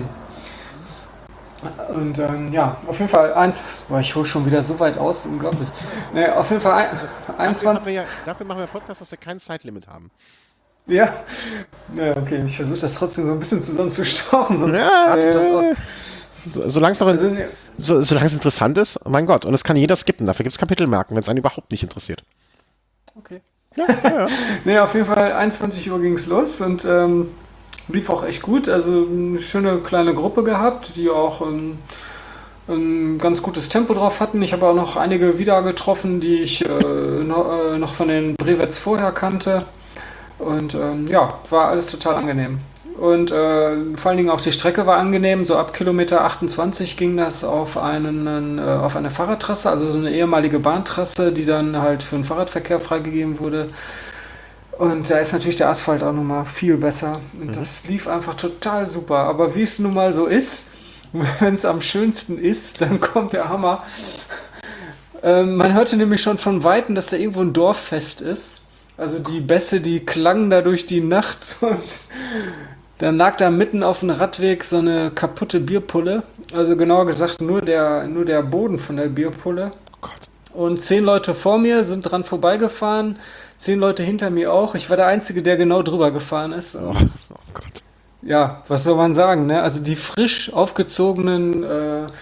Und ähm, ja, auf jeden Fall eins, boah, ich hole schon wieder so weit aus, unglaublich. Nee, auf jeden Fall ein, Dafür, haben einundzwanzig. wir ja, dafür machen wir Podcast, dass wir kein Zeitlimit haben. Ja, ja, okay, ich versuche das trotzdem so ein bisschen zusammenzustauchen, sonst Ja, artet das äh, auch. So, solange es noch Also, nee, so, solange es interessant ist, mein Gott. Und es kann jeder skippen. Dafür gibt es Kapitelmarken, wenn es einen überhaupt nicht interessiert. okay. Ja, ja, ja. Nee, auf jeden Fall einundzwanzig Uhr ging es los und ähm, lief auch echt gut. Also eine schöne kleine Gruppe gehabt, die auch ähm, ein ganz gutes Tempo drauf hatten. Ich habe auch noch einige wieder getroffen, die ich äh, noch, äh, noch von den Brevets vorher kannte. Und ähm, ja, war alles total angenehm. Und äh, vor allen Dingen auch die Strecke war angenehm. So ab Kilometer achtundzwanzig ging das auf, einen, äh, auf eine Fahrradtrasse, also so eine ehemalige Bahntrasse, die dann halt für den Fahrradverkehr freigegeben wurde. Und da ist natürlich der Asphalt auch nochmal viel besser. Und das lief einfach total super. Aber wie es nun mal so ist, wenn es am schönsten ist, dann kommt der Hammer. Ähm, man hörte nämlich schon von Weitem, dass da irgendwo ein Dorffest ist. Also die Bässe, die klangen da durch die Nacht und dann lag da mitten auf dem Radweg so eine kaputte Bierpulle. Also genauer gesagt nur der, nur der Boden von der Bierpulle. Oh Gott. Und zehn Leute vor mir sind dran vorbeigefahren, zehn Leute hinter mir auch. Ich war der Einzige, der genau drüber gefahren ist. Oh, Und oh Gott. ja, was soll man sagen, ne? Also die frisch aufgezogenen äh,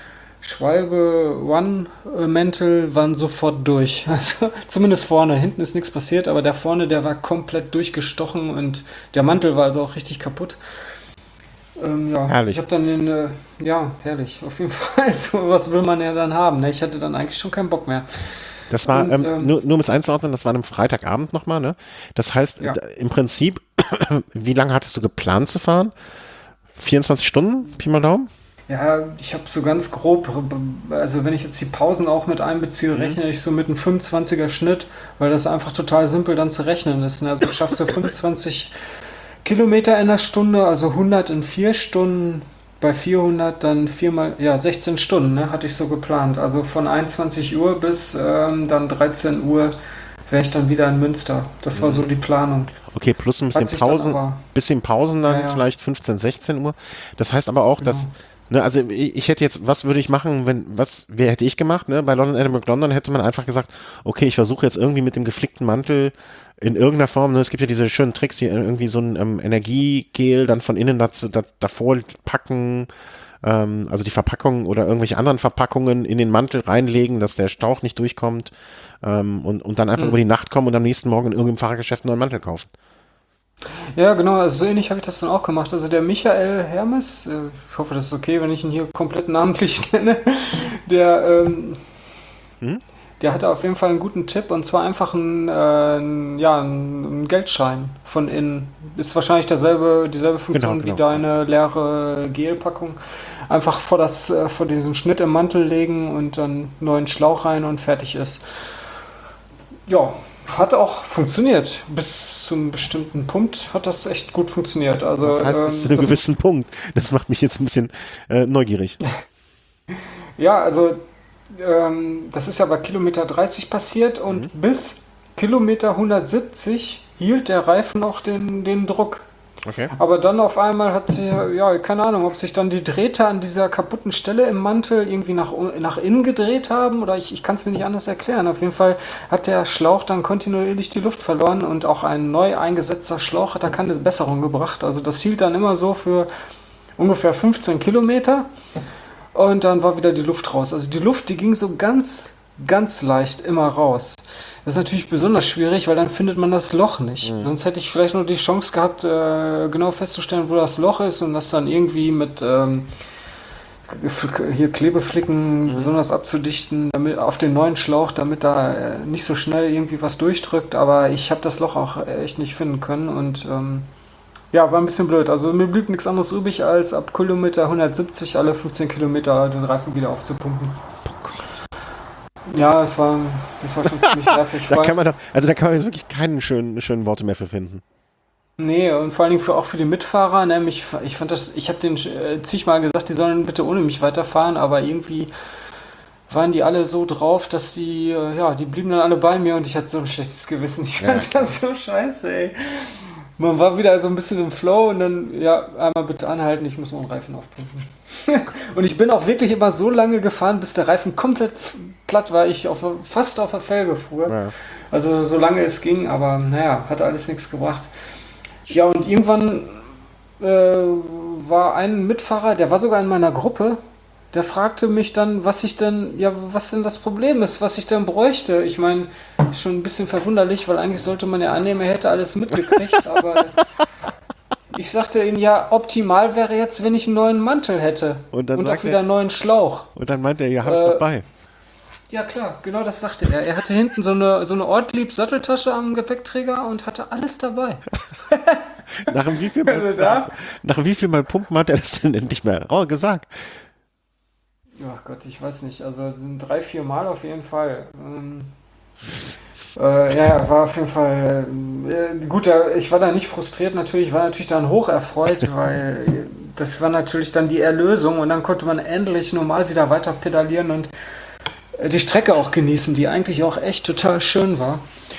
Schwalbe One-Mäntel waren sofort durch. Also zumindest vorne. Hinten ist nichts passiert, aber der vorne, der war komplett durchgestochen und der Mantel war also auch richtig kaputt. Ähm, ja, Herrlich. ich habe dann den, äh, ja, herrlich, auf jeden Fall. So was will man ja dann haben. Ne? Ich hatte dann eigentlich schon keinen Bock mehr. Das war, Und, ähm, ähm, nur, nur um es einzuordnen, das war am Freitagabend nochmal, ne? Das heißt, Ja. d- im Prinzip, wie lange hattest du geplant zu fahren? vierundzwanzig Stunden, Pi mal Daumen? Ja, ich habe so ganz grob, also wenn ich jetzt die Pausen auch mit einbeziehe, rechne ich so mit einem fünfundzwanziger Schnitt, weil das einfach total simpel dann zu rechnen ist. Ne? Also du schaffst du fünfundzwanzig Kilometer in der Stunde, also hundert in vier Stunden, bei vierhundert dann viermal, ja sechzehn Stunden, ne, hatte ich so geplant. Also von einundzwanzig Uhr bis ähm, dann dreizehn Uhr wäre ich dann wieder in Münster. Das war so die Planung. Okay, plus ein Hat bisschen sich dann Pausen, aber- bisschen Pausen dann Ja, ja. vielleicht fünfzehn, sechzehn Uhr. Das heißt aber auch, dass, ne, also ich, ich hätte jetzt, was würde ich machen, wenn, was, wer hätte ich gemacht, ne? Bei London Edinburgh London hätte man einfach gesagt, okay, ich versuche jetzt irgendwie mit dem geflickten Mantel in irgendeiner Form, ne, es gibt ja diese schönen Tricks, die irgendwie so ein ähm, Energiegel dann von innen dazu, da, davor packen, ähm, also die Verpackung oder irgendwelche anderen Verpackungen in den Mantel reinlegen, dass der Stauch nicht durchkommt, ähm, und, und dann einfach über die Nacht kommen und am nächsten Morgen in irgendeinem Fahrradgeschäft einen neuen Mantel kaufen. Ja, genau, also so ähnlich habe ich das dann auch gemacht. Also der Michael Hermes, äh, ich hoffe, das ist okay, wenn ich ihn hier komplett namentlich nenne, der, ähm, Hm? der hatte auf jeden Fall einen guten Tipp und zwar einfach ein, äh, ein, ja, ein, ein Geldschein von innen. Ist wahrscheinlich derselbe, dieselbe Funktion Genau, wie genau. deine leere Gelpackung. Einfach vor, das, äh, vor diesen Schnitt im Mantel legen und dann neuen Schlauch rein und fertig ist. Ja, hat auch funktioniert. Bis zum bestimmten Punkt hat das echt gut funktioniert. Also, Das heißt, bis ähm, zu einem das- gewissen Punkt. Das macht mich jetzt ein bisschen äh, neugierig. Ja, also ähm, das ist ja bei Kilometer dreißig passiert und bis Kilometer hundertsiebzig hielt der Reifen auch den, den Druck. Okay. Aber dann auf einmal hat sie, ja, keine Ahnung, ob sich dann die Drähte an dieser kaputten Stelle im Mantel irgendwie nach, nach innen gedreht haben oder ich, ich kann es mir nicht anders erklären. Auf jeden Fall hat der Schlauch dann kontinuierlich die Luft verloren und auch ein neu eingesetzter Schlauch hat da keine Besserung gebracht. Also das hielt dann immer so für ungefähr fünfzehn Kilometer und dann war wieder die Luft raus. Also die Luft, die ging so ganz, ganz leicht immer raus. Das ist natürlich besonders schwierig, weil dann findet man das Loch nicht. Mhm. Sonst hätte ich vielleicht nur die Chance gehabt, äh, genau festzustellen, wo das Loch ist und das dann irgendwie mit ähm, hier Klebeflicken mhm. besonders abzudichten, damit auf den neuen Schlauch, damit da äh, nicht so schnell irgendwie was durchdrückt. Aber ich habe das Loch auch echt nicht finden können und ähm, ja, war ein bisschen blöd. Also mir blieb nichts anderes übrig, als ab Kilometer hundertsiebzig alle fünfzehn Kilometer den Reifen wieder aufzupumpen. Ja, es war, das war schon ziemlich nervig. Da kann man doch, also da kann man jetzt wirklich keine schönen, schönen Worte mehr für finden. Nee, und vor allen Dingen für, auch für die Mitfahrer, nämlich, ich fand das, ich habe den äh, zigmal gesagt, die sollen bitte ohne mich weiterfahren, aber irgendwie waren die alle so drauf, dass die, äh, ja, die blieben dann alle bei mir und ich hatte so ein schlechtes Gewissen. Ich fand Ja. das so scheiße, ey. Man war wieder so ein bisschen im Flow und dann, ja, einmal bitte anhalten, ich muss noch einen Reifen aufpumpen. Und ich bin auch wirklich immer so lange gefahren, bis der Reifen komplett f- platt war, ich auf, fast auf der Felge fuhr. Ja. Also solange es ging, aber naja, hat alles nichts gebracht. Ja, und irgendwann äh, war ein Mitfahrer, der war sogar in meiner Gruppe, der fragte mich dann, was ich denn, ja, was denn das Problem ist, was ich denn bräuchte. Ich meine, schon ein bisschen verwunderlich, weil eigentlich sollte man ja annehmen, er hätte alles mitgekriegt, aber ich sagte ihm, ja, optimal wäre jetzt, wenn ich einen neuen Mantel hätte Und dann und sagt auch wieder er- einen neuen Schlauch. Und dann meint er, ja, hab ich Äh, dabei. Ja klar, genau das sagte er. Er hatte hinten so eine, so eine Ortlieb-Satteltasche am Gepäckträger und hatte alles dabei. Nach dem wie viel Mal, Also da- nach, nach wie viel Mal Pumpen hat er das denn endlich mehr rau- gesagt? Ach Gott, ich weiß nicht. Also drei, vier Mal auf jeden Fall. Ähm, äh, ja, ja, war auf jeden Fall äh, gut. Ja, ich war da nicht frustriert natürlich, war natürlich dann hoch erfreut, weil das war natürlich dann die Erlösung und dann konnte man endlich normal wieder weiter pedalieren und äh, die Strecke auch genießen, die eigentlich auch echt total schön war.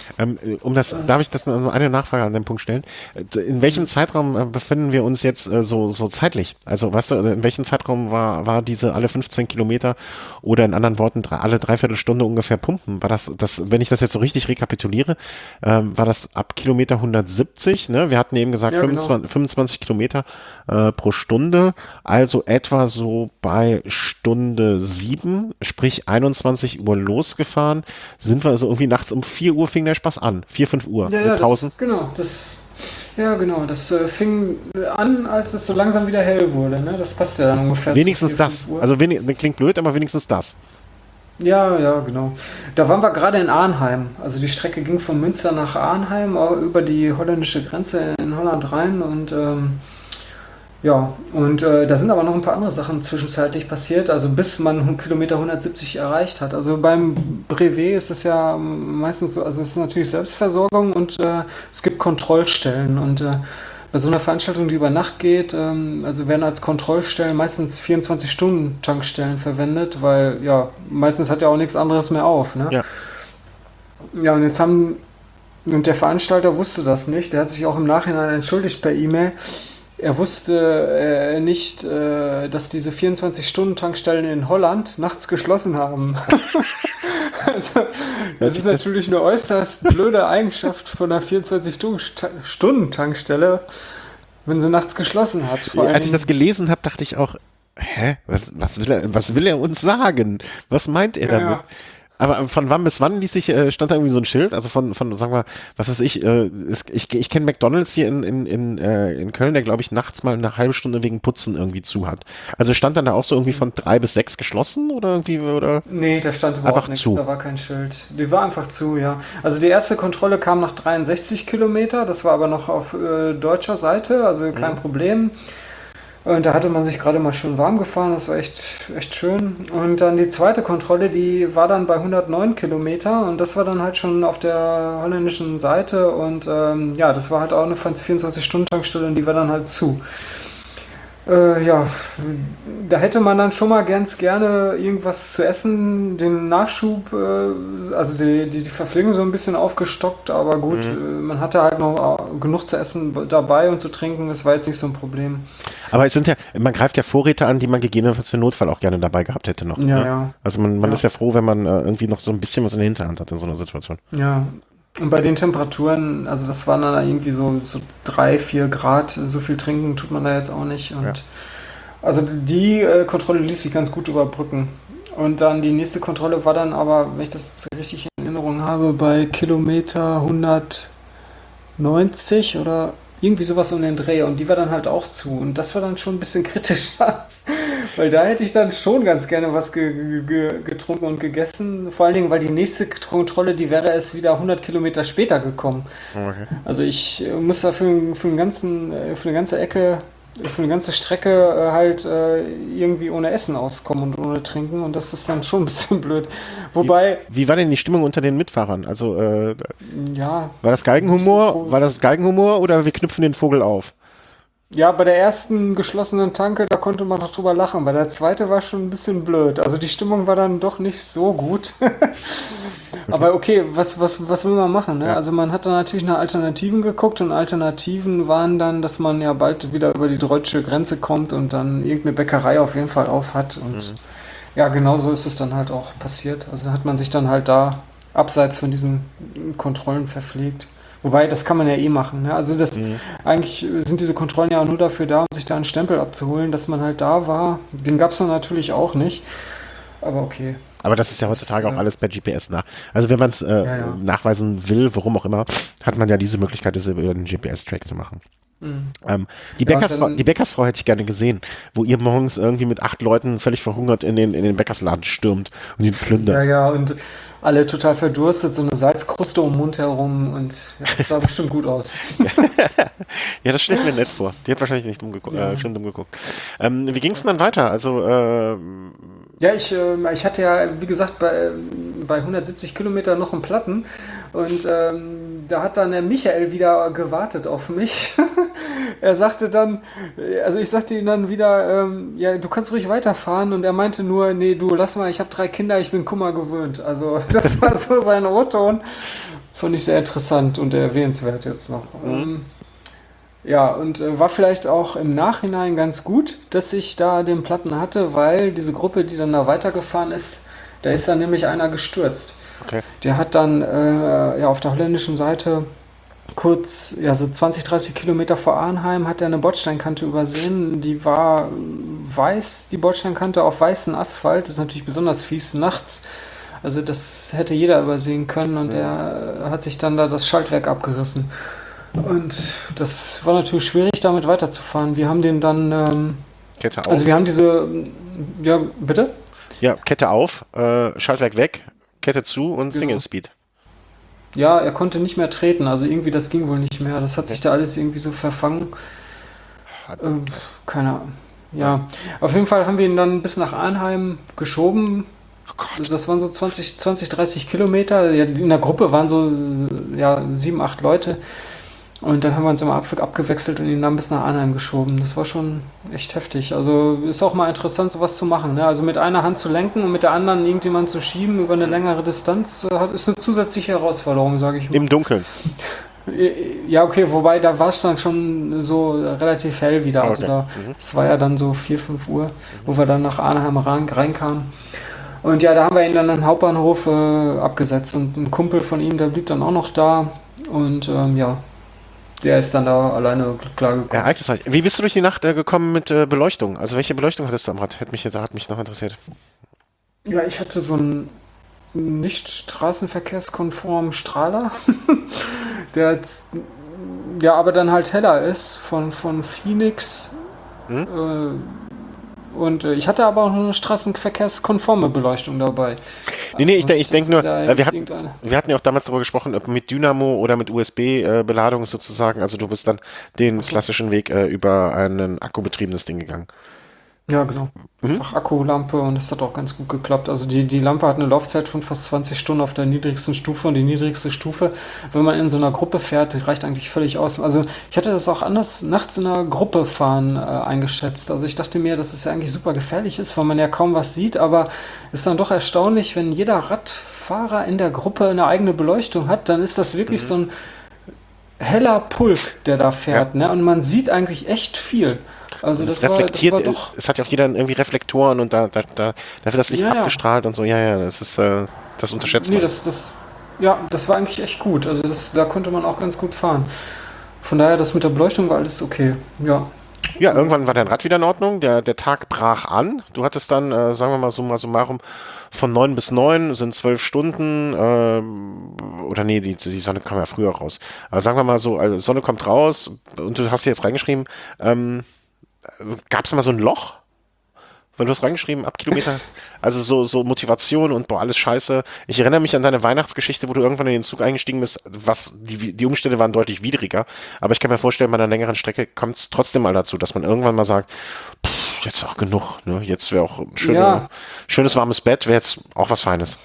Ähm, um das, darf ich das noch eine Nachfrage an den Punkt stellen? In welchem Zeitraum äh, befinden wir uns jetzt äh, so, so zeitlich? Also, weißt du, also in welchem Zeitraum war, war diese alle fünfzehn Kilometer oder in anderen Worten drei, alle dreiviertel Stunde ungefähr pumpen? War das, das, wenn ich das jetzt so richtig rekapituliere, ähm, war das ab Kilometer hundertsiebzig, ne? Wir hatten eben gesagt, Ja, genau. fünfundzwanzig, fünfundzwanzig Kilometer äh, pro Stunde, also etwa so bei Stunde sieben, sprich einundzwanzig Uhr losgefahren, sind wir also irgendwie nachts um vier Uhr fing der Spaß an. vier, fünf Uhr. Ja, mit ja, Pausen. das, genau, das, ja, genau, das äh, fing an, als es so langsam wieder hell wurde, ne? Das passt ja dann ungefähr Wenigstens zu vier, das. fünf Uhr. Also wenig, das klingt blöd, aber wenigstens das. Ja, ja, genau. Da waren wir gerade in Arnheim. Also die Strecke ging von Münster nach Arnheim äh, über die holländische Grenze in Holland rein und ähm, ja, und äh, da sind aber noch ein paar andere Sachen zwischenzeitlich passiert, also bis man Kilometer hundertsiebzig erreicht hat. Also beim Brevet ist es ja meistens so, also es ist natürlich Selbstversorgung und äh, es gibt Kontrollstellen und äh, bei so einer Veranstaltung, die über Nacht geht, ähm, also werden als Kontrollstellen meistens vierundzwanzig-Stunden-Tankstellen verwendet, weil ja, meistens hat ja auch nichts anderes mehr auf, ne? Ja. Ja, und jetzt haben, und der Veranstalter wusste das nicht, der hat sich auch im Nachhinein entschuldigt per E-Mail. Er wusste äh, nicht, äh, dass diese vierundzwanzig-Stunden-Tankstellen in Holland nachts geschlossen haben. Also, das ist natürlich eine äußerst blöde Eigenschaft von einer vierundzwanzig-Stunden-Tankstelle, wenn sie nachts geschlossen hat. Vor Als ich das gelesen habe, dachte ich auch, hä, was, was, will er, was will er uns sagen? Was meint er Ja, damit? ja. Aber von wann bis wann ließ sich, äh, stand da irgendwie so ein Schild? Also von, von sagen wir, was weiß ich, äh, ist, ich, ich kenne McDonalds hier in, in, in, äh, in Köln, der glaube ich nachts mal eine halbe Stunde wegen Putzen irgendwie zu hat. Also stand dann da auch so irgendwie von drei bis sechs geschlossen oder irgendwie, oder? Nee, da stand überhaupt Einfach nichts, zu. da war kein Schild. Die war einfach zu, ja. Also die erste Kontrolle kam nach dreiundsechzig Kilometer, das war aber noch auf äh, deutscher Seite, also kein Mhm. Problem. Und da hatte man sich gerade mal schön warm gefahren, das war echt, echt schön. Und dann die zweite Kontrolle, die war dann bei hundertneun Kilometer und das war dann halt schon auf der holländischen Seite und ähm, ja, das war halt auch eine vierundzwanzig-Stunden-Tankstelle und die war dann halt zu. Äh, ja, da hätte man dann schon mal ganz gerne irgendwas zu essen, den Nachschub, äh, also die, die, die Verpflegung so ein bisschen aufgestockt, aber gut, Mhm. äh, man hatte halt noch äh, genug zu essen dabei und zu trinken, das war jetzt nicht so ein Problem. Aber es sind ja, man greift ja Vorräte an, die man gegebenenfalls für Notfall auch gerne dabei gehabt hätte noch. Ja, ne? ja. Also man, man Ja. ist ja froh, wenn man äh, irgendwie noch so ein bisschen was in der Hinterhand hat in so einer Situation. Ja, und bei den Temperaturen, also das waren dann irgendwie so, so drei, vier Grad, so viel trinken tut man da jetzt auch nicht. Und Ja. also die äh, Kontrolle ließ sich ganz gut überbrücken. Und dann die nächste Kontrolle war dann aber, wenn ich das richtig in Erinnerung habe, bei Kilometer hundertneunzig oder irgendwie sowas um den Dreh. Und die war dann halt auch zu. Und das war dann schon ein bisschen kritischer. Weil da hätte ich dann schon ganz gerne was ge ge getrunken und gegessen. Vor allen Dingen, weil die nächste Kontrolle, die wäre erst wieder hundert Kilometer später gekommen. Okay. Also ich äh, muss da für, für, einen ganzen, äh, für eine ganze Ecke, für eine ganze Strecke äh, halt äh, irgendwie ohne Essen auskommen und ohne Trinken. Und das ist dann schon ein bisschen blöd. Wobei, Wie war denn die Stimmung unter den Mitfahrern? Also äh, ja, war das Galgenhumor? War das Galgenhumor oder wir knüpfen den Vogel auf? ja, bei der ersten geschlossenen Tanke, da konnte man doch drüber lachen. Bei der zweiten war schon ein bisschen blöd. Also die Stimmung war dann doch nicht so gut. Aber okay, was, was, was will man machen? Ne? Ja. Also man hat dann natürlich nach Alternativen geguckt und Alternativen waren dann, dass man ja bald wieder über die deutsche Grenze kommt und dann irgendeine Bäckerei auf jeden Fall auf hat. Und Mhm. ja, genau so ist es dann halt auch passiert. Also hat man sich dann halt da abseits von diesen Kontrollen verpflegt. Wobei, das kann man ja eh machen. Ne? Also das, Mhm. eigentlich sind diese Kontrollen ja auch nur dafür da, um sich da einen Stempel abzuholen, dass man halt da war. Den gab es dann natürlich auch nicht. Aber okay. Aber das ist ja heutzutage Das, auch äh, alles per G P S nach. Also wenn man es äh, Ja, ja. nachweisen will, warum auch immer, hat man ja diese Möglichkeit, das über den G P S-Track zu machen. Mhm. Ähm, die, Ja, Bäckersfrau, dann- die Bäckersfrau hätte ich gerne gesehen, wo ihr morgens irgendwie mit acht Leuten völlig verhungert in den, in den Bäckersladen stürmt und ihn plündert. Ja, ja, und alle total verdurstet, so eine Salzkruste um den Mund herum und ja, das sah bestimmt gut aus. Ja, das stelle ich mir nett vor. Die hat wahrscheinlich nicht dumm geguckt, Ja. äh, schon dumm geguckt. Ähm, wie ging es denn dann weiter? Also, äh, Ja, ich, ähm, ich hatte ja, wie gesagt, bei, bei hundertsiebzig Kilometern noch einen Platten und ähm, da hat dann der Michael wieder gewartet auf mich. Er sagte dann, also ich sagte ihm dann wieder, ähm, ja, du kannst ruhig weiterfahren und er meinte nur, nee, du, lass mal, ich habe drei Kinder, ich bin Kummer gewöhnt. Also das war so sein O-Ton. Fand ich sehr interessant und erwähnenswert jetzt noch. Mhm. Ähm, ja, und äh, war vielleicht auch im Nachhinein ganz gut, dass ich da den Platten hatte, weil diese Gruppe, die dann da weitergefahren ist, da ist dann nämlich einer gestürzt. Okay. Der hat dann äh, ja, auf der holländischen Seite kurz, ja, so zwanzig, dreißig Kilometer vor Arnheim hat er eine Bordsteinkante übersehen. Die war weiß, die Bordsteinkante auf weißen Asphalt. Das ist natürlich besonders fies nachts. Also das hätte jeder übersehen können und er hat sich dann da das Schaltwerk abgerissen. Und das war natürlich schwierig, damit weiterzufahren. Wir haben den dann... Ähm, Kette auf. Also wir haben diese... Ja, bitte? Ja, Kette auf, äh, Schaltwerk weg, Kette zu und Genau. Single Speed. Ja, er konnte nicht mehr treten, also irgendwie das ging wohl nicht mehr. Das hat sich da alles irgendwie so verfangen. Ähm, keine Ahnung. Ja, auf jeden Fall haben wir ihn dann bis nach Arnheim geschoben. Oh Gott. Also das waren so zwanzig, zwanzig, dreißig Kilometer. Ja, in der Gruppe waren so ja, sieben, acht Leute. Und dann haben wir uns immer ab, abgewechselt und ihn dann bis nach Arnheim geschoben. Das war schon echt heftig. Also ist auch mal interessant, sowas zu machen. Ne? Also mit einer Hand zu lenken und mit der anderen irgendjemanden zu schieben über eine längere Distanz, äh, ist eine zusätzliche Herausforderung, sage ich mal. Im Dunkeln. Ja, okay, wobei da war es dann schon so relativ hell wieder. Also Okay. da, Mhm. es war ja dann so vier, fünf Uhr, wo wir dann nach Arnheim rein, reinkamen. Und ja, da haben wir ihn dann am Hauptbahnhof äh, abgesetzt und ein Kumpel von ihm, der blieb dann auch noch da. Und ähm, ja, der ist dann da alleine klargekommen. Ereignisreich. Wie bist du durch die Nacht äh, gekommen mit äh, Beleuchtung? Also welche Beleuchtung hattest du am Rad? Hätte mich jetzt, hat mich noch interessiert. Ja, ich hatte so einen nicht straßenverkehrskonformen Strahler, der jetzt, ja, aber dann halt heller ist von, von Phoenix. Hm? Äh, und äh, ich hatte aber auch eine straßenverkehrskonforme Beleuchtung dabei. Nee, nee, ich, denk- ich Das denke nur, da äh, jetzt wir, hatten, irgendeine- wir hatten ja auch damals darüber gesprochen, ob mit Dynamo oder mit U S B-Beladung sozusagen. Also du bist dann den klassischen Weg äh, über ein akkubetriebenes Ding gegangen. Ja, genau. Mhm. Einfach Akkulampe und das hat auch ganz gut geklappt. Also die, die Lampe hat eine Laufzeit von fast zwanzig Stunden auf der niedrigsten Stufe und die niedrigste Stufe, wenn man in so einer Gruppe fährt, die reicht eigentlich völlig aus. Also ich hatte das auch anders nachts in einer Gruppe fahren äh, eingeschätzt. Also ich dachte mir, dass es ja eigentlich super gefährlich ist, weil man ja kaum was sieht, aber es ist dann doch erstaunlich, wenn jeder Radfahrer in der Gruppe eine eigene Beleuchtung hat, dann ist das wirklich Mhm. so ein heller Pulk, der da fährt, ne? Und man sieht eigentlich echt viel. Also Und das es war, reflektiert, das war doch... es hat ja auch jeder irgendwie Reflektoren und da, da, da, da wird das Licht Ja, ja. abgestrahlt und so. Ja, ja, das ist, äh, das unterschätzt Nee, man. das, das, ja, das war eigentlich echt gut. Also das, da konnte man auch ganz gut fahren. Von daher, das mit der Beleuchtung war alles okay. Ja. Ja, irgendwann war dein Rad wieder in Ordnung. Der, der Tag brach an. Du hattest dann, äh, sagen wir mal summa summarum, von neun bis neun sind zwölf Stunden. Ähm, oder nee, die, die Sonne kam ja früher raus. Aber sagen wir mal so, also Sonne kommt raus und du hast hier jetzt reingeschrieben, ähm, gab es mal so ein Loch? Weil du hast reingeschrieben, ab Kilometer, also so, so Motivation und boah, alles scheiße. Ich erinnere mich an deine Weihnachtsgeschichte, wo du irgendwann in den Zug eingestiegen bist, was, die, die Umstände waren deutlich widriger, aber ich kann mir vorstellen, bei einer längeren Strecke kommt es trotzdem mal dazu, dass man irgendwann mal sagt, pff, jetzt auch genug, ne? Jetzt wäre auch ein schöne, Ja. schönes warmes Bett, wäre jetzt auch was Feines.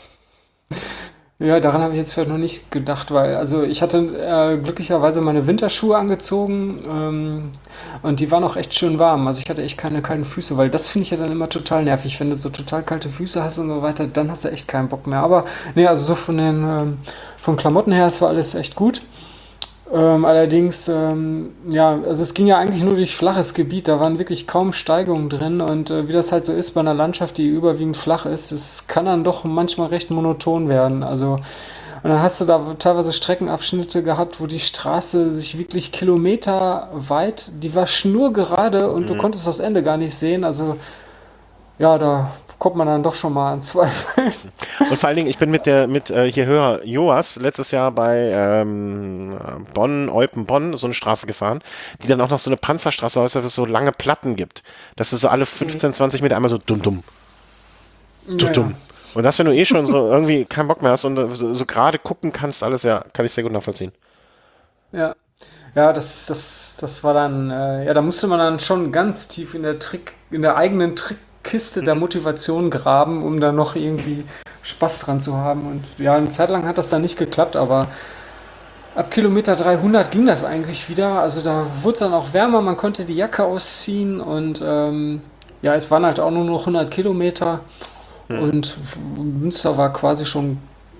Ja, daran habe ich jetzt vielleicht noch nicht gedacht, weil also ich hatte äh, glücklicherweise meine Winterschuhe angezogen ähm, und die waren auch echt schön warm. Also ich hatte echt keine kalten Füße, weil das finde ich ja dann immer total nervig. Wenn du so total kalte Füße hast und so weiter, dann hast du echt keinen Bock mehr. Aber nee, also so von den ähm, von Klamotten her, es war alles echt gut. Ähm, allerdings, ähm, ja, also es ging ja eigentlich nur durch flaches Gebiet, da waren wirklich kaum Steigungen drin und äh, wie das halt so ist bei einer Landschaft, die überwiegend flach ist, das kann dann doch manchmal recht monoton werden. Also, und dann hast du da teilweise Streckenabschnitte gehabt, wo die Straße sich wirklich kilometerweit, die war schnurgerade und du konntest das Ende gar nicht sehen. Also, ja, da kommt man dann doch schon mal an Zweifel. Und vor allen Dingen, ich bin mit der, mit äh, hier Hörer Joas letztes Jahr bei ähm, Bonn, Eupen, Bonn, so eine Straße gefahren, die dann auch noch so eine Panzerstraße heißt, dass es so lange Platten gibt. Dass du so alle fünfzehn, zwanzig Meter einmal so dumm, dumm, dumm, Ja, dumm. Und das, wenn du eh schon so irgendwie keinen Bock mehr hast und so, so gerade gucken kannst, alles, ja, kann ich sehr gut nachvollziehen. ja. Ja, das, das, das war dann, äh, ja, da musste man dann schon ganz tief in der Trick, in der eigenen Trickkiste der Motivation graben, um da noch irgendwie Spaß dran zu haben. Und ja, eine Zeit lang hat das dann nicht geklappt, aber ab Kilometer dreihundert ging das eigentlich wieder. Also da wurde es dann auch wärmer, man konnte die Jacke ausziehen und ähm, ja, es waren halt auch nur noch hundert Kilometer und Münster war quasi schon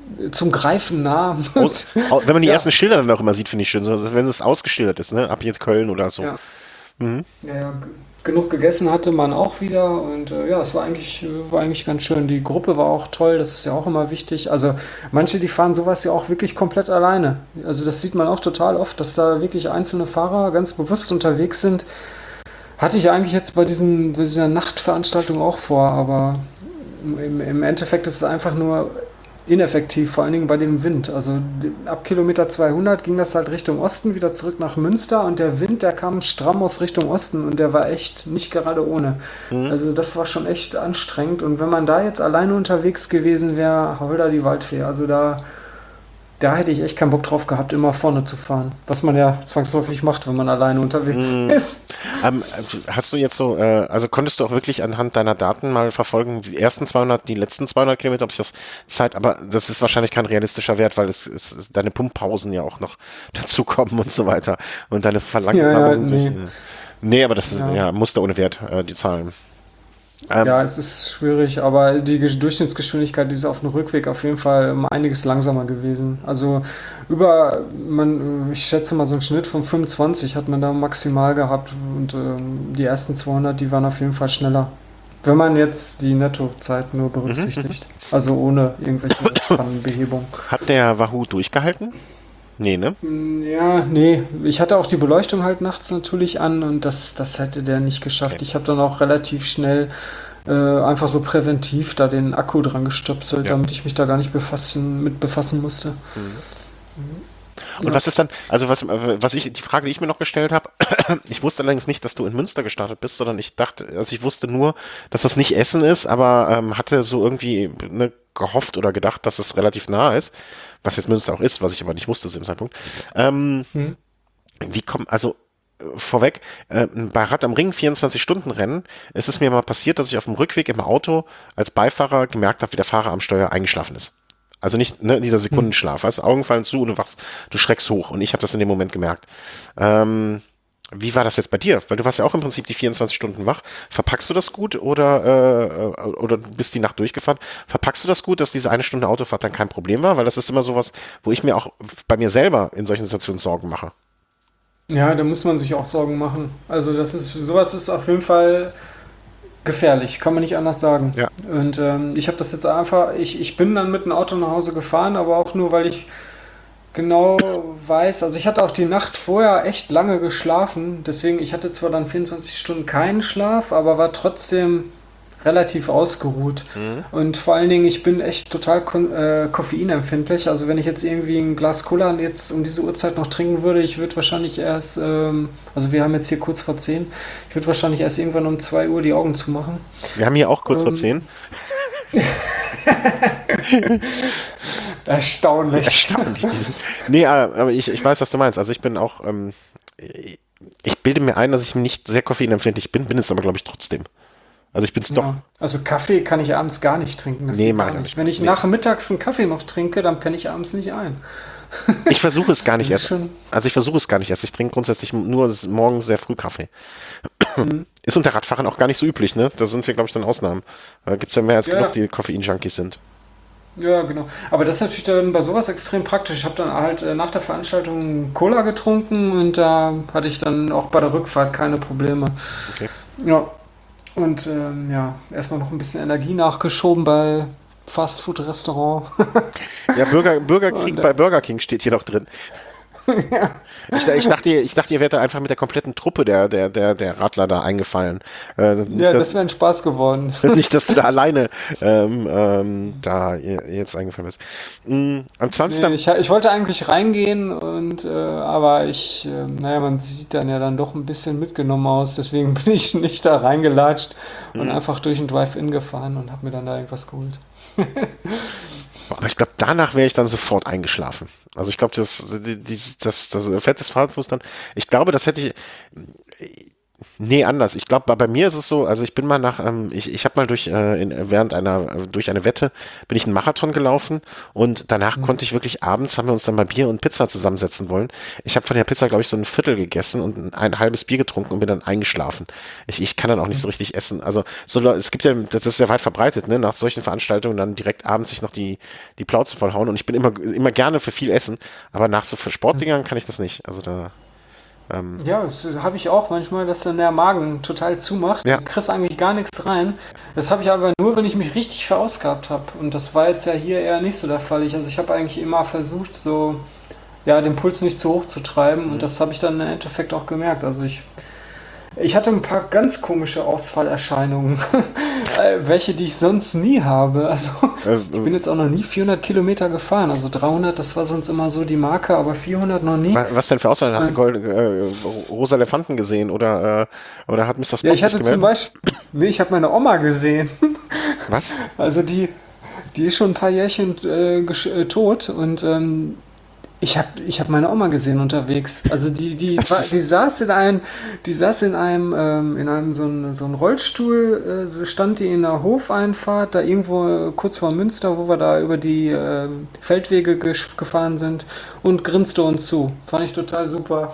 zum Greifen nah. Und, wenn man die Ja. ersten Schilder dann auch immer sieht, finde ich schön, so, wenn es ausgeschildert ist, ne? Ab jetzt Köln oder so. Ja. Mhm. Ja, ja, g- genug gegessen hatte man auch wieder und äh, ja, es war eigentlich, äh, war eigentlich ganz schön. Die Gruppe war auch toll, das ist ja auch immer wichtig. Also manche, die fahren sowas ja auch wirklich komplett alleine. Also das sieht man auch total oft, dass da wirklich einzelne Fahrer ganz bewusst unterwegs sind. Hatte ich eigentlich jetzt bei diesen, bei dieser Nachtveranstaltung auch vor, aber im, im Endeffekt ist es einfach nur ineffektiv, vor allen Dingen bei dem Wind. Also die- ab Kilometer zweihundert ging das halt Richtung Osten, wieder zurück nach Münster und der Wind, der kam stramm aus Richtung Osten und der war echt nicht gerade ohne. Also das war schon echt anstrengend und wenn man da jetzt alleine unterwegs gewesen wäre, holder die Waldfee. Also da, da hätte ich echt keinen Bock drauf gehabt, immer vorne zu fahren. Was man ja zwangsläufig macht, wenn man alleine unterwegs ist. Ähm, hast du jetzt so, äh, also konntest du auch wirklich anhand deiner Daten mal verfolgen, die ersten zweihundert, die letzten zweihundert Kilometer, ob sich das Zeit, aber das ist wahrscheinlich kein realistischer Wert, weil es, es, es deine Pumppausen ja auch noch dazukommen und so weiter und deine Verlangsamung. Ja, ja, nee. durch, äh, nee, aber das ist, Ja. ja, musste ohne Wert, äh, die Zahlen. Ähm, Ja, es ist schwierig, aber die Gesch- Durchschnittsgeschwindigkeit, die ist auf dem Rückweg auf jeden Fall um einiges langsamer gewesen. Also über, man, ich schätze mal so einen Schnitt von fünfundzwanzig hat man da maximal gehabt und ähm, die ersten zweihundert, die waren auf jeden Fall schneller. Wenn man jetzt die Nettozeit nur berücksichtigt. Also ohne irgendwelche Pannenbehebung. Hat der Wahoo durchgehalten? Nee, ne? Mm, Ja, nee, ich hatte auch die Beleuchtung halt nachts natürlich an und das, das hätte der nicht geschafft. Okay. Ich habe dann auch relativ schnell äh, einfach so präventiv da den Akku dran gestöpselt, Ja. damit ich mich da gar nicht befassen, mit befassen musste. Und Ja. was ist dann, also was, was ich, die Frage, die ich mir noch gestellt habe, ich wusste allerdings nicht, dass du in Münster gestartet bist, sondern ich dachte, also ich wusste nur, dass das nicht Essen ist, aber ähm, hatte so irgendwie ne, gehofft oder gedacht, dass es relativ nah ist, was jetzt Münster auch ist, was ich aber nicht wusste zu dem Zeitpunkt. Ähm, Hm. wie kommt, also äh, vorweg, äh, bei Rad am Ring vierundzwanzig-Stunden-Rennen ist es mir mal passiert, dass ich auf dem Rückweg im Auto als Beifahrer gemerkt habe, wie der Fahrer am Steuer eingeschlafen ist. Also nicht ne, dieser Sekundenschlaf, weißt, Augen fallen zu und du wachst, du schreckst hoch und ich habe das in dem Moment gemerkt. Ähm, wie war das jetzt bei dir? Weil du warst ja auch im Prinzip die vierundzwanzig Stunden wach. Verpackst du das gut oder, äh, oder du bist die Nacht durchgefahren? Verpackst du das gut, dass diese eine Stunde Autofahrt dann kein Problem war? Weil das ist immer sowas, wo ich mir auch bei mir selber in solchen Situationen Sorgen mache. Ja, da muss man sich auch Sorgen machen. Also das ist, sowas ist auf jeden Fall gefährlich, kann man nicht anders sagen. Ja. Und ähm, ich habe das jetzt einfach, ich, ich bin dann mit dem Auto nach Hause gefahren, aber auch nur, weil ich genau weiß, also ich hatte auch die Nacht vorher echt lange geschlafen, deswegen, ich hatte zwar dann vierundzwanzig Stunden keinen Schlaf, aber war trotzdem relativ ausgeruht. Und vor allen Dingen, ich bin echt total kon- äh, koffeinempfindlich. Also wenn ich jetzt irgendwie ein Glas Cola jetzt um diese Uhrzeit noch trinken würde, ich würde wahrscheinlich erst, ähm, also wir haben jetzt hier kurz vor zehn, ich würde wahrscheinlich erst irgendwann um zwei Uhr die Augen zumachen. Wir haben hier auch kurz vor Ähm, zehn. Erstaunlich. Erstaunlich. Diese, nee, aber ich, ich weiß, was du meinst. Also ich bin auch, ähm, ich bilde mir ein, dass ich nicht sehr koffeinempfindlich bin, bin es aber, glaube ich, trotzdem. Also ich bin es doch. Ja. Also Kaffee kann ich abends gar nicht trinken. Das Nee, geht mach gar ich nicht. nicht. Wenn ich Nee. nachmittags einen Kaffee noch trinke, dann penne ich abends nicht ein. Ich versuche es gar nicht Das ist erst. schon- Also ich versuche es gar nicht erst. Ich trinke grundsätzlich nur morgens sehr früh Kaffee. Mhm. Ist unter Radfahrern auch gar nicht so üblich, ne? Da sind wir, glaube ich, dann Ausnahmen. Da gibt es ja mehr als Ja, genug, ja. die Koffein-Junkies sind. Ja, genau. Aber das ist natürlich dann bei sowas extrem praktisch. Ich habe dann halt äh, nach der Veranstaltung Cola getrunken und da hatte ich dann auch bei der Rückfahrt keine Probleme. Okay. Ja. Und ähm, ja, erstmal noch ein bisschen Energie nachgeschoben bei Fastfood-Restaurant. Ja, Burger, Burgerkrieg Und, äh, bei Burger King steht hier noch drin. Ich, ich, dachte, ich dachte, ihr wärt da einfach mit der kompletten Truppe der, der, der, der Radler da eingefallen. Äh, nicht, Ja, dass, das wäre ein Spaß geworden. nicht, dass du da alleine ähm, ähm, da jetzt eingefallen bist. Mm, am zwanzigsten Nee, ich, ich wollte eigentlich reingehen und äh, aber ich, äh, naja, man sieht dann ja dann doch ein bisschen mitgenommen aus, deswegen bin ich nicht da reingelatscht und einfach durch den Drive-In gefahren und habe mir dann da irgendwas geholt. Aber ich glaube, danach wäre ich dann sofort eingeschlafen. Also ich glaube, das, die- die- das, das Fett des Fahrtfuß dann, ich glaube, das hätte ich, Nee, anders. Ich glaube, bei, bei mir ist es so, also ich bin mal nach, ähm, ich, ich habe mal durch, äh, in, während einer, äh, durch eine Wette bin ich einen Marathon gelaufen und danach mhm. konnte ich wirklich abends, haben wir uns dann mal Bier und Pizza zusammensetzen wollen. Ich habe von der Pizza, glaube ich, so ein Viertel gegessen und ein, ein halbes Bier getrunken und bin dann eingeschlafen. Ich, ich kann dann auch nicht so richtig essen. Also so, es gibt ja, das ist ja weit verbreitet, ne, nach solchen Veranstaltungen dann direkt abends sich noch die, die Plauze vollhauen und ich bin immer, immer gerne für viel Essen, aber nach so für Sportdingern kann ich das nicht. Also da Ähm, ja, das habe ich auch manchmal, dass dann der Magen total zumacht. Ja. Du kriegst eigentlich gar nichts rein. Das habe ich aber nur, wenn ich mich richtig verausgabt habe. Und das war jetzt ja hier eher nicht so der Fall. Ich, also ich habe eigentlich immer versucht, so ja, den Puls nicht zu hoch zu treiben. Mhm. Und das habe ich dann im Endeffekt auch gemerkt. Also ich, ich hatte ein paar ganz komische Ausfallerscheinungen. Welche, die ich sonst nie habe. Also ich bin jetzt auch noch nie vierhundert Kilometer gefahren. Also dreihundert, das war sonst immer so die Marke, aber vierhundert noch nie. Was, was denn für Auswahl? Hast du Gold, äh, rosa Elefanten gesehen oder, äh, oder hat Mister Spock Ja, ich hatte zum Beispiel, nee, ich habe meine Oma gesehen. Was? Also die, die ist schon ein paar Jährchen äh, gesch- äh, tot und ähm, ich habe ich hab meine Oma gesehen unterwegs. Also die, die, war, die saß in einem, die saß in einem, ähm, in einem so ein, so ein Rollstuhl, äh, so stand die in der Hofeinfahrt, da irgendwo äh, kurz vor Münster, wo wir da über die äh, Feldwege gesch- gefahren sind und grinste uns zu. Fand ich total super.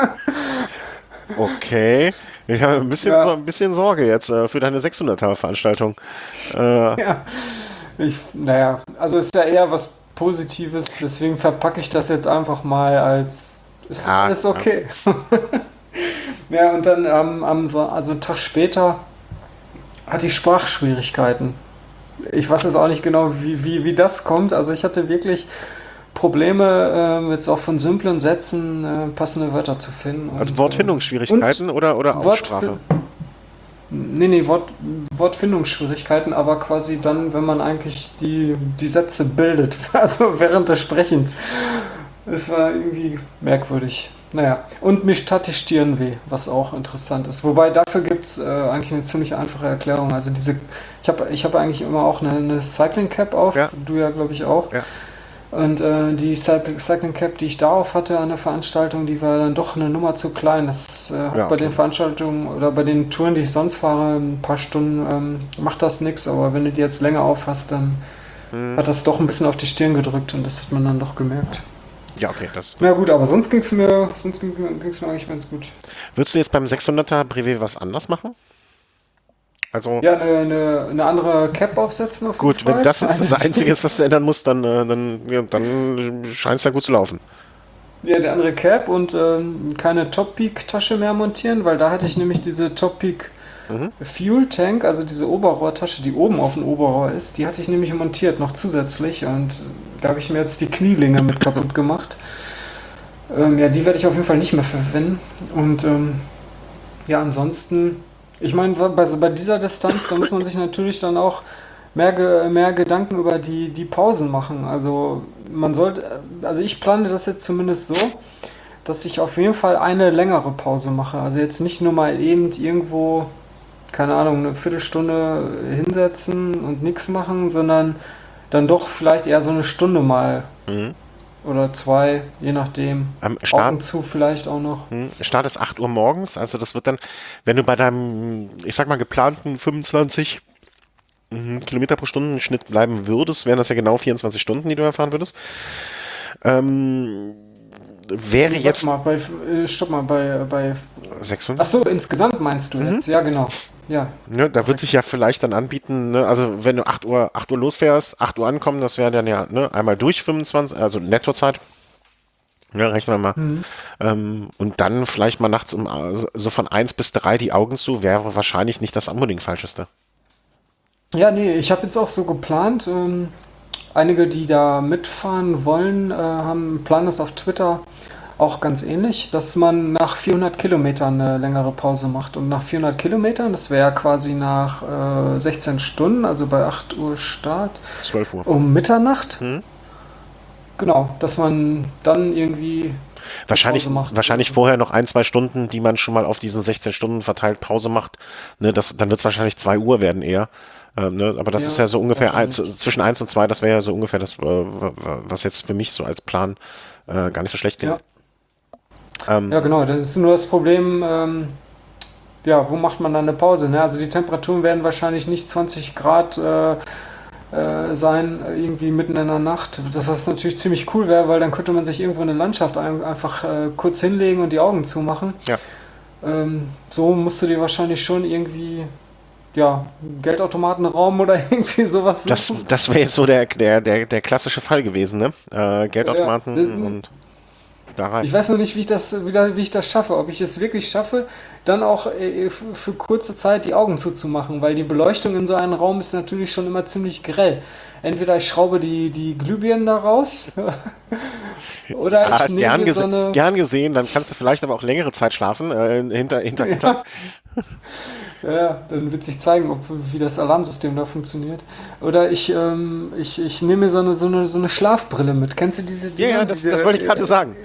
Okay. Ich habe ein bisschen, Ja. so, ein bisschen Sorge jetzt äh, für deine sechshunderter-Veranstaltung. Äh, Ja, ich, naja, also ist ja eher was Positives, deswegen verpacke ich das jetzt einfach mal als ist, Ja, ist okay. Ja, und dann ähm, am so, also einen Tag später hatte ich Sprachschwierigkeiten. Ich weiß jetzt auch nicht genau, wie, wie, wie das kommt. Also ich hatte wirklich Probleme, äh, jetzt auch von simplen Sätzen äh, passende Wörter zu finden. Und, also Wortfindungsschwierigkeiten und oder, oder Aussprache? Nee, nee, Wort, Wortfindungsschwierigkeiten, aber quasi dann, wenn man eigentlich die, die Sätze bildet, also während des Sprechens. Es war irgendwie merkwürdig. Naja, und mich tat die Stirn weh, was auch interessant ist. Wobei dafür gibt es äh, eigentlich eine ziemlich einfache Erklärung. Also diese, ich habe ich hab eigentlich immer auch eine, eine Cycling Cap auf, Ja. du ja glaube ich auch. Ja. Und äh, die Cycling, Cycling Cap, die ich da auf hatte an der Veranstaltung, die war dann doch eine Nummer zu klein. Das äh, hat Ja, bei okay. den Veranstaltungen oder bei den Touren, die ich sonst fahre, ein paar Stunden ähm, macht das nichts. Aber wenn du die jetzt länger auf hast, dann Hm. hat das doch ein bisschen auf die Stirn gedrückt und das hat man dann doch gemerkt. Ja, okay. Das, Na gut, aber sonst ging es mir, sonst ging, ging's mir eigentlich ganz gut. würdest du jetzt beim sechshunderter Brevet was anders machen? Also, Ja, eine, eine, eine andere Cap aufsetzen auf gut, jeden Fall. wenn das jetzt das Eine- Einzige ist, was du ändern musst, dann, äh, dann, ja, dann scheint es ja gut zu laufen. Ja, eine andere Cap und ähm, keine Top-Peak-Tasche mehr montieren, weil da hatte ich nämlich diese Top-Peak Mhm. Fuel Tank, also diese Oberrohrtasche, die oben auf dem Oberrohr ist, die hatte ich nämlich montiert, noch zusätzlich und da habe ich mir jetzt die Knielinge mit kaputt gemacht. Ähm, ja, die werde ich auf jeden Fall nicht mehr verwenden und ähm, ja, ansonsten, ich meine, bei, bei dieser Distanz, da muss man sich natürlich dann auch mehr, ge, mehr Gedanken über die, die Pausen machen. Also man sollte, also ich plane das jetzt zumindest so, dass ich auf jeden Fall eine längere Pause mache. Also jetzt nicht nur mal eben irgendwo, keine Ahnung, eine Viertelstunde hinsetzen und nichts machen, sondern dann doch vielleicht eher so eine Stunde mal Mhm. oder zwei, je nachdem. Am Augen Start, zu vielleicht auch noch. hm, Start ist acht Uhr morgens, also das wird dann, wenn du bei deinem, ich sag mal, geplanten fünfundzwanzig mhm, Kilometer pro Stunde Schnitt bleiben würdest, wären das ja genau vierundzwanzig Stunden, die du erfahren würdest. Ähm, wäre Stopp jetzt mal, bei, äh, stopp mal, bei, bei sechshundert? Ach so, insgesamt meinst du Mhm. jetzt? Ja, genau. Ja. Ne, da wird sich ja vielleicht dann anbieten, ne, also wenn du acht Uhr, acht Uhr losfährst, acht Uhr ankommen, das wäre dann ja ne, einmal durch fünfundzwanzig, also Nettozeit. Ja, rechnen wir mal. Mhm. Ähm, und dann vielleicht mal nachts um also so von eins bis drei die Augen zu, wäre wahrscheinlich nicht das unbedingt Falscheste. Ja, nee, ich habe jetzt auch so geplant. Ähm, einige, die da mitfahren wollen, äh, haben planen das auf Twitter auch ganz ähnlich, dass man nach vierhundert Kilometern eine längere Pause macht. Und nach vierhundert Kilometern, das wäre quasi nach äh, sechzehn Stunden, also bei acht Uhr Start, zwölf Uhr. um Mitternacht. Mhm. Genau, dass man dann irgendwie Wahrscheinlich, Pause macht. wahrscheinlich vorher noch ein, zwei Stunden, die man schon mal auf diesen sechzehn Stunden verteilt Pause macht. Ne, das, dann wird es wahrscheinlich zwei Uhr werden eher. Ähm, ne, aber das Ja, ist ja so ungefähr ein, wahrscheinlich. zwischen eins und zwei, das wäre ja so ungefähr das, äh, was jetzt für mich so als Plan äh, gar nicht so schlecht klingt. Ja. Ja, genau, das ist nur das Problem, ähm, ja, wo macht man dann eine Pause? Ne? Also die Temperaturen werden wahrscheinlich nicht zwanzig Grad äh, äh, sein, irgendwie mitten in der Nacht. Das was natürlich ziemlich cool wäre, weil dann könnte man sich irgendwo in eine Landschaft ein, einfach äh, kurz hinlegen und die Augen zumachen. Ja. Ähm, so musst du dir wahrscheinlich schon irgendwie ja, Geldautomatenraum oder irgendwie sowas Das, suchen. das wäre jetzt so der, der, der, der klassische Fall gewesen, ne? Äh, Geldautomaten Ja. und da rein. Ich weiß noch nicht, wie ich das, wie, da, wie ich das schaffe. Ob ich es wirklich schaffe, dann auch äh, f- für kurze Zeit die Augen zuzumachen, weil die Beleuchtung in so einem Raum ist natürlich schon immer ziemlich grell. Entweder ich schraube die, die Glühbirnen da raus oder Ah, ich nehme gern, mir so gese eine. gern gesehen, dann kannst du vielleicht aber auch längere Zeit schlafen, äh, hinter, hinter, hinter. Ja, ja, dann wird sich zeigen, ob, wie das Alarmsystem da funktioniert. Oder ich, ähm, ich, ich nehme mir so eine, so, eine, so eine Schlafbrille mit. Kennst du diese Ja, Dinger? ja, das, Diese, das wollte ich gerade sagen.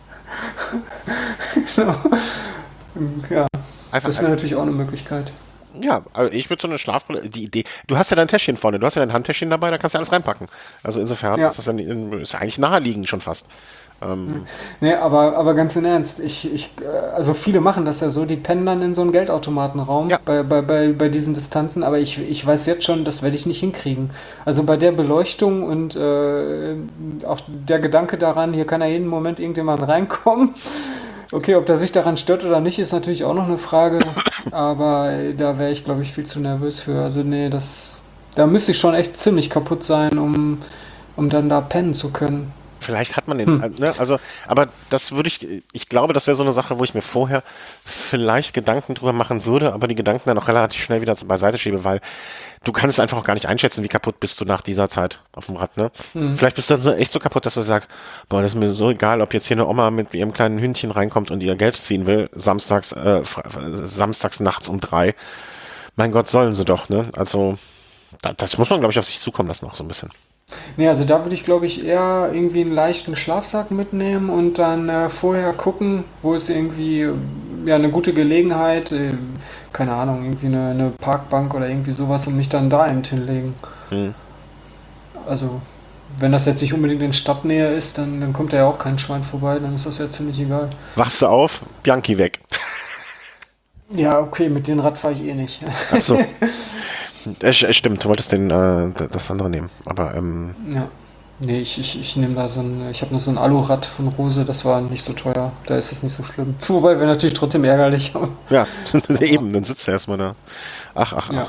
ja, Einfach, das wäre natürlich auch eine Möglichkeit. ja, also ich würde so eine Schlafbrille, die Idee, du hast ja dein Täschchen vorne, du hast ja dein Handtäschchen dabei, da kannst du alles reinpacken. Also insofern Ja. ist das ja, nicht- ist ja eigentlich naheliegend schon fast. Ähm, Nee, aber, aber ganz im Ernst, ich, ich, äh, also viele machen das ja so, die pennen dann in so einen Geldautomatenraum Ja. bei, bei, bei, bei diesen Distanzen, aber ich, ich weiß jetzt schon, das werde ich nicht hinkriegen. Also bei der Beleuchtung und äh, auch der Gedanke daran, hier kann ja jeden Moment irgendjemand reinkommen. Okay, ob der sich daran stört oder nicht, ist natürlich auch noch eine Frage, aber äh, da wäre ich, glaube ich, viel zu nervös für. Also nee, das, da müsste ich schon echt ziemlich kaputt sein, um, um dann da pennen zu können. Vielleicht hat man den, äh, ne, also, aber das würde ich, ich glaube, das wäre so eine Sache, wo ich mir vorher vielleicht Gedanken drüber machen würde, aber die Gedanken dann auch relativ schnell wieder beiseite schiebe, weil du kannst einfach auch gar nicht einschätzen, wie kaputt bist du nach dieser Zeit auf dem Rad, ne? Vielleicht bist du dann so echt so kaputt, dass du sagst, boah, das ist mir so egal, ob jetzt hier eine Oma mit ihrem kleinen Hündchen reinkommt und ihr Geld ziehen will, samstags, äh, fr- samstags nachts um drei. Mein Gott, sollen sie doch, ne? Also, da, das muss man, glaube ich, auf sich zukommen lassen, auch so ein bisschen. Nee, also da würde ich, glaube ich, eher irgendwie einen leichten Schlafsack mitnehmen und dann äh, vorher gucken, wo ist irgendwie äh, ja, eine gute Gelegenheit, äh, keine Ahnung, irgendwie eine, eine Parkbank oder irgendwie sowas und mich dann da eben hinlegen. Hm. Also, wenn das jetzt nicht unbedingt in Stadtnähe ist, dann, dann kommt da ja auch kein Schwein vorbei, dann ist das ja ziemlich egal. Wachst du auf, Bianchi weg. Ja, okay, mit dem Rad fahre ich eh nicht. Ach so. Es, es stimmt, du wolltest den, äh, d- das andere nehmen. Aber, ähm, Ja. Nee, ich, ich, ich nehme da so ein, ich habe nur so ein Alurad von Rose, das war nicht so teuer, da ist das nicht so schlimm. Wobei wäre natürlich trotzdem ärgerlich. aber- ja, eben, dann sitzt er erstmal da. Ach, ach, Ja. ach.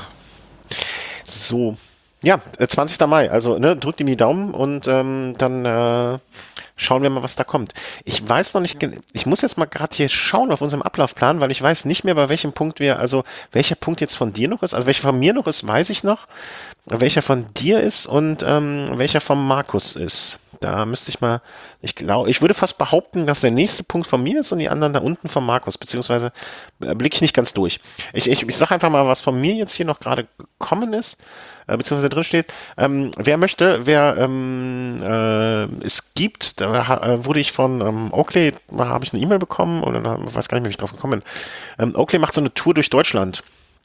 So. Ja, äh, zwanzigster Mai, also ne, drückt ihm die Daumen und ähm, dann äh, schauen wir mal, was da kommt. Ich weiß noch nicht, gen- ich muss jetzt mal gerade hier schauen auf unserem Ablaufplan, weil ich weiß nicht mehr, bei welchem Punkt wir, also welcher Punkt jetzt von dir noch ist, also welcher von mir noch ist, weiß ich noch, welcher von dir ist und ähm, welcher von Markus ist. Da müsste ich mal, ich glaube, ich würde fast behaupten, dass der nächste Punkt von mir ist und die anderen da unten von Markus, beziehungsweise äh, blicke ich nicht ganz durch. Ich, ich, ich sage einfach mal, was von mir jetzt hier noch gerade gekommen ist, äh, beziehungsweise drin steht. Ähm, wer möchte, wer ähm, äh, es gibt, da ha- äh, wurde ich von ähm, Oakley, da habe ich eine E-Mail bekommen oder da, weiß gar nicht mehr, wie ich drauf gekommen bin. Ähm, Oakley macht so eine Tour durch Deutschland.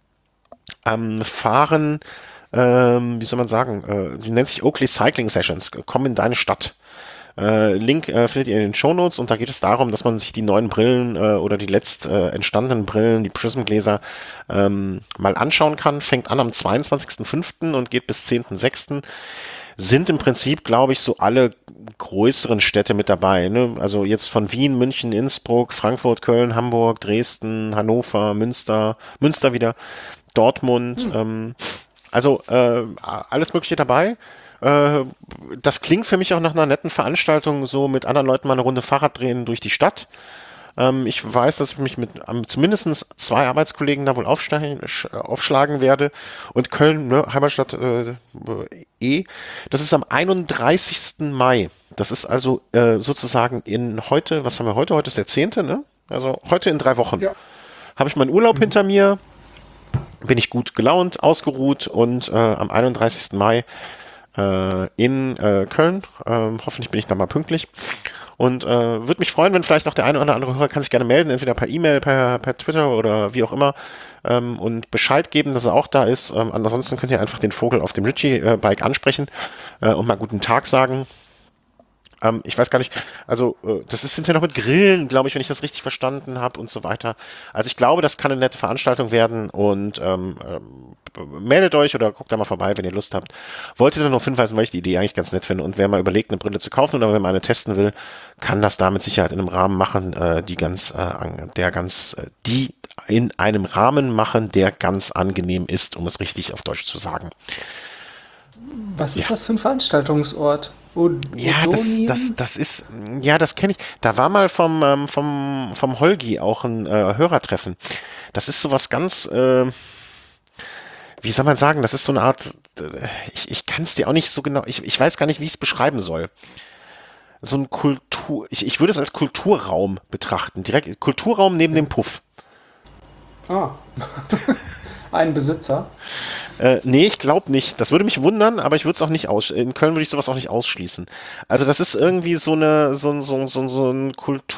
Ähm, fahren ähm, wie soll man sagen, äh, sie nennt sich Oakley Cycling Sessions, komm in deine Stadt. Äh, Link äh, findet ihr in den Shownotes und da geht es darum, dass man sich die neuen Brillen äh, oder die letzt äh, entstandenen Brillen, die Prism-Gläser ähm, mal anschauen kann. Fängt an am zweiundzwanzigsten fünften und geht bis zehnten sechsten Sind im Prinzip, glaube ich, so alle größeren Städte mit dabei. Ne? Also jetzt von Wien, München, Innsbruck, Frankfurt, Köln, Hamburg, Dresden, Hannover, Münster, Münster wieder, Dortmund, ähm, also äh, alles Mögliche dabei. Äh, das klingt für mich auch nach einer netten Veranstaltung, so mit anderen Leuten mal eine Runde Fahrrad drehen durch die Stadt. Ähm, ich weiß, dass ich mich mit ähm, zumindest zwei Arbeitskollegen da wohl aufschlagen, sch- äh, aufschlagen werde. Und Köln, ne, Heimatstadt äh, äh, eh. Das ist am einunddreißigsten Mai. Das ist also äh, sozusagen in heute, was haben wir heute? Heute ist der zehnte, ne? Also heute in drei Wochen. Ja. Habe ich meinen Urlaub hinter mir, bin ich gut gelaunt, ausgeruht und äh, am einunddreißigsten Mai äh, in äh, Köln. Ähm, hoffentlich bin ich da mal pünktlich. Und äh, würde mich freuen, wenn vielleicht auch der eine oder andere Hörer kann sich gerne melden, entweder per E-Mail, per, per Twitter oder wie auch immer ähm, und Bescheid geben, dass er auch da ist. Ähm, ansonsten könnt ihr einfach den Vogel auf dem Ritchie-Bike ansprechen äh, und mal guten Tag sagen. Ähm, ich weiß gar nicht, also äh, das ist hinterher noch mit Grillen, glaube ich, wenn ich das richtig verstanden habe und so weiter. Also ich glaube, das kann eine nette Veranstaltung werden und ähm, ähm, meldet euch oder guckt da mal vorbei, wenn ihr Lust habt. Wollte dann noch hinweisen, weil ich die Idee eigentlich ganz nett finde und wer mal überlegt, eine Brille zu kaufen oder wenn man eine testen will, kann das da mit Sicherheit in einem Rahmen machen, äh, die ganz, äh, der ganz, äh, die in einem Rahmen machen, der ganz angenehm ist, um es richtig auf Deutsch zu sagen. Was ist Ja. das für ein Veranstaltungsort? Od- Ja, das, Odonien? das, das ist, ja, das kenne ich. Da war mal vom, ähm, vom, vom Holgi auch ein äh, Hörertreffen. Das ist sowas ganz, äh, wie soll man sagen, das ist so eine Art, äh, ich, ich kann es dir auch nicht so genau, ich, ich weiß gar nicht, wie ich es beschreiben soll. So ein Kultur, ich, ich würde es als Kulturraum betrachten. Direkt Kulturraum neben dem Puff. Ah. Ein Besitzer. Äh, nee, ich glaube nicht. Das würde mich wundern, aber ich würde es auch nicht aus. In Köln würde ich sowas auch nicht ausschließen. Also das ist irgendwie so eine, so, ein- so, ein- so, ein- so ein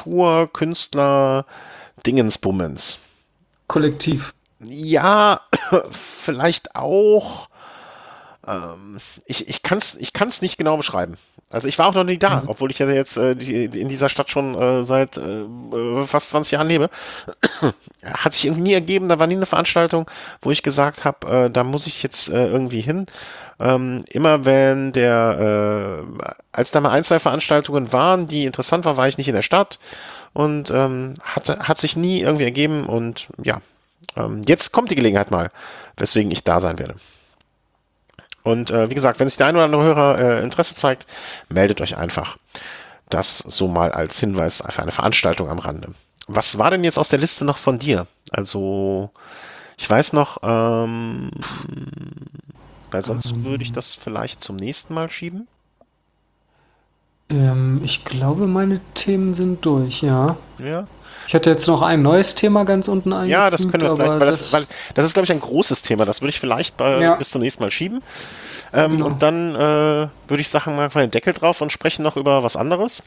Kultur-Künstler-Dingensbummens. Kollektiv. Ja, vielleicht auch. Ich, ich kann es ich kann's nicht genau beschreiben. Also ich war auch noch nie da, obwohl ich ja jetzt äh, die, in dieser Stadt schon äh, seit äh, fast zwanzig Jahren lebe. Hat sich irgendwie nie ergeben, da war nie eine Veranstaltung, wo ich gesagt habe, äh, da muss ich jetzt äh, irgendwie hin. Ähm, immer wenn der, äh, als da mal ein, zwei Veranstaltungen waren, die interessant waren, war ich nicht in der Stadt und ähm, hat, hat sich nie irgendwie ergeben und ja, ähm, jetzt kommt die Gelegenheit mal, weswegen ich da sein werde. Und äh, wie gesagt, wenn sich der ein oder andere Hörer äh, Interesse zeigt, meldet euch einfach. Das so mal als Hinweis für eine Veranstaltung am Rande. Was war denn jetzt aus der Liste noch von dir? Also, ich weiß noch, ähm, weil sonst Ähm, würde ich das vielleicht zum nächsten Mal schieben. ähm, ich glaube, meine Themen sind durch, ja. Ja. Ich hatte jetzt noch ein neues Thema ganz unten Ja, das eingefügt, können wir vielleicht, aber weil das, das, weil das ist, glaube ich, ein großes Thema. Das würde ich vielleicht bei, Ja. bis zum nächsten Mal schieben. Ähm, Genau. Und dann äh, würde ich sagen, machen wir den Deckel drauf und sprechen noch über was anderes.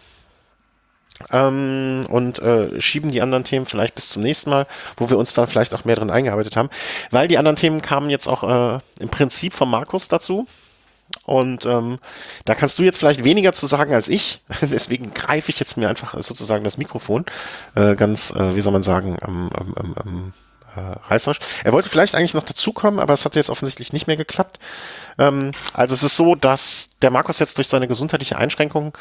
Ähm, und äh, schieben die anderen Themen vielleicht bis zum nächsten Mal, wo wir uns dann vielleicht auch mehr drin eingearbeitet haben. Weil die anderen Themen kamen jetzt auch äh, im Prinzip von Markus dazu. Und ähm, da kannst du jetzt vielleicht weniger zu sagen als ich. Deswegen greife ich jetzt mir einfach sozusagen das Mikrofon. Äh, ganz, äh, wie soll man sagen, ähm, ähm, ähm, ähm, äh, reißerisch. Er wollte vielleicht eigentlich noch dazukommen, aber es hat jetzt offensichtlich nicht mehr geklappt. Ähm, also es ist so, dass der Markus jetzt durch seine gesundheitliche Einschränkung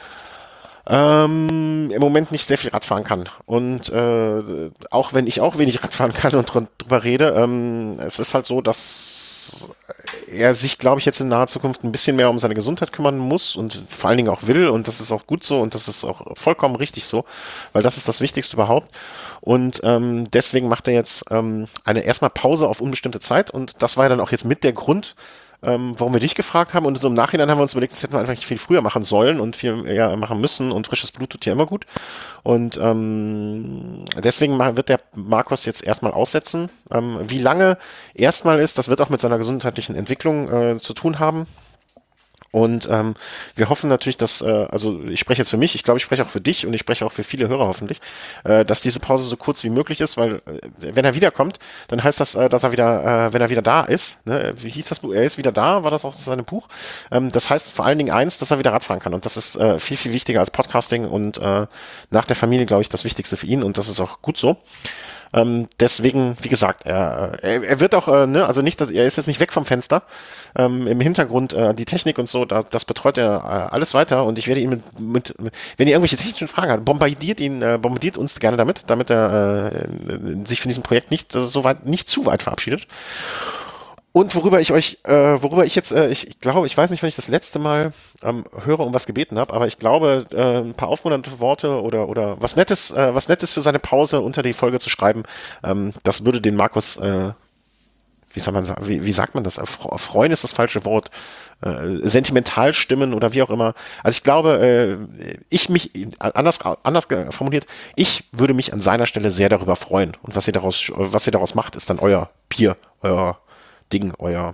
ähm, im Moment nicht sehr viel Radfahren kann. Und äh, auch wenn ich auch wenig Radfahren kann und dr- drüber rede, ähm, es ist halt so, dass er sich, glaube ich, jetzt in naher Zukunft ein bisschen mehr um seine Gesundheit kümmern muss und vor allen Dingen auch will. Und das ist auch gut so und das ist auch vollkommen richtig so, weil das ist das Wichtigste überhaupt. Und ähm, deswegen macht er jetzt ähm, eine erstmal Pause auf unbestimmte Zeit. Und das war ja dann auch jetzt mit der Grund, ähm, warum wir dich gefragt haben. Und so im Nachhinein haben wir uns überlegt, das hätten wir einfach nicht viel früher machen sollen und viel eher machen müssen. Und frisches Blut tut ja immer gut. Und ähm, deswegen ma- wird der Markus jetzt erstmal aussetzen. Ähm, wie lange erstmal ist, das wird auch mit seiner gesundheitlichen Entwicklung äh, zu tun haben. Und ähm, wir hoffen natürlich, dass, äh, also ich spreche jetzt für mich, ich glaube, ich spreche auch für dich und ich spreche auch für viele Hörer hoffentlich, äh, dass diese Pause so kurz wie möglich ist, weil äh, wenn er wiederkommt, dann heißt das, äh, dass er wieder, äh, wenn er wieder da ist, ne, wie hieß das Buch, er ist wieder da, war das auch seinem Buch, ähm, das heißt vor allen Dingen eins, dass er wieder Radfahren kann und das ist äh, viel, viel wichtiger als Podcasting und äh, nach der Familie, glaube ich, das Wichtigste für ihn und das ist auch gut so. Ähm, deswegen, wie gesagt, er, er, er wird auch, äh, ne, also nicht, dass er ist jetzt nicht weg vom Fenster. Ähm, Im Hintergrund äh, die Technik und so, da, das betreut er äh, alles weiter und ich werde ihn mit, mit, mit wenn ihr irgendwelche technischen Fragen habt, bombardiert ihn, äh, bombardiert uns gerne damit, damit er äh, sich von diesem Projekt nicht äh, so weit, nicht zu weit verabschiedet. Und worüber ich euch, äh, worüber ich jetzt, äh, ich, ich glaube, ich weiß nicht, wenn ich das letzte Mal ähm, höre, um was gebeten habe, aber ich glaube, äh, ein paar aufmunternde Worte oder oder was Nettes, äh, was Nettes für seine Pause unter die Folge zu schreiben, ähm, das würde den Markus, äh, wie soll man sagen, wie, wie sagt man das? Freuen ist das falsche Wort. Äh, sentimental stimmen oder wie auch immer. Also ich glaube, äh, ich mich, anders, anders formuliert, ich würde mich an seiner Stelle sehr darüber freuen. Und was ihr daraus, was ihr daraus macht, ist dann euer Bier, euer Ding, euer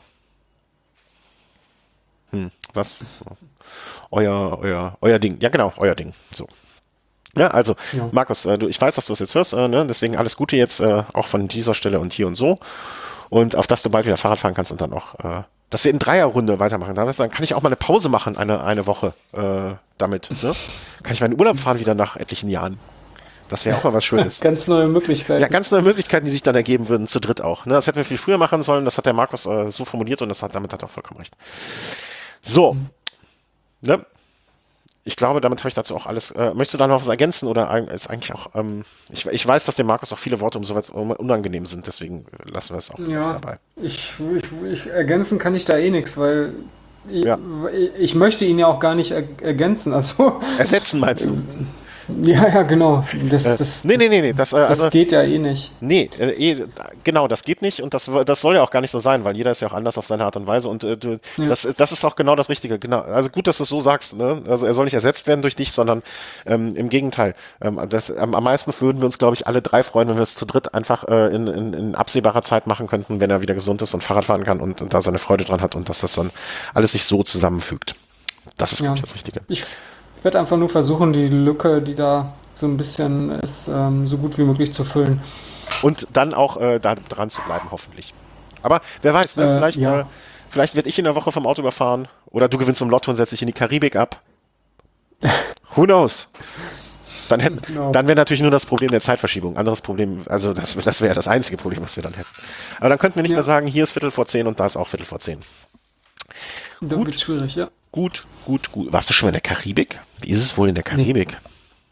hm, was? Euer, euer, euer Ding. Ja, genau, euer Ding. So. Ja, also, Ja. Markus, äh, du, ich weiß, dass du es jetzt hörst, äh, ne? Deswegen alles Gute jetzt äh, auch von dieser Stelle und hier und so. Und auf dass du bald wieder Fahrrad fahren kannst und dann auch äh, dass wir in Dreierrunde weitermachen. Dann kann ich auch mal eine Pause machen, eine, eine Woche äh, damit. Ne? Kann ich meinen Urlaub fahren wieder nach etlichen Jahren. Das wäre auch mal was Schönes. Ganz neue Möglichkeiten. Ja, ganz neue Möglichkeiten, die sich dann ergeben würden, zu dritt auch. Ne? Das hätten wir viel früher machen sollen, das hat der Markus äh, so formuliert und das hat, damit hat er auch vollkommen recht. So. Mhm. Ne? Ich glaube, damit habe ich dazu auch alles. Äh, möchtest du da noch was ergänzen oder ist eigentlich auch, ähm, ich, ich weiß, dass dem Markus auch viele Worte um sowas unangenehm sind, deswegen lassen wir es auch ja, dabei. Ich, ich, ich, ergänzen kann ich da eh nichts, weil ich, ja. ich möchte ihn ja auch gar nicht er, ergänzen. Also, ersetzen meinst du? Ja, ja, genau. Das, äh, das, nee, nee, nee, nee. Das, äh, das also, geht ja eh nicht. Nee, äh, eh, genau, das geht nicht und das, das soll ja auch gar nicht so sein, weil jeder ist ja auch anders auf seine Art und Weise und äh, du, ja. das, das ist auch genau das Richtige. Genau. Also gut, dass du es so sagst. Ne? Also er soll nicht ersetzt werden durch dich, sondern ähm, im Gegenteil. Ähm, das, ähm, am meisten würden wir uns, glaube ich, alle drei freuen, wenn wir es zu dritt einfach äh, in, in, in absehbarer Zeit machen könnten, wenn er wieder gesund ist und Fahrrad fahren kann und, und da seine Freude dran hat und dass das dann alles sich so zusammenfügt. Das ist, ja. glaube ich, das Richtige. Ich werde einfach nur versuchen, die Lücke, die da so ein bisschen ist, ähm, so gut wie möglich zu füllen. Und dann auch äh, da dran zu bleiben, hoffentlich. Aber wer weiß, ne? Äh, vielleicht, ja. äh, vielleicht werde ich in der Woche vom Auto überfahren oder du gewinnst im Lotto und setzt dich in die Karibik ab. Who knows? Dann, hätten, genau. dann wäre natürlich nur das Problem der Zeitverschiebung. Anderes Problem, also das, das wäre das einzige Problem, was wir dann hätten. Aber dann könnten wir nicht ja. mehr sagen, hier ist Viertel vor zehn und da ist auch Viertel vor zehn. Dann wird schwierig, ja. Gut, gut, gut. Warst du schon mal in der Karibik? Wie ist es wohl in der Karibik? Nee.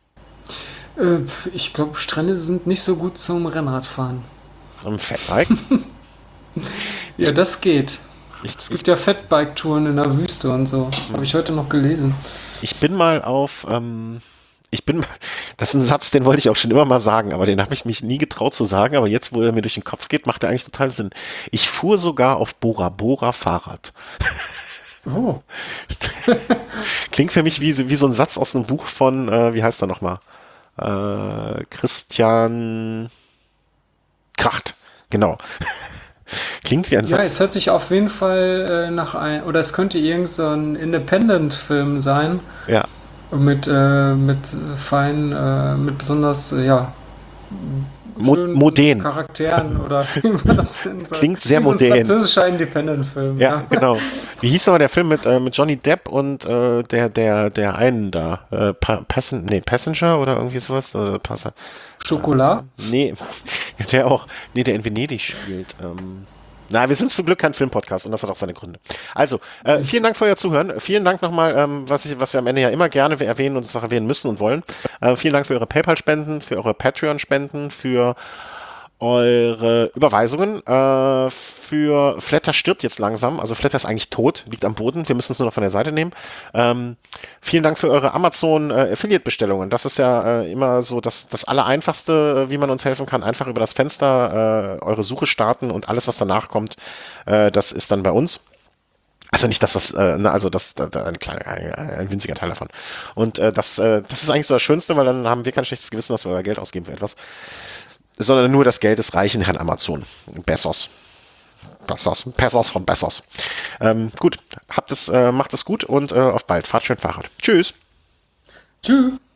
Ich glaube, Strände sind nicht so gut zum Rennradfahren. Am Fatbike? Ja, das geht. Ich, es gibt ja Fatbike-Touren in der Wüste und so. Hm. Habe ich heute noch gelesen. Ich bin mal auf, ähm, ich bin, das ist ein Satz, den wollte ich auch schon immer mal sagen, aber den habe ich mich nie getraut zu sagen, aber jetzt, wo er mir durch den Kopf geht, macht er eigentlich total Sinn. Ich fuhr sogar auf Bora Bora Fahrrad. Oh. Klingt für mich wie, wie so ein Satz aus einem Buch von, äh, wie heißt er nochmal? Äh, Christian Kracht, genau. Klingt wie ein Satz. Ja, es hört sich auf jeden Fall äh, nach ein, oder es könnte irgend so ein Independent-Film sein. Ja. Mit, äh, mit feinen, äh, mit besonders, äh, ja, Mo modern. Charakteren oder wie man das nennen soll. Klingt sehr wie so ein modern. französischer Independent-Film. Ja, ja, genau. Wie hieß aber der Film mit, äh, mit Johnny Depp und äh, der, der, der einen da? Äh, pa Passen nee, Passenger oder irgendwie sowas? Oder Passa Schokolade? Äh, nee, der auch, nee, der in Venedig spielt. Ähm, na, wir sind zum Glück kein Filmpodcast und das hat auch seine Gründe. Also, äh, vielen Dank für euer Zuhören. Vielen Dank nochmal, ähm, was, ich, was wir am Ende ja immer gerne erwähnen und es auch erwähnen müssen und wollen. Äh, vielen Dank für eure PayPal-Spenden, für eure Patreon-Spenden, für eure Überweisungen. Äh, für Flatter stirbt jetzt langsam. Also Flatter ist eigentlich tot, liegt am Boden. Wir müssen es nur noch von der Seite nehmen. Ähm, vielen Dank für eure Amazon-Affiliate-Bestellungen. Das ist ja äh, immer so das, das Allereinfachste, wie man uns helfen kann. Einfach über das Fenster äh, eure Suche starten und alles, was danach kommt, äh, das ist dann bei uns. Also nicht das, was, äh, na, also das, da, da ein kleiner, ein, ein winziger Teil davon. Und äh, das, äh, das ist eigentlich so das Schönste, weil dann haben wir kein schlechtes Gewissen, dass wir euer Geld ausgeben für etwas. Sondern nur das Geld des reichen Herrn Amazon. Bezos. Bezos. Bezos von Bezos. Ähm, gut, habt es, äh, macht es gut und äh, auf bald. Fahrt schön Fahrrad. Tschüss. Tschüss.